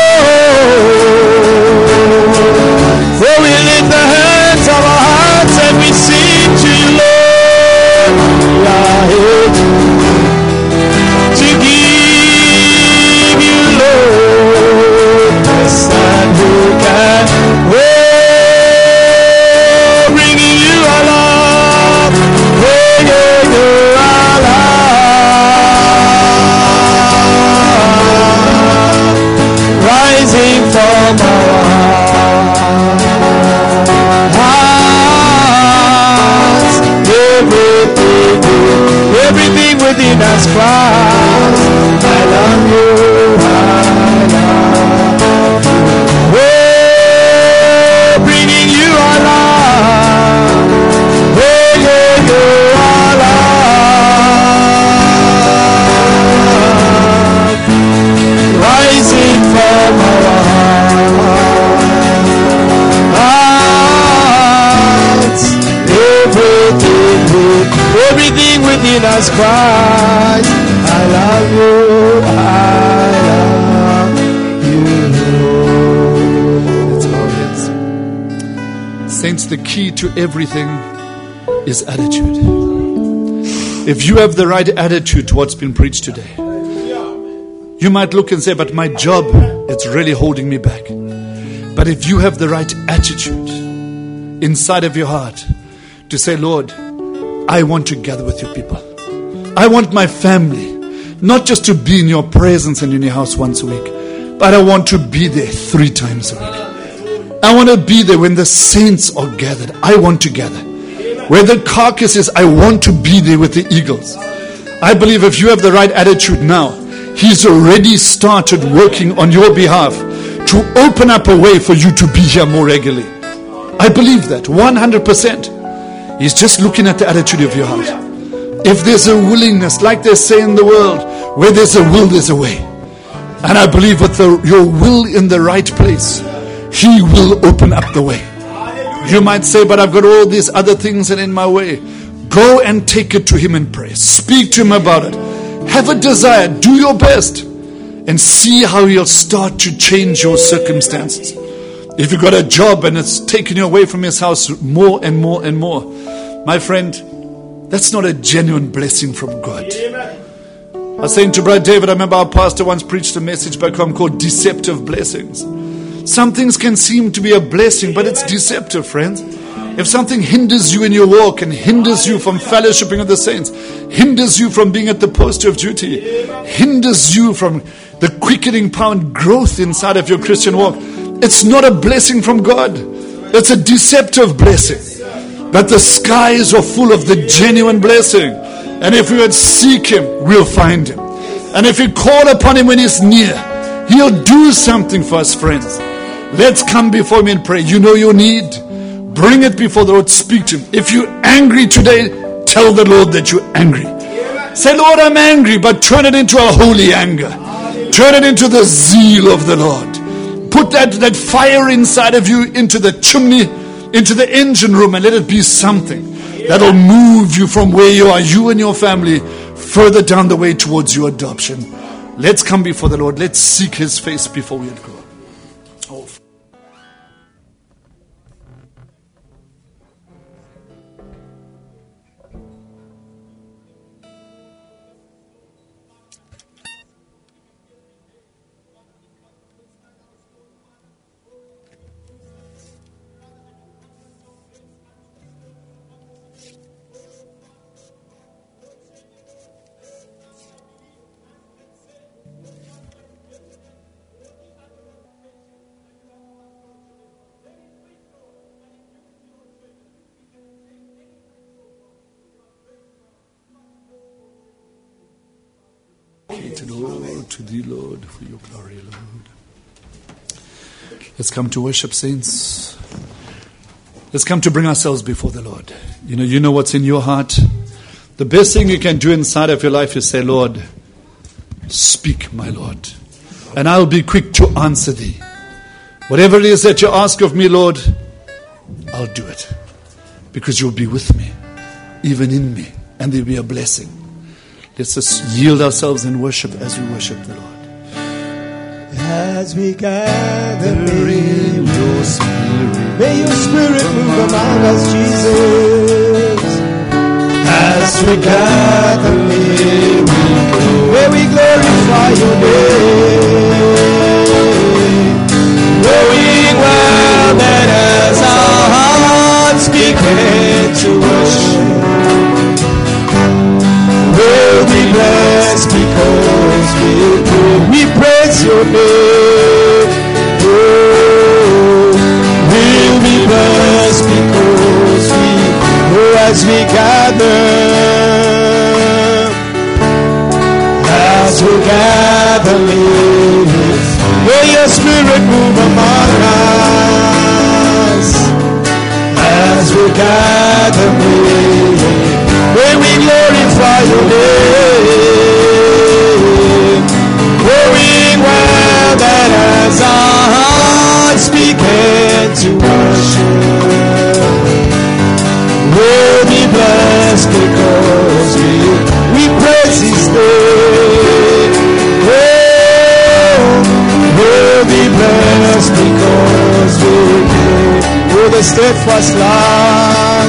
Lord. For we lift the hands of our hearts and we sing to you, Lord. We are here to, to give you, Lord, best that we can. Oh, bringing you along, bringing you along, rising from our hearts. Everything, everything within us cries, I love you, I love you. Oh, bringing you along, bringing you along, rising from our hearts. Everything, everything within us cries, I love you, I love you. Let's bow our heads. Saints, the key to everything is attitude. If you have the right attitude to what's been preached today, you might look and say, but my job, it's really holding me back. But if you have the right attitude inside of your heart to say, Lord, I want to gather with your people. I want my family not just to be in your presence and in your house once a week, but I want to be there three times a week. I want to be there when the saints are gathered. I want to gather. Where the carcass is, I want to be there with the eagles. I believe if you have the right attitude now, He's already started working on your behalf to open up a way for you to be here more regularly. I believe that one hundred percent. He's just looking at the attitude of your heart. If there's a willingness, like they say in the world, where there's a will, there's a way. And I believe with the, your will in the right place, He will open up the way. You might say, but I've got all these other things in my way. Go and take it to Him in prayer. Speak to Him about it. Have a desire. Do your best. And see how He'll start to change your circumstances. If you've got a job and it's taking you away from His house more and more and more, my friend, that's not a genuine blessing from God. I was saying to Brother David, I remember our pastor once preached a message back home called Deceptive Blessings. Some things can seem to be a blessing, but it's deceptive, friends. If something hinders you in your walk and hinders you from fellowshipping with the saints, hinders you from being at the post of duty, hinders you from the quickening power and growth inside of your Christian walk, it's not a blessing from God. It's a deceptive blessing. But the skies are full of the genuine blessing. And if we would seek Him, we'll find Him. And if we call upon Him when He's near, He'll do something for us, friends. Let's come before Him and pray. You know your need. Bring it before the Lord. Speak to Him. If you're angry today, tell the Lord that you're angry. Say, Lord, I'm angry, but turn it into a holy anger. Turn it into the zeal of the Lord. Put that, that fire inside of you into the chimney, into the engine room, and let it be something that'll move you from where you are, you and your family, further down the way towards your adoption. Let's come before the Lord. Let's seek His face before we go. Oh. dedicated, Lord, to Thee, Lord, for Your glory, Lord. Let's come to worship, saints. Let's come to bring ourselves before the Lord. You know, you know what's in your heart. The best thing you can do inside of your life is say, Lord, speak, my Lord, and I'll be quick to answer Thee. Whatever it is that you ask of me, Lord, I'll do it, because You'll be with me, even in me, and there'll be a blessing. Let's just yield ourselves in worship as we worship the Lord. As we gather, may Your Spirit, may Your Spirit move among us, Jesus. As we gather, may we, may we glorify Your name, knowing well that as our hearts begin to worship, we'll be blessed because we pray. We praise Your name. Oh, we'll be blessed because we, oh, as we gather, as we gather, may Your Spirit move among us. As we gather, may we glorify Your name, knowing well that as our hearts begin to worship, we'll be blessed because we, we praise His name. Oh, we'll be blessed because we will the steadfast love,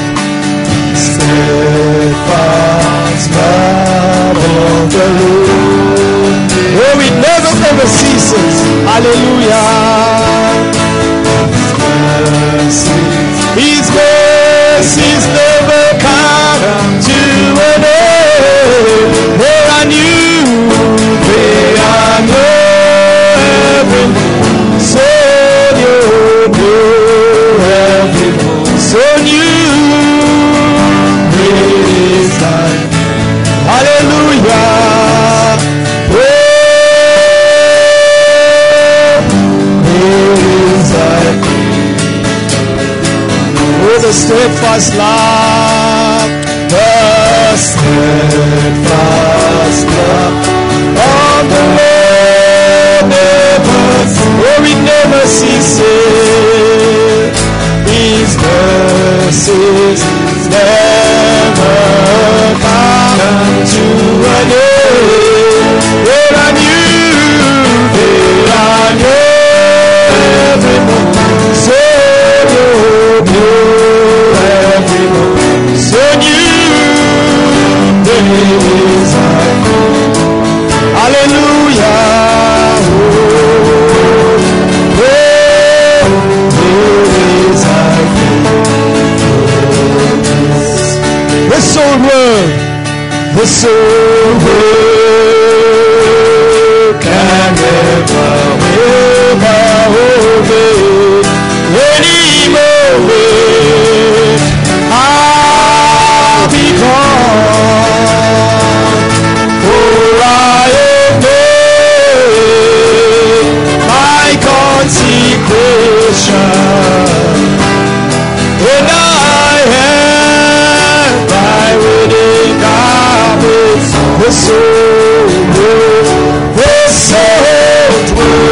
steadfast love of the Lord. Oh, it never ever ceases. Hallelujah. His mercies never come to an end. They are new, they are new every morning. So new, new every morning. So new is thy. Hallelujah. The steadfast love, the steadfast love of the Lord never, oh, it never ceases. His mercies never come to an end. They are new, they are new every morning. So new. So new days are. Hallelujah. Oh, days are. The soul world, the soul world can never, ever hold it any moment. I'll be gone, for I have made my consecration, and I have my wedding garments. The soul, the soul will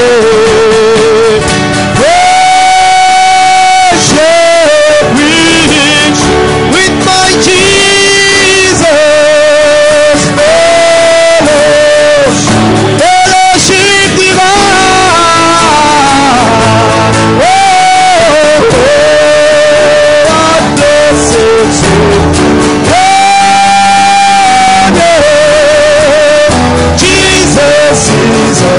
Worship rich with my Jesus. Fellowship, fellowship divine. Oh, oh, what blessed sweet. Oh, yeah. Jesus is a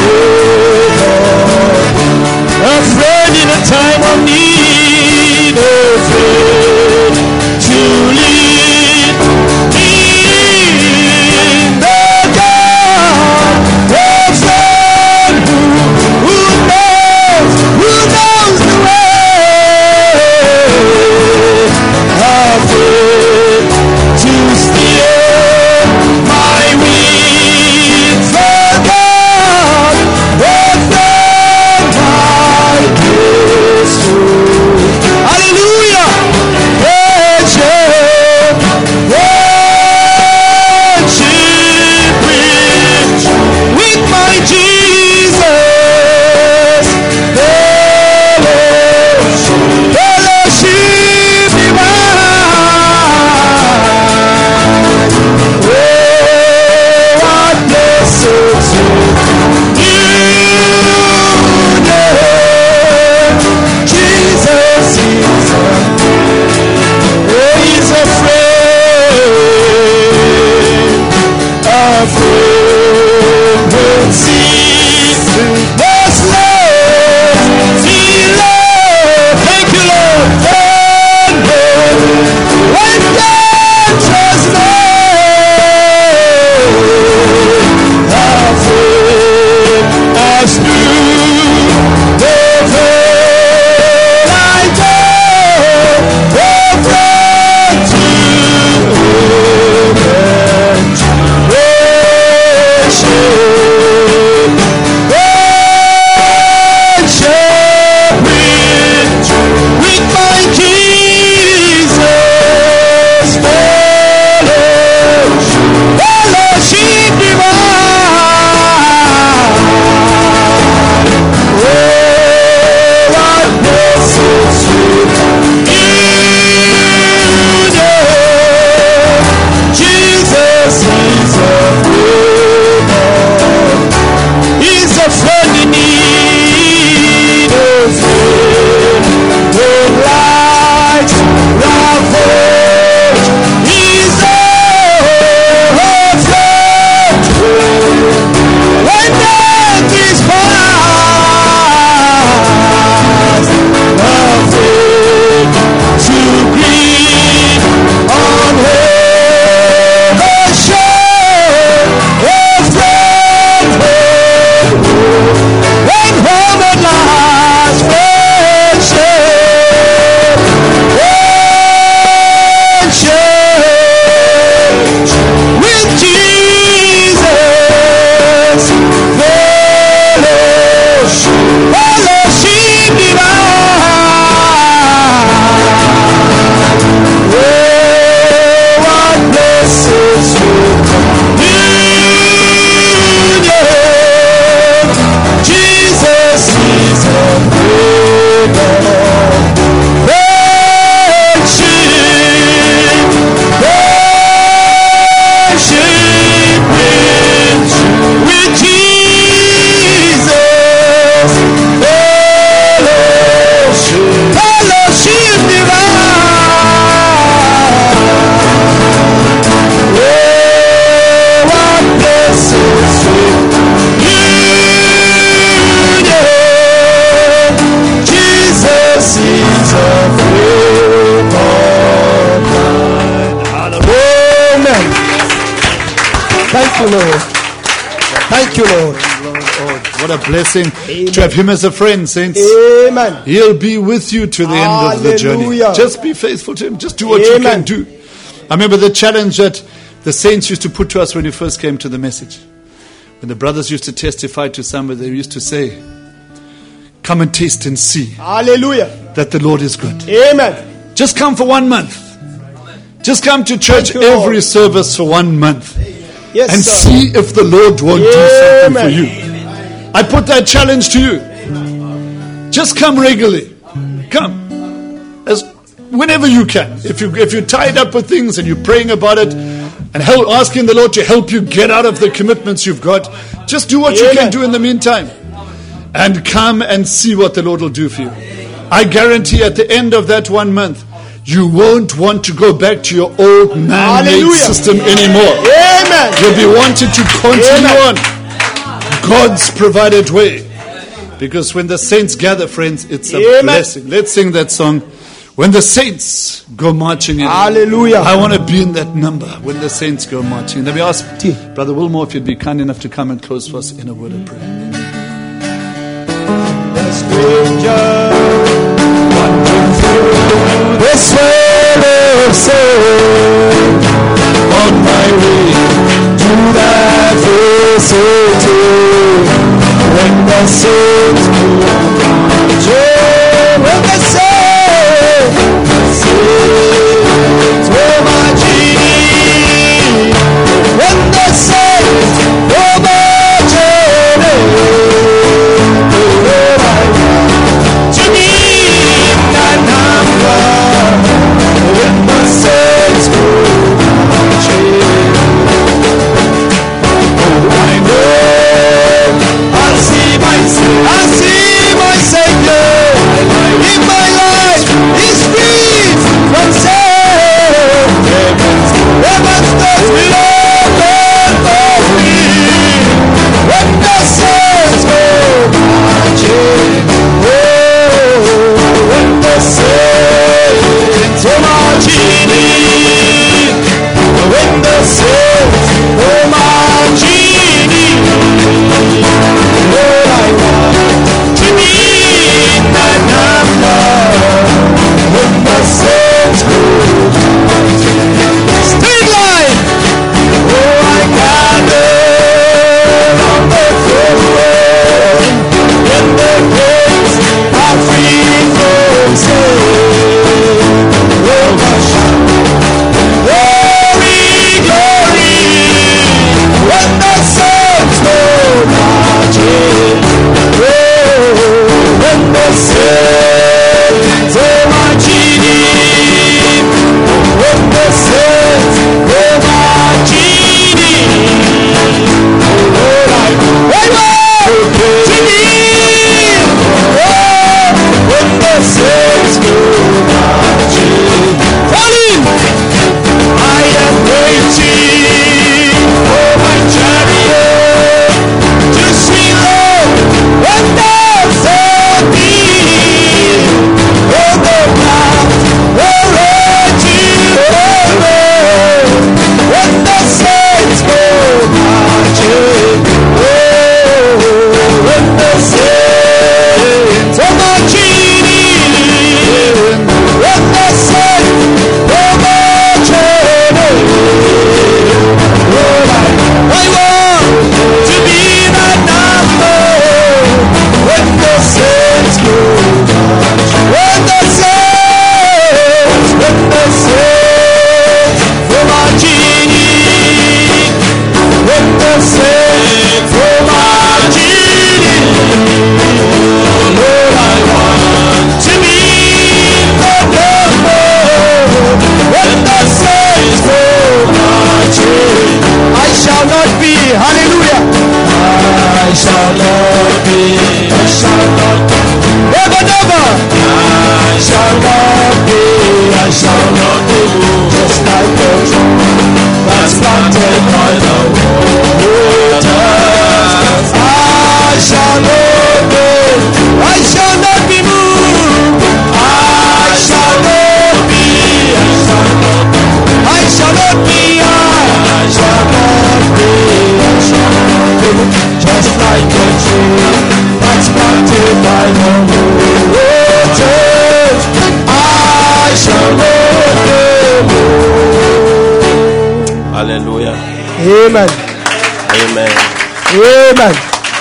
friend, a friend in a time of need, a friend to lead me in the dark, a friend who, who knows, who knows the way, a friend to steer my wings, oh God, a friend my kiss. Hallelujah! Worship, worship rich with my Jesus. Fellowship, fellowship divine. Oh, what blessed union. Jesus is a Oh, he's a friend, a friend who sees the slave, see love, thank you Lord, and when God just a friend as through the veil I go, a friend to image, worship, worship rich with my Jesus, fellowship, fellowship divine. Oh, what blessed sweet union. Jesus is a friend. He's a friend in need, a friend when lights ravage. He's a friend when death is past. A friend to greet on heaven's shore. A friend when home at last friendship, friendship with Jesus, fellowship, fellowship divine. Oh, what blessed sweet union. Jesus is a friend. Friendship, friendship rich with Jesus. Fellowship, fellowship divine. Oh, what blessed sweet union. Jesus is a friend of mine. Amen. Thank you, Lord. Thank you, Lord. Lord, oh, what a blessing Amen. to have him as a friend, saints. Amen. He'll be with you to the end of the journey. Hallelujah. Just be faithful to him. Just do what Amen. you can do. I remember the challenge that the saints used to put to us when we first came to the message. When the brothers used to testify to somebody, they used to say, come and taste and see Hallelujah. that the Lord is good. Amen. Just come for one month. Just come to church Thank you, Lord. every service for one month Yes, and sir. see if the Lord won't do something for Amen. you. I put that challenge to you. Just come regularly. Come. As whenever you can. If, you, if you're tied up with things and you're praying about it and help, asking the Lord to help you get out of the commitments you've got, just do what you can do in the meantime. And come and see what the Lord will do for you. I guarantee at the end of that one month, you won't want to go back to your old man-made system anymore. Amen. You'll be wanting to continue Amen. on God's provided way. Because when the saints gather, friends, it's a Amen. blessing. Let's sing that song. When the saints go marching in. Hallelujah. I want to be in that number when the saints go marching. Let me ask Brother Wilmore if you'd be kind enough to come and close for us in a word of prayer. The stranger wandering through this world of sin, on my way to that city, when the saints march, when the saints, saints will march in, when the saints will march in. I see my Savior in my life. He's free from sin. Heaven's doors will open for me when the saints go marching. Oh, when the saints go marching in, when the saints go marching in. Amen. Amen. Amen.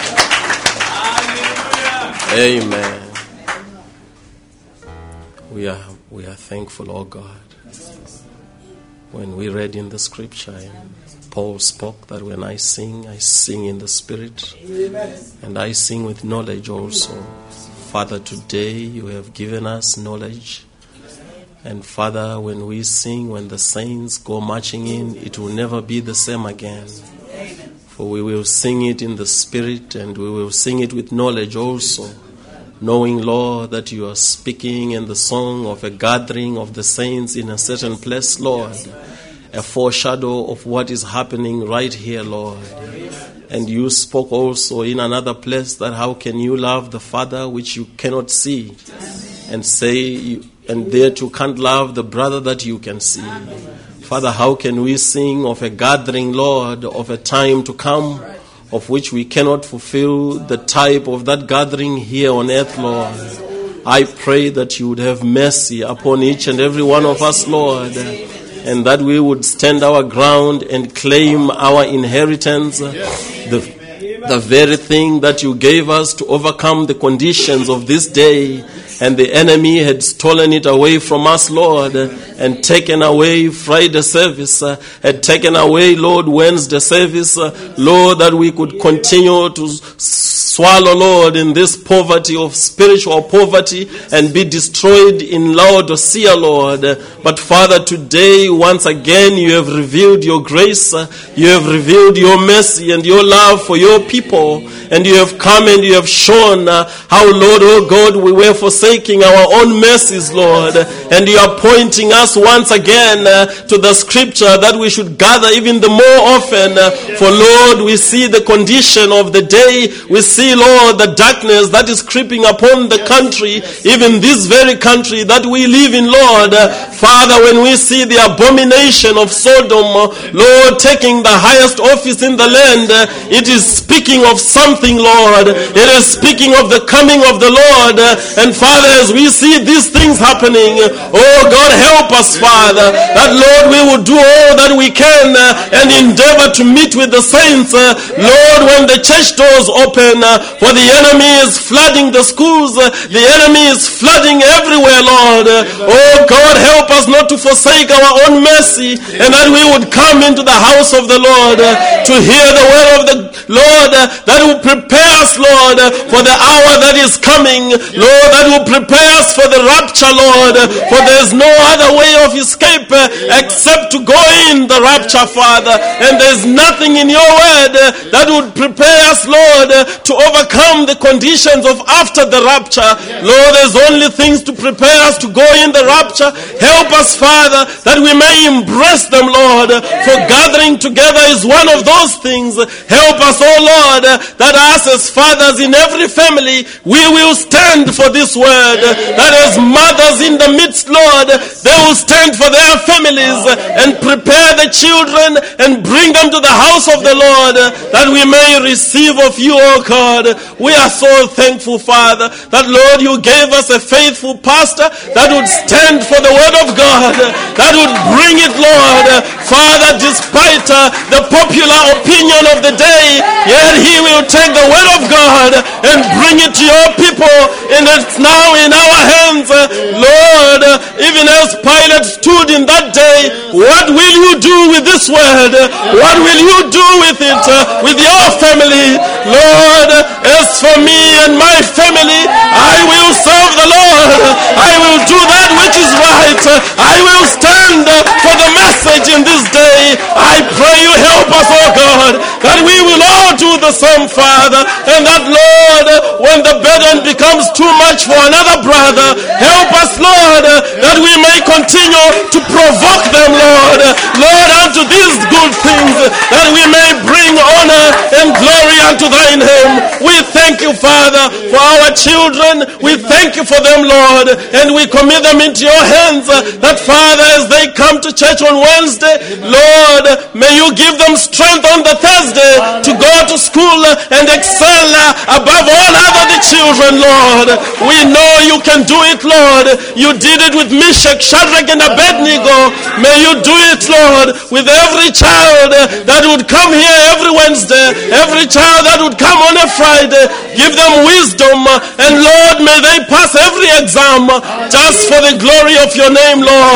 Amen. We are we are thankful, oh God. When we read in the scripture in Paul spoke, that when I sing, I sing in the Spirit. Amen. And I sing with knowledge also. Father, today you have given us knowledge. And Father, when we sing, when the saints go marching in, it will never be the same again. For we will sing it in the Spirit, and we will sing it with knowledge also. Knowing, Lord, that you are speaking in the song of a gathering of the saints in a certain place, Lord. A foreshadow of what is happening right here, Lord. And you spoke also in another place that how can you love the Father which you cannot see, and say, and yet you can't love the brother that you can see. Father, how can we sing of a gathering, Lord, of a time to come, of which we cannot fulfill the type of that gathering here on earth, Lord? I pray that you would have mercy upon each and every one of us, Lord, and that we would stand our ground and claim our inheritance, the, the very thing that you gave us to overcome the conditions of this day. And the enemy had stolen it away from us, Lord, and taken away Friday service, uh, had taken away, Lord, Wednesday service, uh, Lord, that we could continue to swallow, Lord, in this poverty of spiritual poverty and be destroyed in Laodicea, Lord. But Father, today, once again, you have revealed your grace, uh, you have revealed your mercy and your love for your people, and you have come and you have shown uh, how, Lord, oh God, we were forsaking our own mercies, Lord, and you are pointing us once again uh, to the scripture that we should gather even the more often. Uh, for, Lord, we see the condition of the day. We see, Lord, the darkness that is creeping upon the country, even this very country that we live in, Lord. Uh, Father, when we see the abomination of Sodom, uh, Lord, taking the highest office in the land, uh, it is speaking of something, Lord. It is speaking of the coming of the Lord. Uh, and Father, as we see these things happening, oh God, help us, Father, that, Lord, we will do all that we can uh, and endeavor to meet with the saints, uh, Lord, when the church doors open, uh, for the enemy is flooding the schools, uh, the enemy is flooding everywhere, Lord. Uh, oh God, help us not to forsake our own mercy, and that we would come into the house of the Lord uh, to hear the word of the Lord, uh, that will prepare us, Lord, uh, for the hour that is coming, Lord, that will prepare us for the rapture, Lord, uh, for there is no other way of escape uh, except to go in the rapture, Father, and there is nothing in your word uh, that would prepare us, Lord, uh, to overcome the conditions of after the rapture. Lord, there's only things to prepare us to go in the rapture. Help us, Father, that we may embrace them, Lord, for gathering together is one of those things. Help us, oh Lord, that us as fathers in every family, we will stand for this word, that as mothers in the midst, Lord, they will stand for their families and prepare the children and bring them to the house of the Lord, that we may receive of you, oh God. We are so thankful, Father, that, Lord, you gave us a faithful pastor that would stand for the word of God, that would bring it, Lord, Father, despite uh, the popular opinion of the day, yet he will take the word of God and bring it to your people, and it's now in our hands, uh, Lord. Uh, even as Pilate stood in that day, what will you do with this word? What will you do with it, uh, with your family? Lord, as for me and my family, I will serve the Lord. I will do that which is right. I will stand for the message in this day. I pray you help us, oh God, that we will all do the same, Father, and that, Lord, when the burden becomes too much for another brother, help us, Lord, that we may continue to provoke them, Lord, Lord, unto these good things, that we may bring honor and glory unto thy name. We thank you, Father, for our children. We thank you for them, Lord, and we commit them into your hands, that, Father, as they come to church on Wednesday, Lord, may you give them strength on the Thursday to go to school and excel above all other the children, Lord. We know you can do it, Lord. You did it with Meshach, Shadrach, and Abednego. May you do it, Lord, with every child that would come here every Wednesday, every child that would come on a Friday. Give them wisdom, and Lord, may they pass every exam just for the glory of your name, Lord.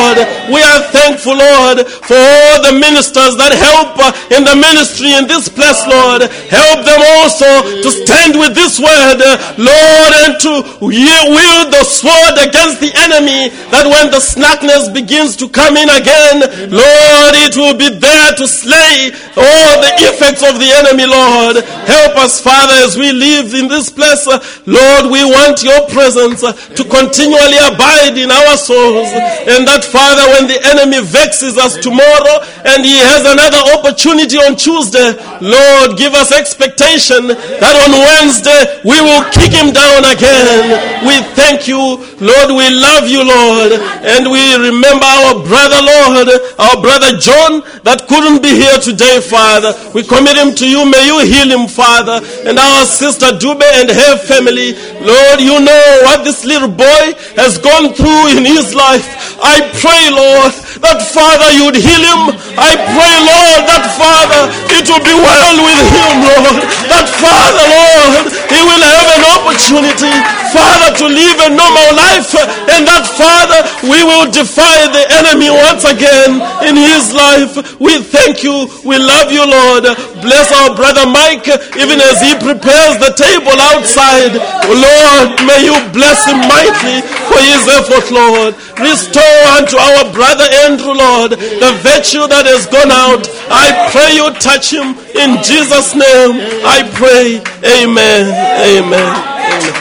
We are thankful, Lord, for all the ministers that help uh, in the ministry in this place, Lord. Help them also to stand with this word, uh, Lord, and to wield the sword against the enemy, that when the slackness begins to come in again, Lord, it will be there to slay all the effects of the enemy, Lord. Help us, Father, as we live in this place. Uh, Lord, we want your presence uh, to continually abide in our souls. And that, Father, when the enemy vexes us tomorrow and he has another opportunity on Tuesday, Lord, give us expectation that on Wednesday we will kick him down again. We thank you, Lord. We love you, Lord. And we remember our brother, Lord, our brother John, that couldn't be here today, Father. We commit him to you. May you heal him, Father. And our sister Dube and her family, Lord, you know what this little boy has gone through in his life. I pray, Lord, that Father, you'd heal him. I pray, Lord, that Father, it will be well with him, Lord. That Father, Lord, he will have an opportunity, Father, to live a normal life. And that Father, we will defy the enemy once again in his life. We thank you. We love you, Lord. Bless our brother Mike, even as he prepares the table outside. Lord, may you bless him mightily for his effort, Lord. Restore unto our brother Andrew, Lord, the virtue that has gone out. I pray you touch him in Jesus' name. I pray. Amen. Amen. Amen.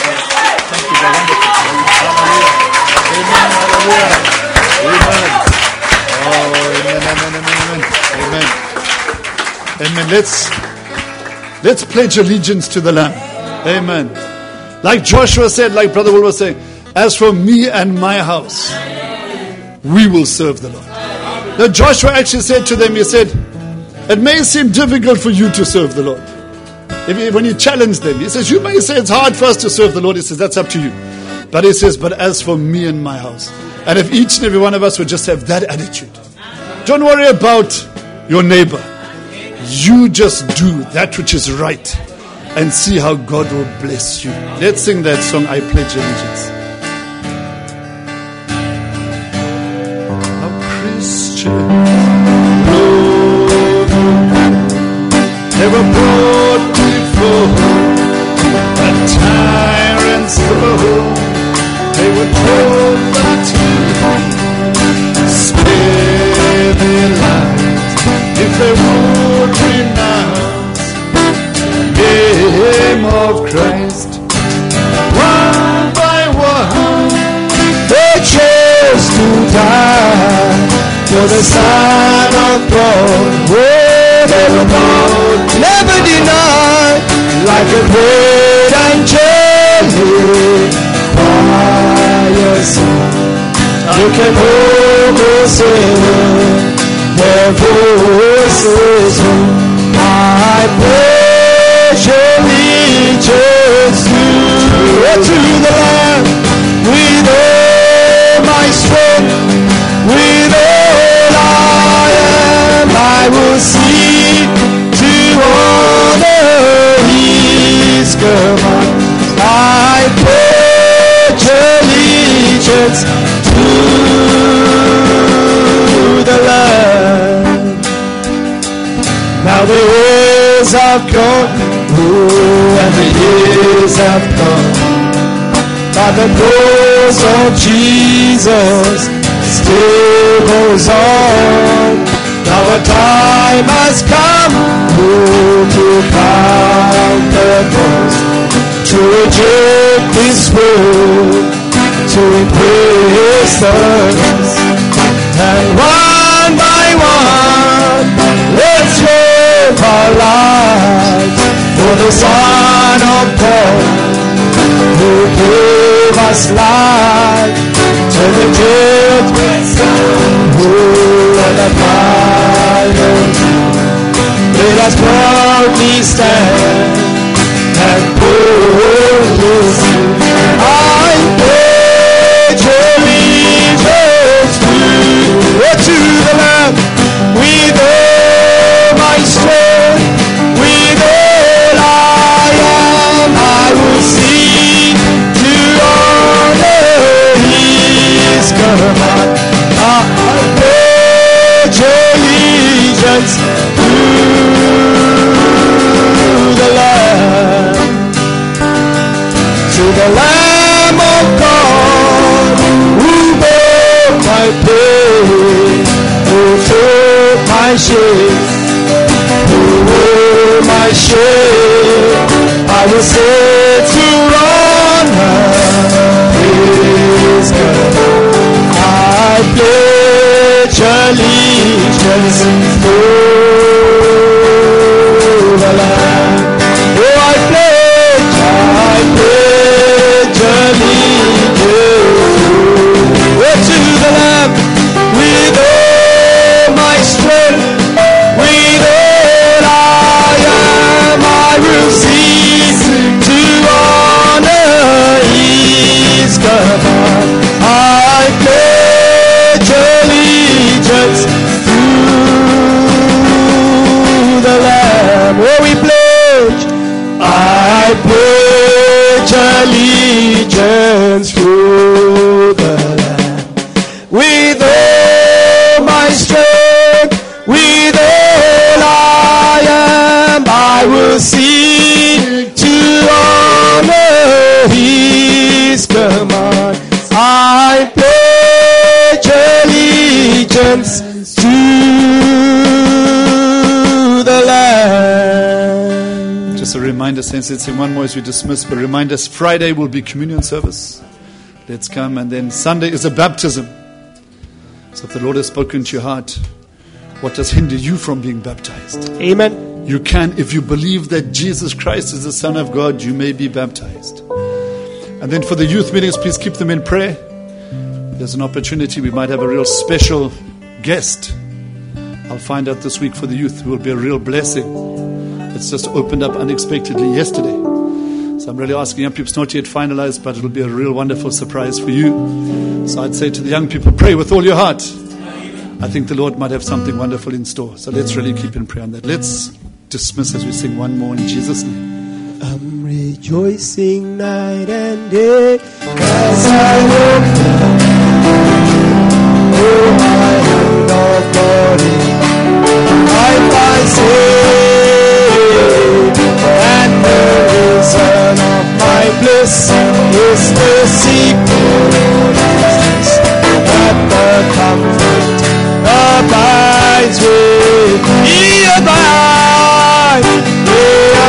Amen. Let's let's pledge allegiance to the Lamb. Amen. Like Joshua said, like Brother Will was saying, as for me and my house, we will serve the Lord. Now Joshua actually said to them, he said, it may seem difficult for you to serve the Lord. If he, when he challenged them, he says, you may say it's hard for us to serve the Lord. He says, that's up to you. But he says, but as for me and my house. And if each and every one of us would just have that attitude. Don't worry about your neighbor. You just do that which is right and see how God will bless you. Let's sing that song, I Pledge Allegiance. How Christian never brought before the tyrants below. They were told that to spare their lives if they would renounce the name of Christ. One by one, they chose to die for the Son of God. Oh, they were born, never denied, like a great angel. You can almost hear their voices. I pledge allegiance to, to the Lamb with all my strength, with all I am. I will seek to honor His command. I pledge allegiance to the Lamb. Now the years have gone, oh, and the years have gone, but the cause of Jesus still goes on. Now a time has come, oh, to count the cost, to reject this world, to embrace the cross, and one by one, let's live our lives for the Son of God, who gave us life to the judgment stand, who on the final let us proudly stand and boldly sing. I pledge allegiance to, to the Lamb with all my strength, with all I am. I will seek to honor His command. I, shame. I will say to honor His God. I pledge allegiance to the Lamb. Oh, I pledge, I pledge allegiance oh, to the Lamb. With all my strength, with all I am, I will cease to honor His command. I pledge allegiance to the Lamb. Oh, we pledge. I pledge allegiance to the Lamb. With all my strength, with all I am, I will seek to honor His command. I pledge allegiance to the Lamb. Just a reminder, saints, let's sing one more as we dismiss, but remind us, Friday will be communion service. Let's come, and then Sunday is a baptism. So if the Lord has spoken to your heart, what does hinder you from being baptized? Amen. You can, if you believe that Jesus Christ is the Son of God, you may be baptized. And then for the youth meetings, please keep them in prayer. There's an opportunity, we might have a real special guest. I'll find out this week for the youth. It will be a real blessing. It's just opened up unexpectedly yesterday. So I'm really asking young people, it's not yet finalized, but it'll be a real wonderful surprise for you. So I'd say to the young people, pray with all your heart. I think the Lord might have something wonderful in store. So let's really keep in prayer on that. Let's dismiss as we sing one more in Jesus' name. I'm rejoicing night and day as I walk down oh, my hand of glory. I find saved, and the reason of my bliss is the secret that the comfort abides with me. Abide, he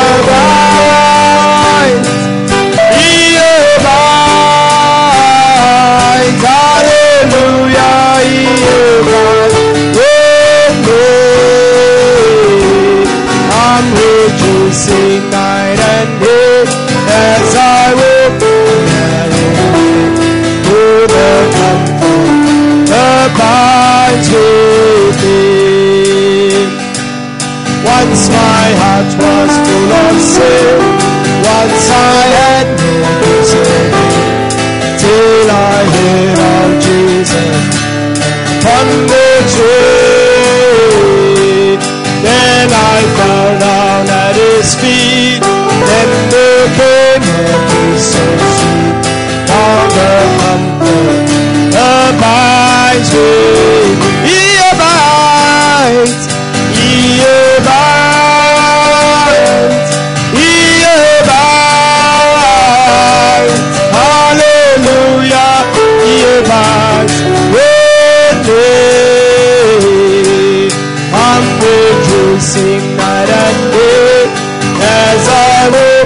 abides, he abides, hallelujah, he abides with me. I'm rejoicing night and day as I walk through the comfort abides with me. Once my heart was full of sin, once I had no concern, till I heard of Jesus upon the tree. Then I fell down at His feet, then there came a peace so sweet. All the comfort abides with me. He abides, He abides, He abides, hallelujah, He abides with me. I'm rejoicing night and day as I walk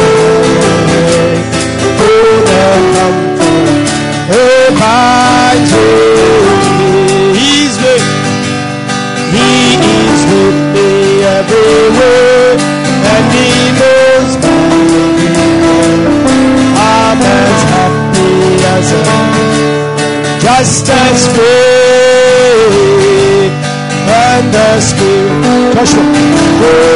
through the comfort abides with me. He's with He is with me everywhere, and He knows my every I'm as happy as a just as free, and the Spirit Joshua